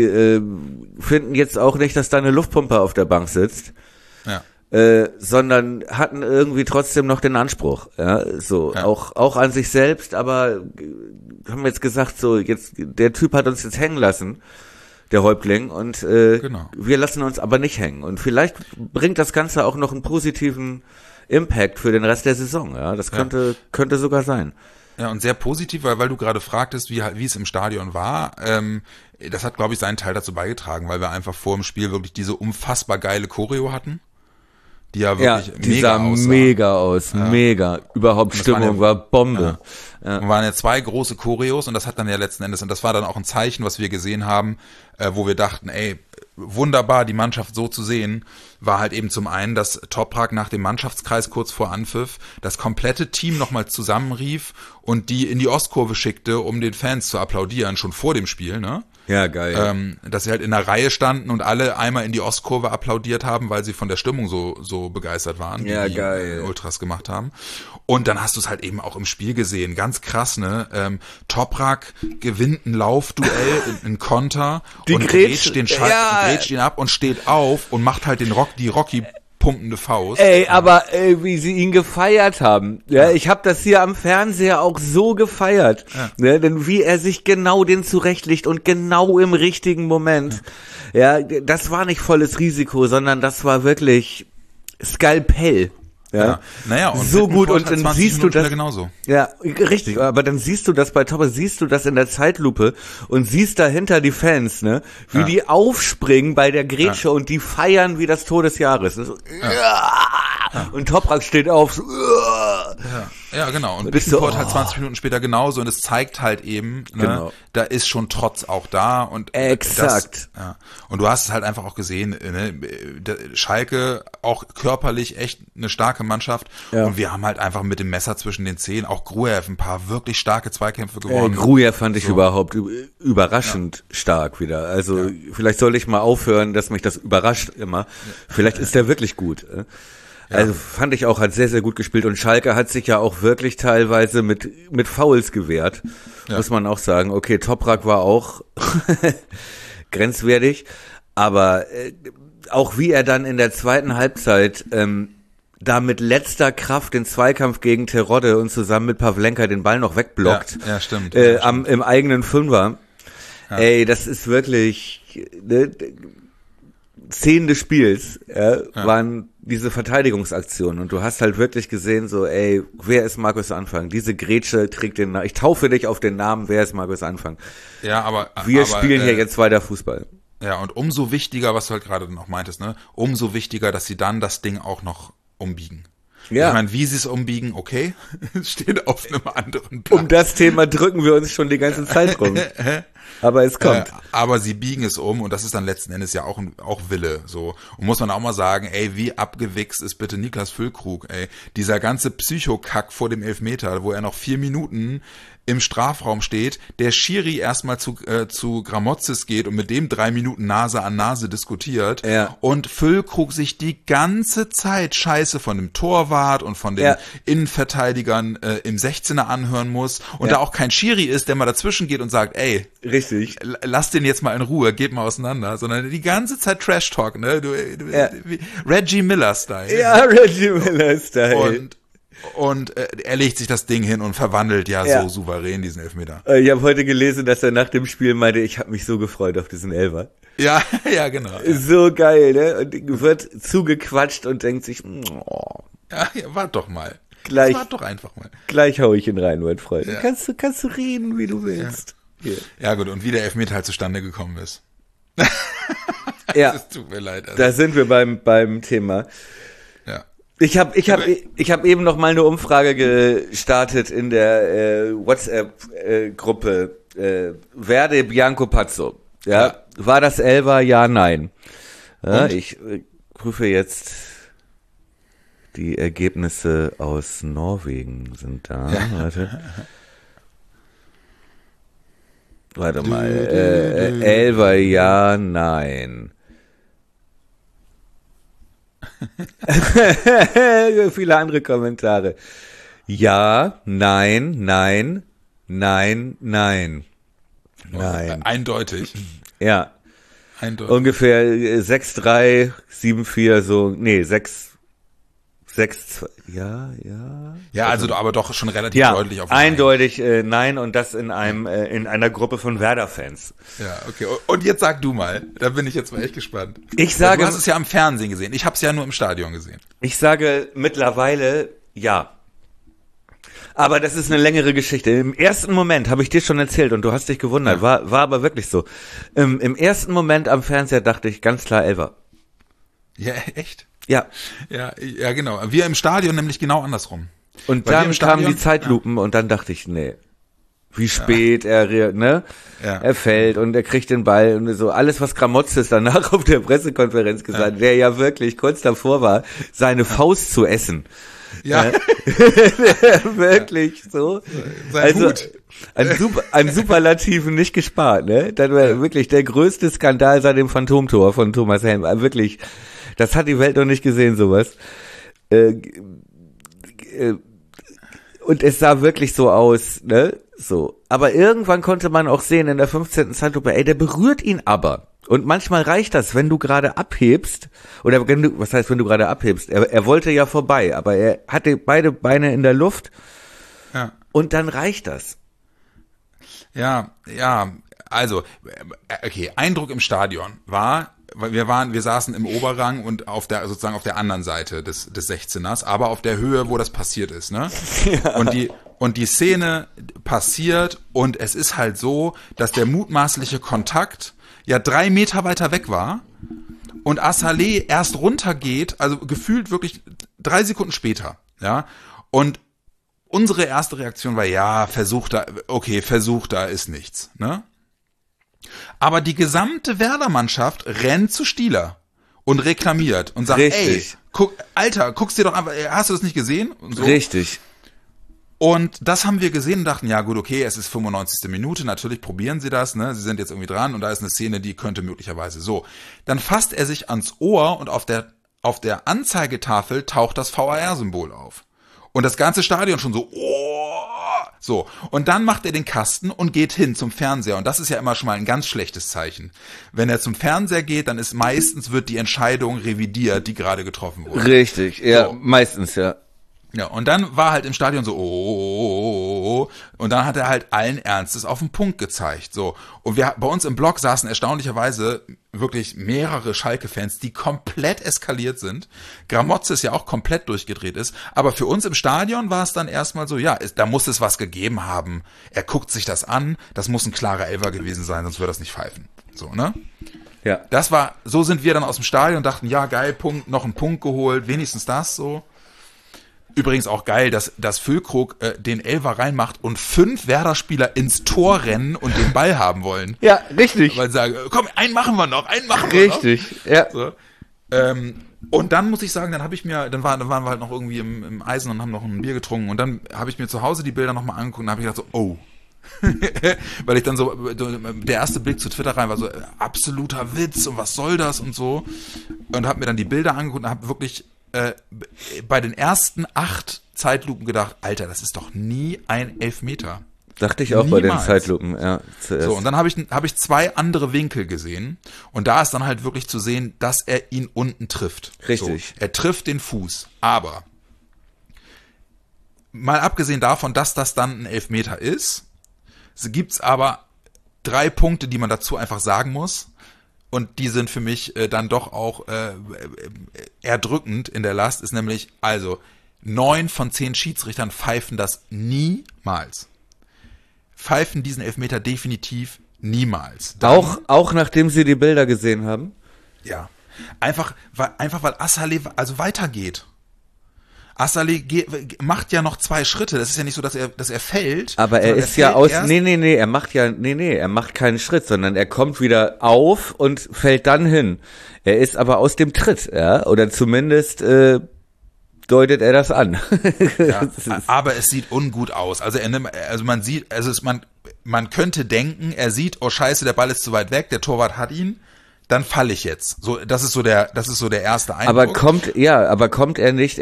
finden jetzt auch nicht, dass da eine Luftpumpe auf der Bank sitzt. Ja. Sondern hatten irgendwie trotzdem noch den Anspruch, auch an sich selbst, aber haben jetzt gesagt, so jetzt der Typ hat uns jetzt hängen lassen, der Häuptling, und wir lassen uns aber nicht hängen. Und vielleicht bringt das Ganze auch noch einen positiven Impact für den Rest der Saison. Ja, das könnte sogar sein. Ja, und sehr positiv, weil du gerade fragtest, wie es im Stadion war. Das hat, glaube ich, seinen Teil dazu beigetragen, weil wir einfach vor dem Spiel wirklich diese unfassbar geile Choreo hatten. Die ja wirklich mega aus. Mega. Überhaupt Stimmung war Bombe. Ja. Und waren ja 2 große Choreos und das hat dann ja letzten Endes, und das war dann auch ein Zeichen, was wir gesehen haben, wo wir dachten, ey, wunderbar, die Mannschaft so zu sehen, war halt eben zum einen, dass Toprak nach dem Mannschaftskreis kurz vor Anpfiff das komplette Team nochmal zusammenrief und die in die Ostkurve schickte, um den Fans zu applaudieren, schon vor dem Spiel, ne? Ja, geil. Dass sie halt in der Reihe standen und alle einmal in die Ostkurve applaudiert haben, weil sie von der Stimmung so begeistert waren, ja, die geil. Ultras gemacht haben. Und dann hast du es halt eben auch im Spiel gesehen, ganz krass, ne? Toprak gewinnt ein Laufduell, ein Konter und grätscht ihn ab und steht auf und macht halt die Rocky pumpende Faust. Aber wie sie ihn gefeiert haben. Ja, ich habe das hier am Fernseher auch so gefeiert. Ja. Ne, denn wie er sich genau den zurechtlegt und genau im richtigen Moment. Ja, das war nicht volles Risiko, sondern das war wirklich Skalpell. Ja. Naja, und so gut, und dann siehst du das genauso. Ja, richtig, aber dann siehst du das bei Topper, siehst du das in der Zeitlupe und siehst dahinter die Fans, ne, wie die aufspringen bei der Grätsche und die feiern wie das Tor des Jahres. So, und Toprak steht auf, so, Ja, genau. Und Bittencourt halt 20 Minuten später genauso, und es zeigt halt eben, ne, da ist schon Trotz auch da, und exakt. Und du hast es halt einfach auch gesehen, ne, Schalke auch körperlich echt eine starke Mannschaft, und wir haben halt einfach mit dem Messer zwischen den Zähnen, auch Gruev, ein paar wirklich starke Zweikämpfe gewonnen. Gruev fand ich überhaupt überraschend stark wieder. Also vielleicht soll ich mal aufhören, dass mich das überrascht immer. Vielleicht ist der wirklich gut. Also fand ich auch, hat sehr, sehr gut gespielt, und Schalke hat sich ja auch wirklich teilweise mit Fouls gewehrt, muss man auch sagen. Okay, Toprak war auch grenzwertig, aber auch wie er dann in der zweiten Halbzeit da mit letzter Kraft den Zweikampf gegen Terodde und zusammen mit Pavlenka den Ball noch wegblockt. Ja, stimmt. Im eigenen Fünfer. Ja. Ey, das ist wirklich Szenen des Spiels waren diese Verteidigungsaktionen, und du hast halt wirklich gesehen, so, ey, wer ist Markus Anfang? Diese Grätsche trägt den Namen. Ich taufe dich auf den Namen, wer ist Markus Anfang? Ja, aber wir spielen hier jetzt weiter Fußball. Ja, und umso wichtiger, was du halt gerade noch meintest, ne? Umso wichtiger, dass sie dann das Ding auch noch umbiegen. Ja. Ich meine, wie sie es umbiegen, okay, steht auf einem anderen Platz. Um das Thema drücken wir uns schon die ganze Zeit rum. Aber es kommt. Aber sie biegen es um, und das ist dann letzten Endes ja auch Wille, so. Und muss man auch mal sagen, ey, wie abgewichst ist bitte Niklas Füllkrug, ey. Dieser ganze Psychokack vor dem Elfmeter, wo er noch 4 Minuten im Strafraum steht, der Schiri erstmal zu Gramotzes geht und mit dem 3 Minuten Nase an Nase diskutiert, und Füllkrug sich die ganze Zeit Scheiße von dem Torwart und von den Innenverteidigern im 16er anhören muss, und da auch kein Schiri ist, der mal dazwischen geht und sagt, ey, richtig, lass den jetzt mal in Ruhe, geht mal auseinander, sondern die ganze Zeit Trash-Talk, ne? Reggie Miller-Style. Ja, Reggie Miller-Style. Und er legt sich das Ding hin und verwandelt so souverän diesen Elfmeter. Ich habe heute gelesen, dass er nach dem Spiel meinte, ich habe mich so gefreut auf diesen Elfer. Ja, genau. So geil, ne? Und wird zugequatscht und denkt sich, Ja, wart doch mal. Gleich, wart doch einfach mal. Gleich hau ich ihn rein, mein Freund. Ja. Kannst du reden, wie du willst. Ja gut, und wie der Elfmeter halt zustande gekommen ist. Es tut mir leid. Also. Da sind wir beim Thema. Ja. Ich hab eben noch mal eine Umfrage gestartet in der WhatsApp-Gruppe Verde Bianco Pazzo. Ja. War das Elfer? Ja, nein. Ja, ich prüfe jetzt, die Ergebnisse aus Norwegen sind da. Warte mal. Elfer, ja, nein. Viele andere Kommentare. Ja, nein, nein, nein, nein. Nein. Eindeutig. Ja. Eindeutig. Ungefähr 6-3, 7-4, so, nee, 6-2, ja, also aber doch schon relativ deutlich auf eindeutig nein, und das in einer Gruppe von Werder-Fans. Ja, okay. Und jetzt sag du mal, da bin ich jetzt mal echt gespannt. Ich sage, du hast es ja am Fernsehen gesehen, ich habe es ja nur im Stadion gesehen. Ich sage mittlerweile ja. Aber das ist eine längere Geschichte. Im ersten Moment, habe ich dir schon erzählt, und du hast dich gewundert, war aber wirklich so. Im ersten Moment am Fernseher dachte ich ganz klar Elfer. Ja, echt? Ja. Ja, genau. Wir im Stadion nämlich genau andersrum. Und dann kamen die Zeitlupen und dann dachte ich, nee. Wie spät er fällt und er kriegt den Ball und so. Alles, was Gramotzes danach auf der Pressekonferenz gesagt hat, der ja wirklich kurz davor war, seine Faust zu essen. Ja. Wirklich so. Also an Superlativen nicht gespart, ne? Das war wirklich der größte Skandal seit dem Phantomtor von Thomas Helm. Wirklich, das hat die Welt noch nicht gesehen, sowas. Und es sah wirklich so aus, ne? So. Aber irgendwann konnte man auch sehen in der 15. Zeitlupe, der berührt ihn aber. Und manchmal reicht das, wenn du gerade abhebst, oder wenn du, was heißt, wenn du gerade abhebst? Er wollte ja vorbei, aber er hatte beide Beine in der Luft. Ja. Und dann reicht das. Ja, also, okay, Eindruck im Stadion war, wir saßen im Oberrang und sozusagen auf der anderen Seite des 16ers, aber auf der Höhe, wo das passiert ist, ne? Ja. Und die Szene passiert und es ist halt so, dass der mutmaßliche Kontakt ja 3 Meter weiter weg war und As-Saleh erst runtergeht, also gefühlt wirklich 3 Sekunden später, ja? Und unsere erste Reaktion war, ja, Versuch da ist nichts, ne? Aber die gesamte Werder-Mannschaft rennt zu Stieler und reklamiert und sagt, Richtig. Ey, guck's dir doch an, hast du das nicht gesehen? Und so. Richtig. Und das haben wir gesehen und dachten, ja gut, okay, es ist 95. Minute, natürlich probieren sie das, ne? Sie sind jetzt irgendwie dran und da ist eine Szene, die könnte möglicherweise so. Dann fasst er sich ans Ohr und auf der Anzeigetafel taucht das VAR-Symbol auf. Und das ganze Stadion schon so, so. Und dann macht er den Kasten und geht hin zum Fernseher. Und das ist ja immer schon mal ein ganz schlechtes Zeichen. Wenn er zum Fernseher geht, dann ist meistens wird die Entscheidung revidiert, die gerade getroffen wurde. Richtig, ja, so. Meistens, ja. Ja, und dann war halt im Stadion so, und dann hat er halt allen Ernstes auf den Punkt gezeigt, so. Und bei uns im Block saßen erstaunlicherweise wirklich mehrere Schalke-Fans, die komplett eskaliert sind. Gramozis ja auch komplett durchgedreht ist. Aber für uns im Stadion war es dann erstmal so, ja, da muss es was gegeben haben. Er guckt sich das an, das muss ein klarer Elfer gewesen sein, sonst würde das nicht pfeifen. So, ne? Ja. So sind wir dann aus dem Stadion und dachten, ja, geil, Punkt, noch einen Punkt geholt, wenigstens das so. Übrigens auch geil, dass Füllkrug den Elfer reinmacht und 5 Werder-Spieler ins Tor rennen und den Ball haben wollen. Ja, richtig. Weil sie sagen, komm, einen machen wir noch. Richtig, ja. So. Und dann muss ich sagen, dann waren wir halt noch irgendwie im Eisen und haben noch ein Bier getrunken und dann habe ich mir zu Hause die Bilder nochmal angeguckt und habe ich gedacht so, oh. Weil ich dann so, der erste Blick zu Twitter rein war so, absoluter Witz und was soll das und so. Und habe mir dann die Bilder angeguckt und habe wirklich bei den ersten 8 Zeitlupen gedacht, Alter, das ist doch nie ein Elfmeter. Dachte ich auch. Niemals. Bei den Zeitlupen, ja. Zuerst. So, und dann habe ich 2 andere Winkel gesehen und da ist dann halt wirklich zu sehen, dass er ihn unten trifft. Richtig. So, er trifft den Fuß, aber mal abgesehen davon, dass das dann ein Elfmeter ist, gibt's aber 3 Punkte, die man dazu einfach sagen muss. Und die sind für mich dann doch auch erdrückend in der Last, ist nämlich, also 9 von 10 Schiedsrichtern pfeifen das niemals. Pfeifen diesen Elfmeter definitiv niemals. Auch nachdem sie die Bilder gesehen haben? Ja. Einfach weil As-Saleh also weitergeht. As-Saleh macht ja noch 2 Schritte. Das ist ja nicht so, dass er fällt. Aber er ist ja aus, er macht keinen Schritt, sondern er kommt wieder auf und fällt dann hin. Er ist aber aus dem Tritt, ja, oder zumindest, deutet er das an. Ja, aber es sieht ungut aus. Also man könnte denken, er sieht, oh Scheiße, der Ball ist zu weit weg, der Torwart hat ihn. Dann falle ich jetzt. So, das ist so der erste Eindruck. Aber kommt er nicht,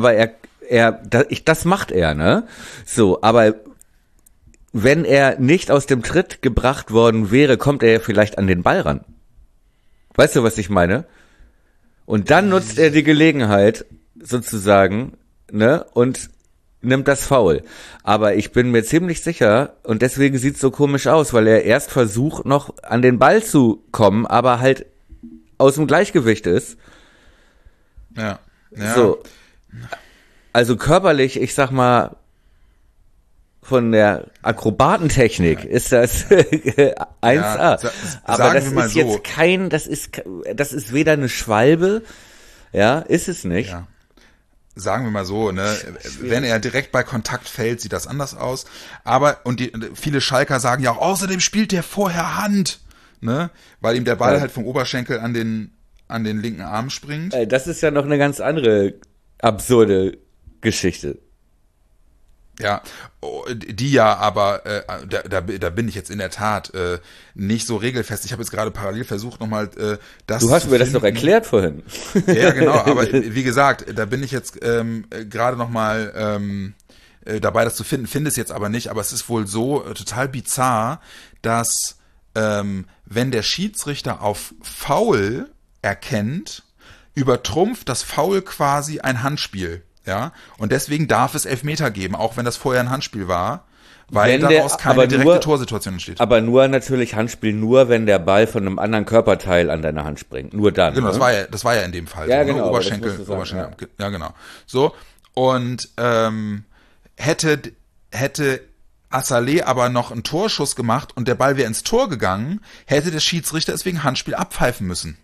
das macht er, ne? So, aber wenn er nicht aus dem Tritt gebracht worden wäre, kommt er ja vielleicht an den Ball ran. Weißt du, was ich meine? Und dann nutzt er die Gelegenheit, sozusagen, ne? Und nimmt das Foul. Aber ich bin mir ziemlich sicher, und deswegen sieht's so komisch aus, weil er erst versucht, noch an den Ball zu kommen, aber halt aus dem Gleichgewicht ist. Ja. So. Also körperlich, ich sag mal, von der Akrobatentechnik ist das 1A. Ja, aber das ist so. Jetzt das ist weder eine Schwalbe, ja, ist es nicht. Ja. Sagen wir mal so, ne, wenn er direkt bei Kontakt fällt, sieht das anders aus. Aber, viele Schalker sagen ja auch, außerdem spielt der vorher Hand, ne, weil ihm der Ball halt vom Oberschenkel an den linken Arm springt. Das ist ja noch eine ganz andere absurde Geschichte. Ja, die ja, aber da bin ich jetzt in der Tat nicht so regelfest. Ich habe jetzt gerade parallel versucht nochmal das Du hast mir das doch erklärt vorhin. Ja, genau, aber wie gesagt, da bin ich jetzt gerade nochmal dabei, das zu finden. Finde es jetzt aber nicht, aber es ist wohl so total bizarr, dass wenn der Schiedsrichter auf Foul erkennt, übertrumpft das Foul quasi ein Handspiel. Ja, und deswegen darf es Elfmeter geben, auch wenn das vorher ein Handspiel war, weil daraus keine direkte Torsituation entsteht. Aber nur natürlich Handspiel, nur wenn der Ball von einem anderen Körperteil an deine Hand springt. Nur dann. Genau, das war ja in dem Fall. Ja, so, genau. Oberschenkel. Ja, genau. So, und hätte Assalé aber noch einen Torschuss gemacht und der Ball wäre ins Tor gegangen, hätte der Schiedsrichter es wegen Handspiel abpfeifen müssen.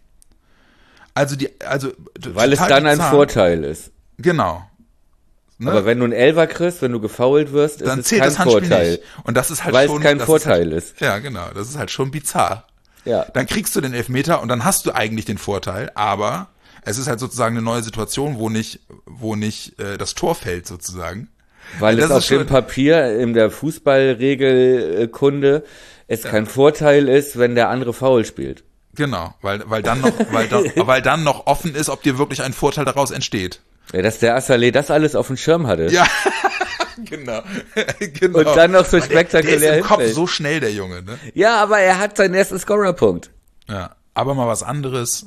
Weil es dann ein Vorteil ist. Genau. Ne? Aber wenn du einen Elfer kriegst, wenn du gefoult wirst, dann ist es kein Vorteil. Nicht. Und das ist halt weil schon, es kein Vorteil ist. Ja, genau. Das ist halt schon bizarr. Ja. Dann kriegst du den Elfmeter und dann hast du eigentlich den Vorteil, aber es ist halt sozusagen eine neue Situation, wo nicht das Tor fällt sozusagen. Weil es auf dem Papier in der Fußballregelkunde kein Vorteil ist, wenn der andere Foul spielt. Genau, weil dann noch offen ist, ob dir wirklich ein Vorteil daraus entsteht. Ja, dass der Assalé das alles auf dem Schirm hatte. Ja, genau. Und dann noch so spektakulär der ist im Kopf so schnell, der Junge, ne? Ja, aber er hat seinen ersten Scorerpunkt. Ja, aber mal was anderes.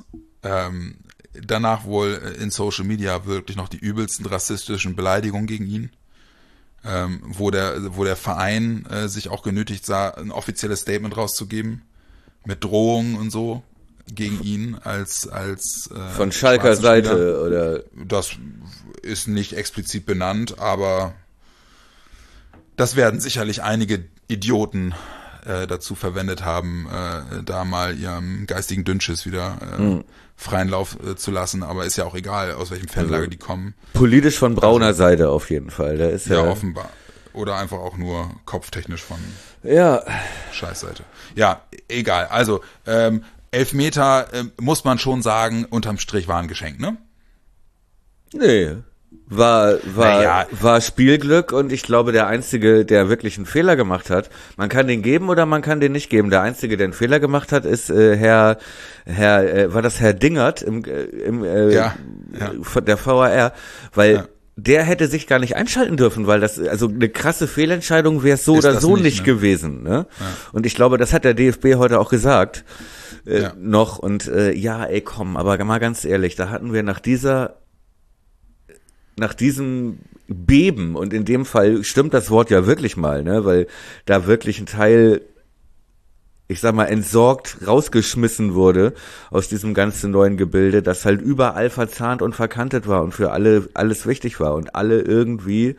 Danach wohl in Social Media wirklich noch die übelsten rassistischen Beleidigungen gegen ihn. Wo der Verein sich auch genötigt sah, ein offizielles Statement rauszugeben. Mit Drohungen und so. Gegen ihn als von Schalker Seite oder das ist nicht explizit benannt, aber das werden sicherlich einige Idioten dazu verwendet haben, da mal ihrem geistigen Dünnschiss wieder freien Lauf zu lassen, aber ist ja auch egal, aus welchem Fanlager die kommen. Politisch von brauner Seite auf jeden Fall, da ist ja offenbar oder einfach auch nur kopftechnisch von Scheißseite. Ja, egal. Also Elfmeter, muss man schon sagen, unterm Strich war ein Geschenk, ne? Nee. War Spielglück und ich glaube, der Einzige, der wirklich einen Fehler gemacht hat, man kann den geben oder man kann den nicht geben. Der Einzige, der einen Fehler gemacht hat, ist war das Herr Dingert der VAR, weil der hätte sich gar nicht einschalten dürfen, weil also eine krasse Fehlentscheidung wäre es so oder so nicht gewesen, ne? Ja. Und ich glaube, das hat der DFB heute auch gesagt. Noch und komm, aber mal ganz ehrlich, da hatten wir nach diesem Beben und in dem Fall stimmt das Wort ja wirklich mal, ne, weil da wirklich ein Teil, ich sag mal, entsorgt rausgeschmissen wurde aus diesem ganzen neuen Gebilde, das halt überall verzahnt und verkantet war und für alle alles wichtig war und alle irgendwie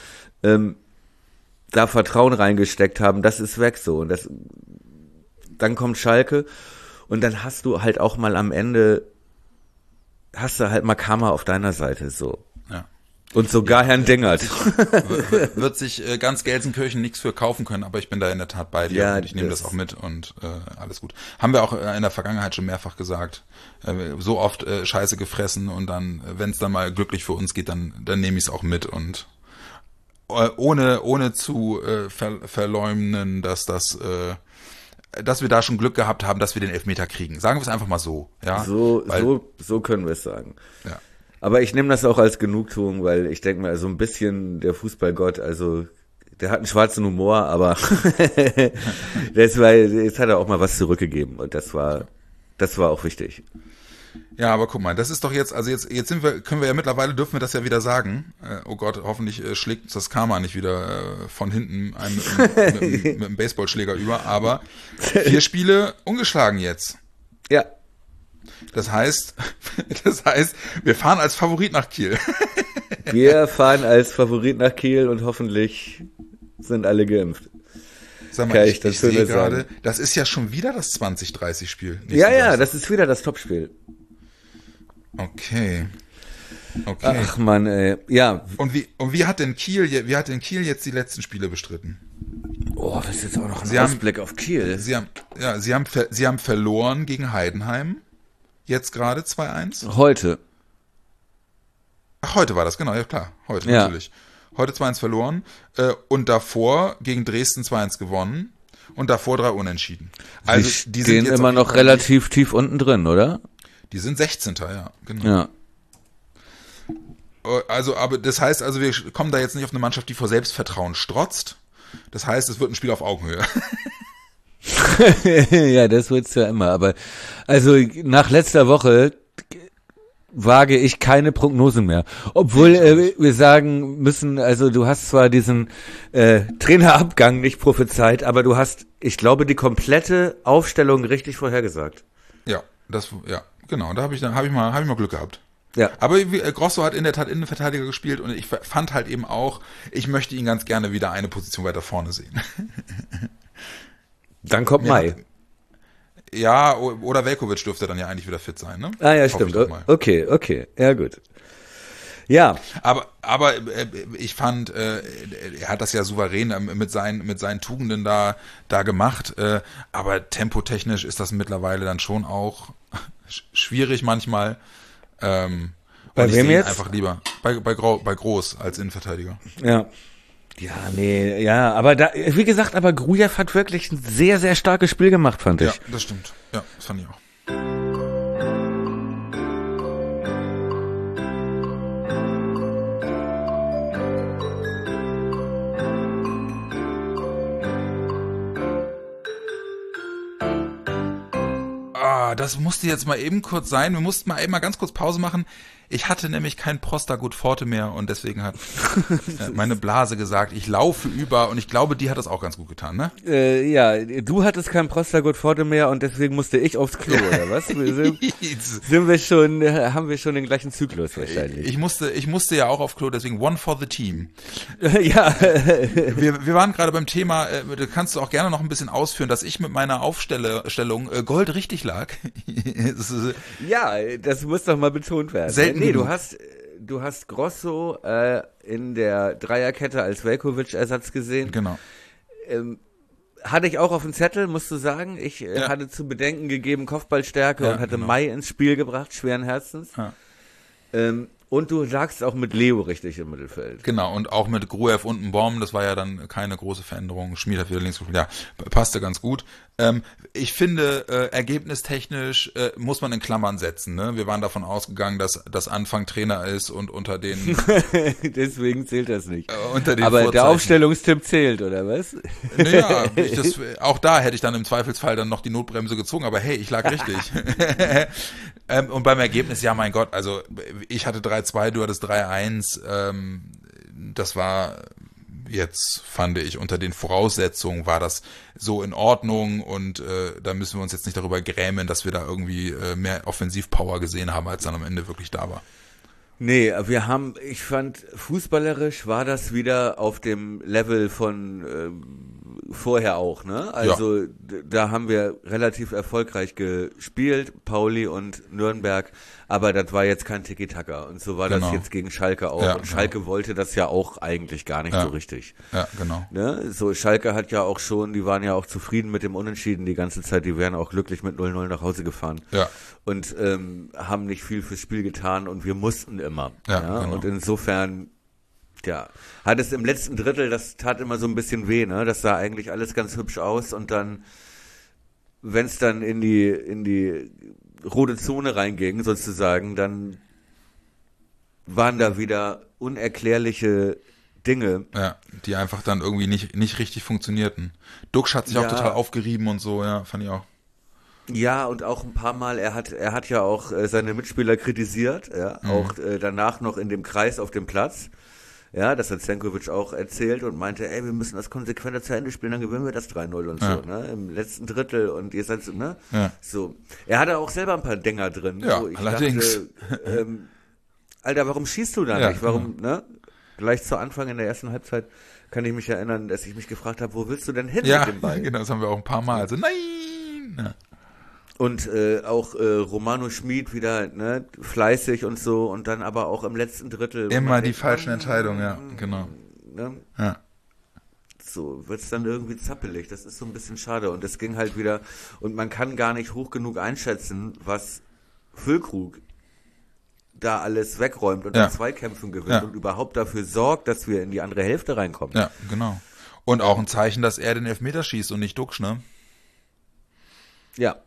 da Vertrauen reingesteckt haben, das ist weg so und dann kommt Schalke. Und dann hast du halt auch mal am Ende, hast du halt mal Karma auf deiner Seite, so. Ja. Und sogar Herrn Dingert. Wird sich ganz Gelsenkirchen nichts für kaufen können, aber ich bin da in der Tat bei dir ja, und ich nehme das auch mit und alles gut. Haben wir auch in der Vergangenheit schon mehrfach gesagt. So oft Scheiße gefressen und dann, wenn es dann mal glücklich für uns geht, dann nehme ich es auch mit und ohne zu verleumden, dass wir da schon Glück gehabt haben, dass wir den Elfmeter kriegen. Sagen wir es einfach mal so. Ja? So können wir es sagen. Ja. Aber ich nehme das auch als Genugtuung, weil ich denke mal, so ein bisschen der Fußballgott, also der hat einen schwarzen Humor, aber jetzt hat er auch mal was zurückgegeben und das war auch wichtig. Ja, aber guck mal, das ist doch jetzt können wir ja mittlerweile, dürfen wir das ja wieder sagen. Oh Gott, hoffentlich schlägt uns das Karma nicht wieder von hinten mit einem Baseballschläger über, aber 4 Spiele ungeschlagen jetzt. Ja. Das heißt, wir fahren als Favorit nach Kiel. Wir fahren als Favorit nach Kiel und hoffentlich sind alle geimpft. Sag mal, ich sehe gerade, das ist ja schon wieder das 2030-Spiel. Ja, das ist wieder das Topspiel. Okay. Ach man, ey. Ja. Und wie hat denn Kiel jetzt die letzten Spiele bestritten? Oh, das ist jetzt auch noch ein Ausblick auf Kiel. Sie haben verloren gegen Heidenheim. Jetzt gerade 2-1. Heute. Ach, heute war das, genau, ja klar. Heute natürlich. Heute 2-1 verloren. Und davor gegen Dresden 2-1 gewonnen. Und davor 3 Unentschieden. Also die sind jetzt immer noch relativ tief unten drin, oder? Die sind 16. Ja, genau. Ja. Also, aber das heißt, also wir kommen da jetzt nicht auf eine Mannschaft, die vor Selbstvertrauen strotzt. Das heißt, es wird ein Spiel auf Augenhöhe. Ja, das wird's ja immer. Aber also nach letzter Woche wage ich keine Prognosen mehr. Obwohl wir sagen müssen, also du hast zwar diesen Trainerabgang nicht prophezeit, aber du hast, ich glaube, die komplette Aufstellung richtig vorhergesagt. Ja, genau. Da habe ich mal Glück gehabt. Ja. Aber Grosso hat in der Tat Innenverteidiger gespielt und ich fand halt eben auch, ich möchte ihn ganz gerne wieder eine Position weiter vorne sehen. Dann kommt Mai. Ja, oder Veljković dürfte dann ja eigentlich wieder fit sein, ne? Ah ja, stimmt. Okay. Ja, gut. Ja. Aber ich fand, er hat das ja souverän mit seinen Tugenden da gemacht, aber tempotechnisch ist das mittlerweile dann schon auch schwierig manchmal. Bei wem jetzt? Einfach lieber bei Groß als Innenverteidiger. Ja. Ja, aber da, wie gesagt, aber Grujew hat wirklich ein sehr, sehr starkes Spiel gemacht, fand ich. Ja, das stimmt. Ja, das fand ich auch. Das musste jetzt mal eben kurz sein. Wir mussten mal eben mal ganz kurz Pause machen. Ich hatte nämlich kein Prostagut Forte mehr und deswegen hat meine Blase gesagt, ich laufe über und ich glaube, die hat das auch ganz gut getan, ne? Ja, du hattest kein Prostagut Forte mehr und deswegen musste ich aufs Klo, oder was? Haben wir schon den gleichen Zyklus wahrscheinlich. Ich musste ja auch aufs Klo, deswegen one for the team. Ja. Wir waren gerade beim Thema, da kannst du auch gerne noch ein bisschen ausführen, dass ich mit meiner Aufstellung Gold richtig lag. Ja, das muss doch mal betont werden. Selten Nee, genug. du hast Grosso in der Dreierkette als Veljković-Ersatz gesehen. Genau. Hatte ich auch auf dem Zettel, musst du sagen. Ich hatte zu bedenken gegeben Kopfballstärke und hatte Mai ins Spiel gebracht, schweren Herzens. Ja. Und du lagst auch mit Leo richtig im Mittelfeld. Genau, und auch mit Gruev und einem Baum, das war ja dann keine große Veränderung. Schmied hat wieder links gespielt, ja, passte ganz gut. Ich finde, ergebnistechnisch muss man in Klammern setzen. Ne? Wir waren davon ausgegangen, dass das Anfang Trainer ist und unter den Deswegen zählt das nicht. Unter den Aber Vorzeichen. der Aufstellungstipp zählt, oder was? Naja, auch da hätte ich dann im Zweifelsfall dann noch die Notbremse gezogen, aber hey, ich lag richtig. Und beim Ergebnis, ja mein Gott, also ich hatte 3-2, du hattest 3-1, das war jetzt, fand ich, unter den Voraussetzungen war das so in Ordnung und da müssen wir uns jetzt nicht darüber grämen, dass wir da irgendwie mehr Offensivpower gesehen haben, als dann am Ende wirklich da war. Nee, ich fand, fußballerisch war das wieder auf dem Level von vorher auch, ne? Also da haben wir relativ erfolgreich gespielt, Pauli und Nürnberg, aber das war jetzt kein Tiki-Taka und so war das jetzt gegen Schalke auch. Und Schalke wollte das ja auch eigentlich gar nicht so richtig. Ja, genau. Ne? So, Schalke hat ja auch schon, die waren ja auch zufrieden mit dem Unentschieden die ganze Zeit, die wären auch glücklich mit 0-0 nach Hause gefahren. Ja. Und haben nicht viel fürs Spiel getan und wir mussten immer. Ja, genau. Und insofern, hat es im letzten Drittel, das tat immer so ein bisschen weh, ne? Das sah eigentlich alles ganz hübsch aus und dann, wenn es dann in die rote Zone reinging, sozusagen, dann waren da wieder unerklärliche Dinge. Ja, die einfach dann irgendwie nicht richtig funktionierten. Duxch hat sich auch total aufgerieben und so, ja, fand ich auch. Ja, und auch ein paar Mal, er hat ja auch seine Mitspieler kritisiert, auch danach noch in dem Kreis auf dem Platz. Ja, das hat Senkovic auch erzählt und meinte, ey, wir müssen das konsequenter zu Ende spielen, dann gewinnen wir das 3-0 und so, ne, im letzten Drittel und ihr seid so, ne, so. Er hatte auch selber ein paar Dinger drin, wo ich allerdings. dachte, Alter, warum schießt du da nicht? Warum, ne? Gleich zu Anfang in der ersten Halbzeit kann ich mich erinnern, dass ich mich gefragt habe, wo willst du denn hin mit dem Ball? Ja, genau, das haben wir auch ein paar Mal, also nein! Ja. Und auch Romano Schmid wieder, ne, fleißig und so und dann aber auch im letzten Drittel. Immer die falschen Entscheidungen, ja, genau. Ne? Ja. So wird's dann irgendwie zappelig, das ist so ein bisschen schade und es ging halt wieder und man kann gar nicht hoch genug einschätzen, was Füllkrug da alles wegräumt und in Zweikämpfen gewinnt und überhaupt dafür sorgt, dass wir in die andere Hälfte reinkommen. Ja, genau. Und auch ein Zeichen, dass er den Elfmeter schießt und nicht Duxch, ne? Ja.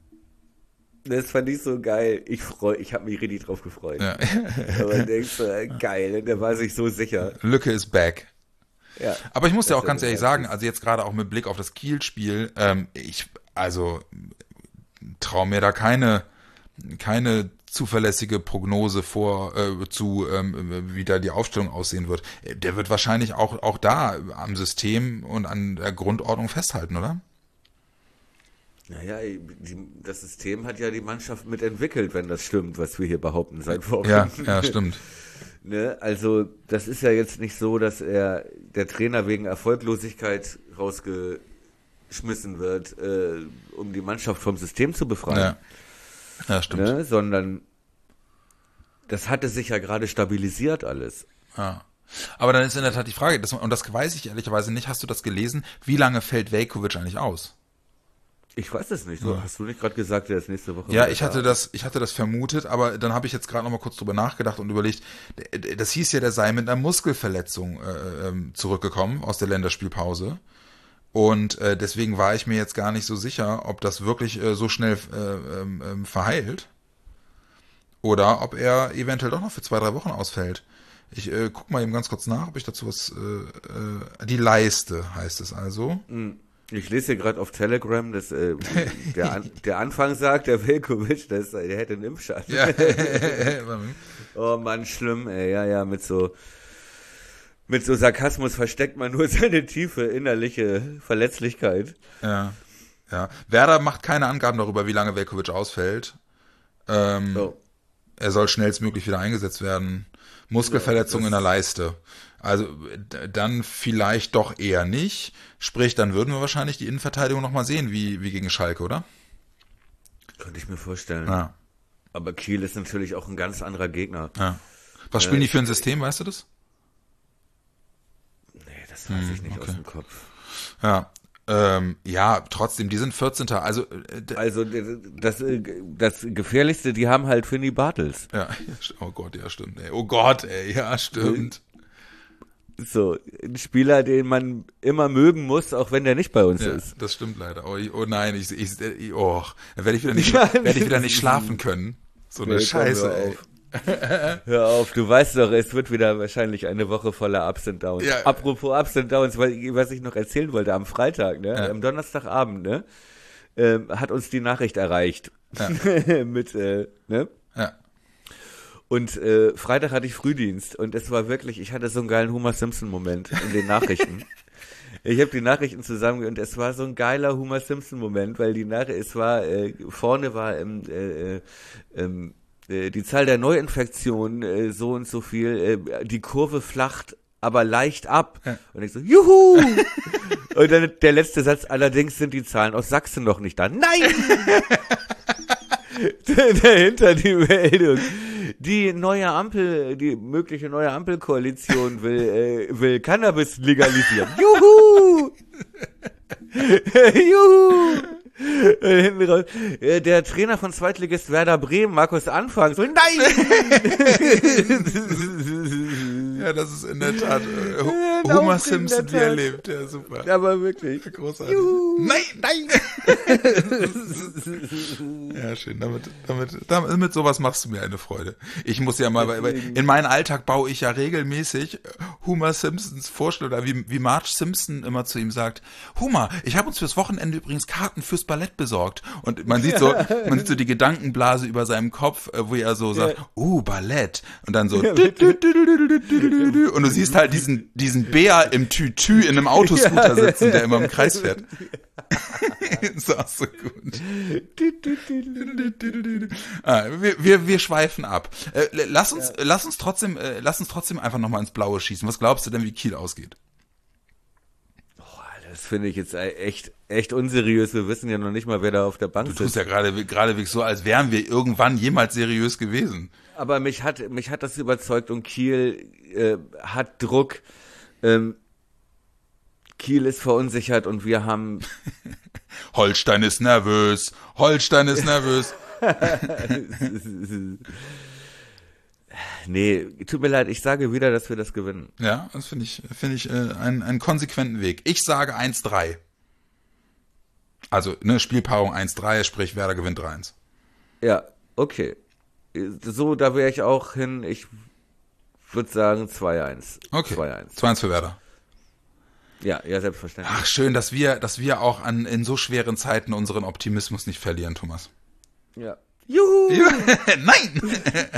Das fand ich so geil. Ich habe mich richtig drauf gefreut. Ja. Aber denkst du, geil, der war sich so sicher. Lücke ist back. Ja. Aber ich muss ja auch ganz ehrlich sagen, also jetzt gerade auch mit Blick auf das Kiel-Spiel, ich traue mir da keine zuverlässige Prognose wie da die Aufstellung aussehen wird. Der wird wahrscheinlich auch da am System und an der Grundordnung festhalten, oder? Naja, das System hat ja die Mannschaft mitentwickelt, wenn das stimmt, was wir hier behaupten seit Wochen. Ja, stimmt. Ne? Also das ist ja jetzt nicht so, dass der Trainer wegen Erfolglosigkeit rausgeschmissen wird, um die Mannschaft vom System zu befreien. Ja, stimmt. Ne? Sondern das hatte sich ja gerade stabilisiert alles. Ja. Aber dann ist in der Tat die Frage, und das weiß ich ehrlicherweise nicht, hast du das gelesen, wie lange fällt Veljković eigentlich aus? Ich weiß es nicht. So, hast du nicht gerade gesagt, der ist nächste Woche? Ja, ich hatte das vermutet, aber dann habe ich jetzt gerade noch mal kurz drüber nachgedacht und überlegt, das hieß ja, der sei mit einer Muskelverletzung zurückgekommen aus der Länderspielpause. Und deswegen war ich mir jetzt gar nicht so sicher, ob das wirklich so schnell verheilt oder ob er eventuell doch noch für 2-3 Wochen ausfällt. Ich guck mal eben ganz kurz nach, ob ich dazu was... die Leiste heißt es also. Ich lese hier gerade auf Telegram, dass der Anfang sagt, der Veljković, der hätte einen Impfschaden. Ja. Oh Mann, schlimm, ey. Ja, mit so Sarkasmus versteckt man nur seine tiefe innerliche Verletzlichkeit. Ja. Werder macht keine Angaben darüber, wie lange Veljković ausfällt. Er soll schnellstmöglich wieder eingesetzt werden. Muskelverletzung in der Leiste. Also dann vielleicht doch eher nicht. Sprich, dann würden wir wahrscheinlich die Innenverteidigung nochmal sehen, wie gegen Schalke, oder? Könnte ich mir vorstellen. Ja. Aber Kiel ist natürlich auch ein ganz anderer Gegner. Ja. Was spielen die für ein System, weißt du das? Nee, das weiß ich nicht aus dem Kopf. Ja. Trotzdem, die sind 14. Also das Gefährlichste, die haben halt Finny Bartels. Ja, oh Gott, ja stimmt. Ey. Oh Gott, ey, ja stimmt. So, ein Spieler, den man immer mögen muss, auch wenn der nicht bei uns ist. Das stimmt leider. Oh nein, dann werde ich wieder nicht schlafen können. So eine Scheiße, ey. Hör auf, du weißt doch, es wird wieder wahrscheinlich eine Woche voller Ups and Downs. Ja. Apropos Ups and Downs, was ich noch erzählen wollte, am Freitag, ne, am Donnerstagabend, ne, hat uns die Nachricht erreicht. Ja. Mit, ne? Ja. Und Freitag hatte ich Frühdienst und es war wirklich, ich hatte so einen geilen Homer Simpson-Moment in den Nachrichten. Ich habe die Nachrichten zusammen und es war so ein geiler Homer Simpson-Moment, weil vorne war die Zahl der Neuinfektionen so und so viel, die Kurve flacht aber leicht ab. Ja. Und ich so, juhu! Und dann der letzte Satz, allerdings sind die Zahlen aus Sachsen noch nicht da. Nein! Dahinter die Meldung. Die mögliche neue Ampelkoalition will Cannabis legalisieren. Juhu! Juhu! Der Trainer von Zweitligist Werder Bremen, Markus Anfang, so, nein! Ja, das ist in der Tat Homer Simpson, wie er lebt. Ja, super. Aber wirklich. Großartig. Nein! Ja, schön. Damit sowas machst du mir eine Freude. Ich muss ja mal, in meinen Alltag baue ich ja regelmäßig Homer Simpsons Vorstellung, oder wie Marge Simpson immer zu ihm sagt, Homer, ich habe uns fürs Wochenende übrigens Karten fürs Ballett besorgt. Und man sieht so die Gedankenblase über seinem Kopf, wo er so sagt, Ballett. Und dann so, und du siehst halt diesen Bär im Tütü in einem Autoscooter sitzen, der immer im Kreis fährt. Ist auch so gut. Wir schweifen ab. Lass uns trotzdem einfach nochmal ins Blaue schießen. Was glaubst du denn, wie Kiel ausgeht? Das finde ich jetzt echt unseriös. Wir wissen ja noch nicht mal, wer da auf der Bank sitzt. Du tust ja geradewegs so, als wären wir irgendwann jemals seriös gewesen. Aber mich hat das überzeugt und Kiel hat Druck. Kiel ist verunsichert und wir haben... Holstein ist nervös. Nee, tut mir leid, ich sage wieder, dass wir das gewinnen. Ja, das finde ich einen konsequenten Weg. Ich sage 1-3. Also, Spielpaarung 1-3, sprich Werder gewinnt 3-1. Ja, okay. So, da wäre ich auch hin. Ich würde sagen 2-1. Okay, 2-1 für Werder. Ja, selbstverständlich. Ach, schön, dass wir auch in so schweren Zeiten unseren Optimismus nicht verlieren, Thomas. Ja. Juhu! Nein!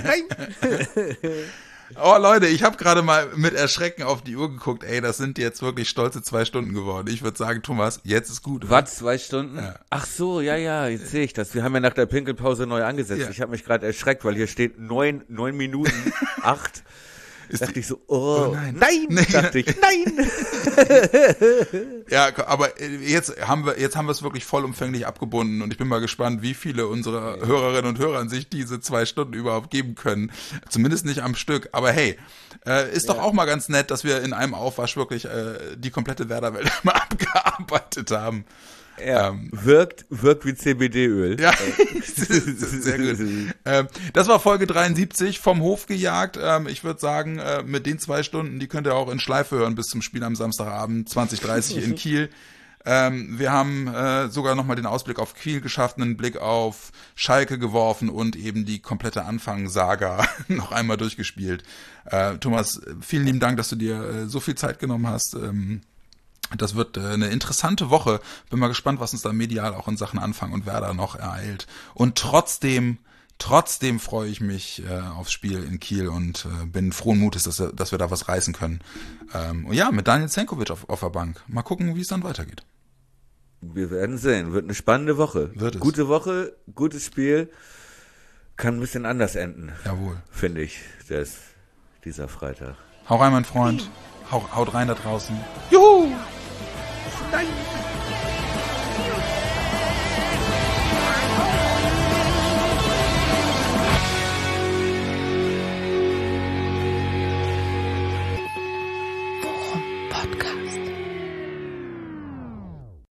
Oh Leute, ich habe gerade mal mit Erschrecken auf die Uhr geguckt. Ey, das sind jetzt wirklich stolze 2 Stunden geworden. Ich würde sagen, Thomas, jetzt ist gut. Was, 2 Stunden? Ja. Ach so, ja, jetzt sehe ich das. Wir haben ja nach der Pinkelpause neu angesetzt. Ja. Ich habe mich gerade erschreckt, weil hier steht 9 Minuten 8. Dachte ich so, nein, dachte ich, nein. Ja, aber jetzt haben wir es wirklich vollumfänglich abgebunden und ich bin mal gespannt, wie viele unserer Hörerinnen und Hörer sich diese 2 Stunden überhaupt geben können. Zumindest nicht am Stück. Aber hey, ist doch auch mal ganz nett, dass wir in einem Aufwasch wirklich die komplette Werder-Welt mal abgearbeitet haben. Ja, wirkt wie CBD-Öl. Ja, sehr gut. Das war Folge 73 vom Hof gejagt. Ich würde sagen, mit den 2 Stunden, die könnt ihr auch in Schleife hören bis zum Spiel am Samstagabend 20:30 in Kiel. Wir haben sogar nochmal den Ausblick auf Kiel geschafft, einen Blick auf Schalke geworfen und eben die komplette Anfang-Saga noch einmal durchgespielt. Thomas, vielen lieben Dank, dass du dir so viel Zeit genommen hast. Das wird eine interessante Woche. Bin mal gespannt, was uns da medial auch in Sachen Anfang und Werder noch ereilt. Und trotzdem freue ich mich aufs Spiel in Kiel und bin frohen Mutes, dass wir da was reißen können. Und ja, mit Daniel Zenkovic auf der Bank. Mal gucken, wie es dann weitergeht. Wir werden sehen. Wird eine spannende Woche. Wird es. Gute Woche, gutes Spiel. Kann ein bisschen anders enden. Jawohl. Finde ich, dieser Freitag. Hau rein, mein Freund. Haut rein da draußen. Juhu! Nein!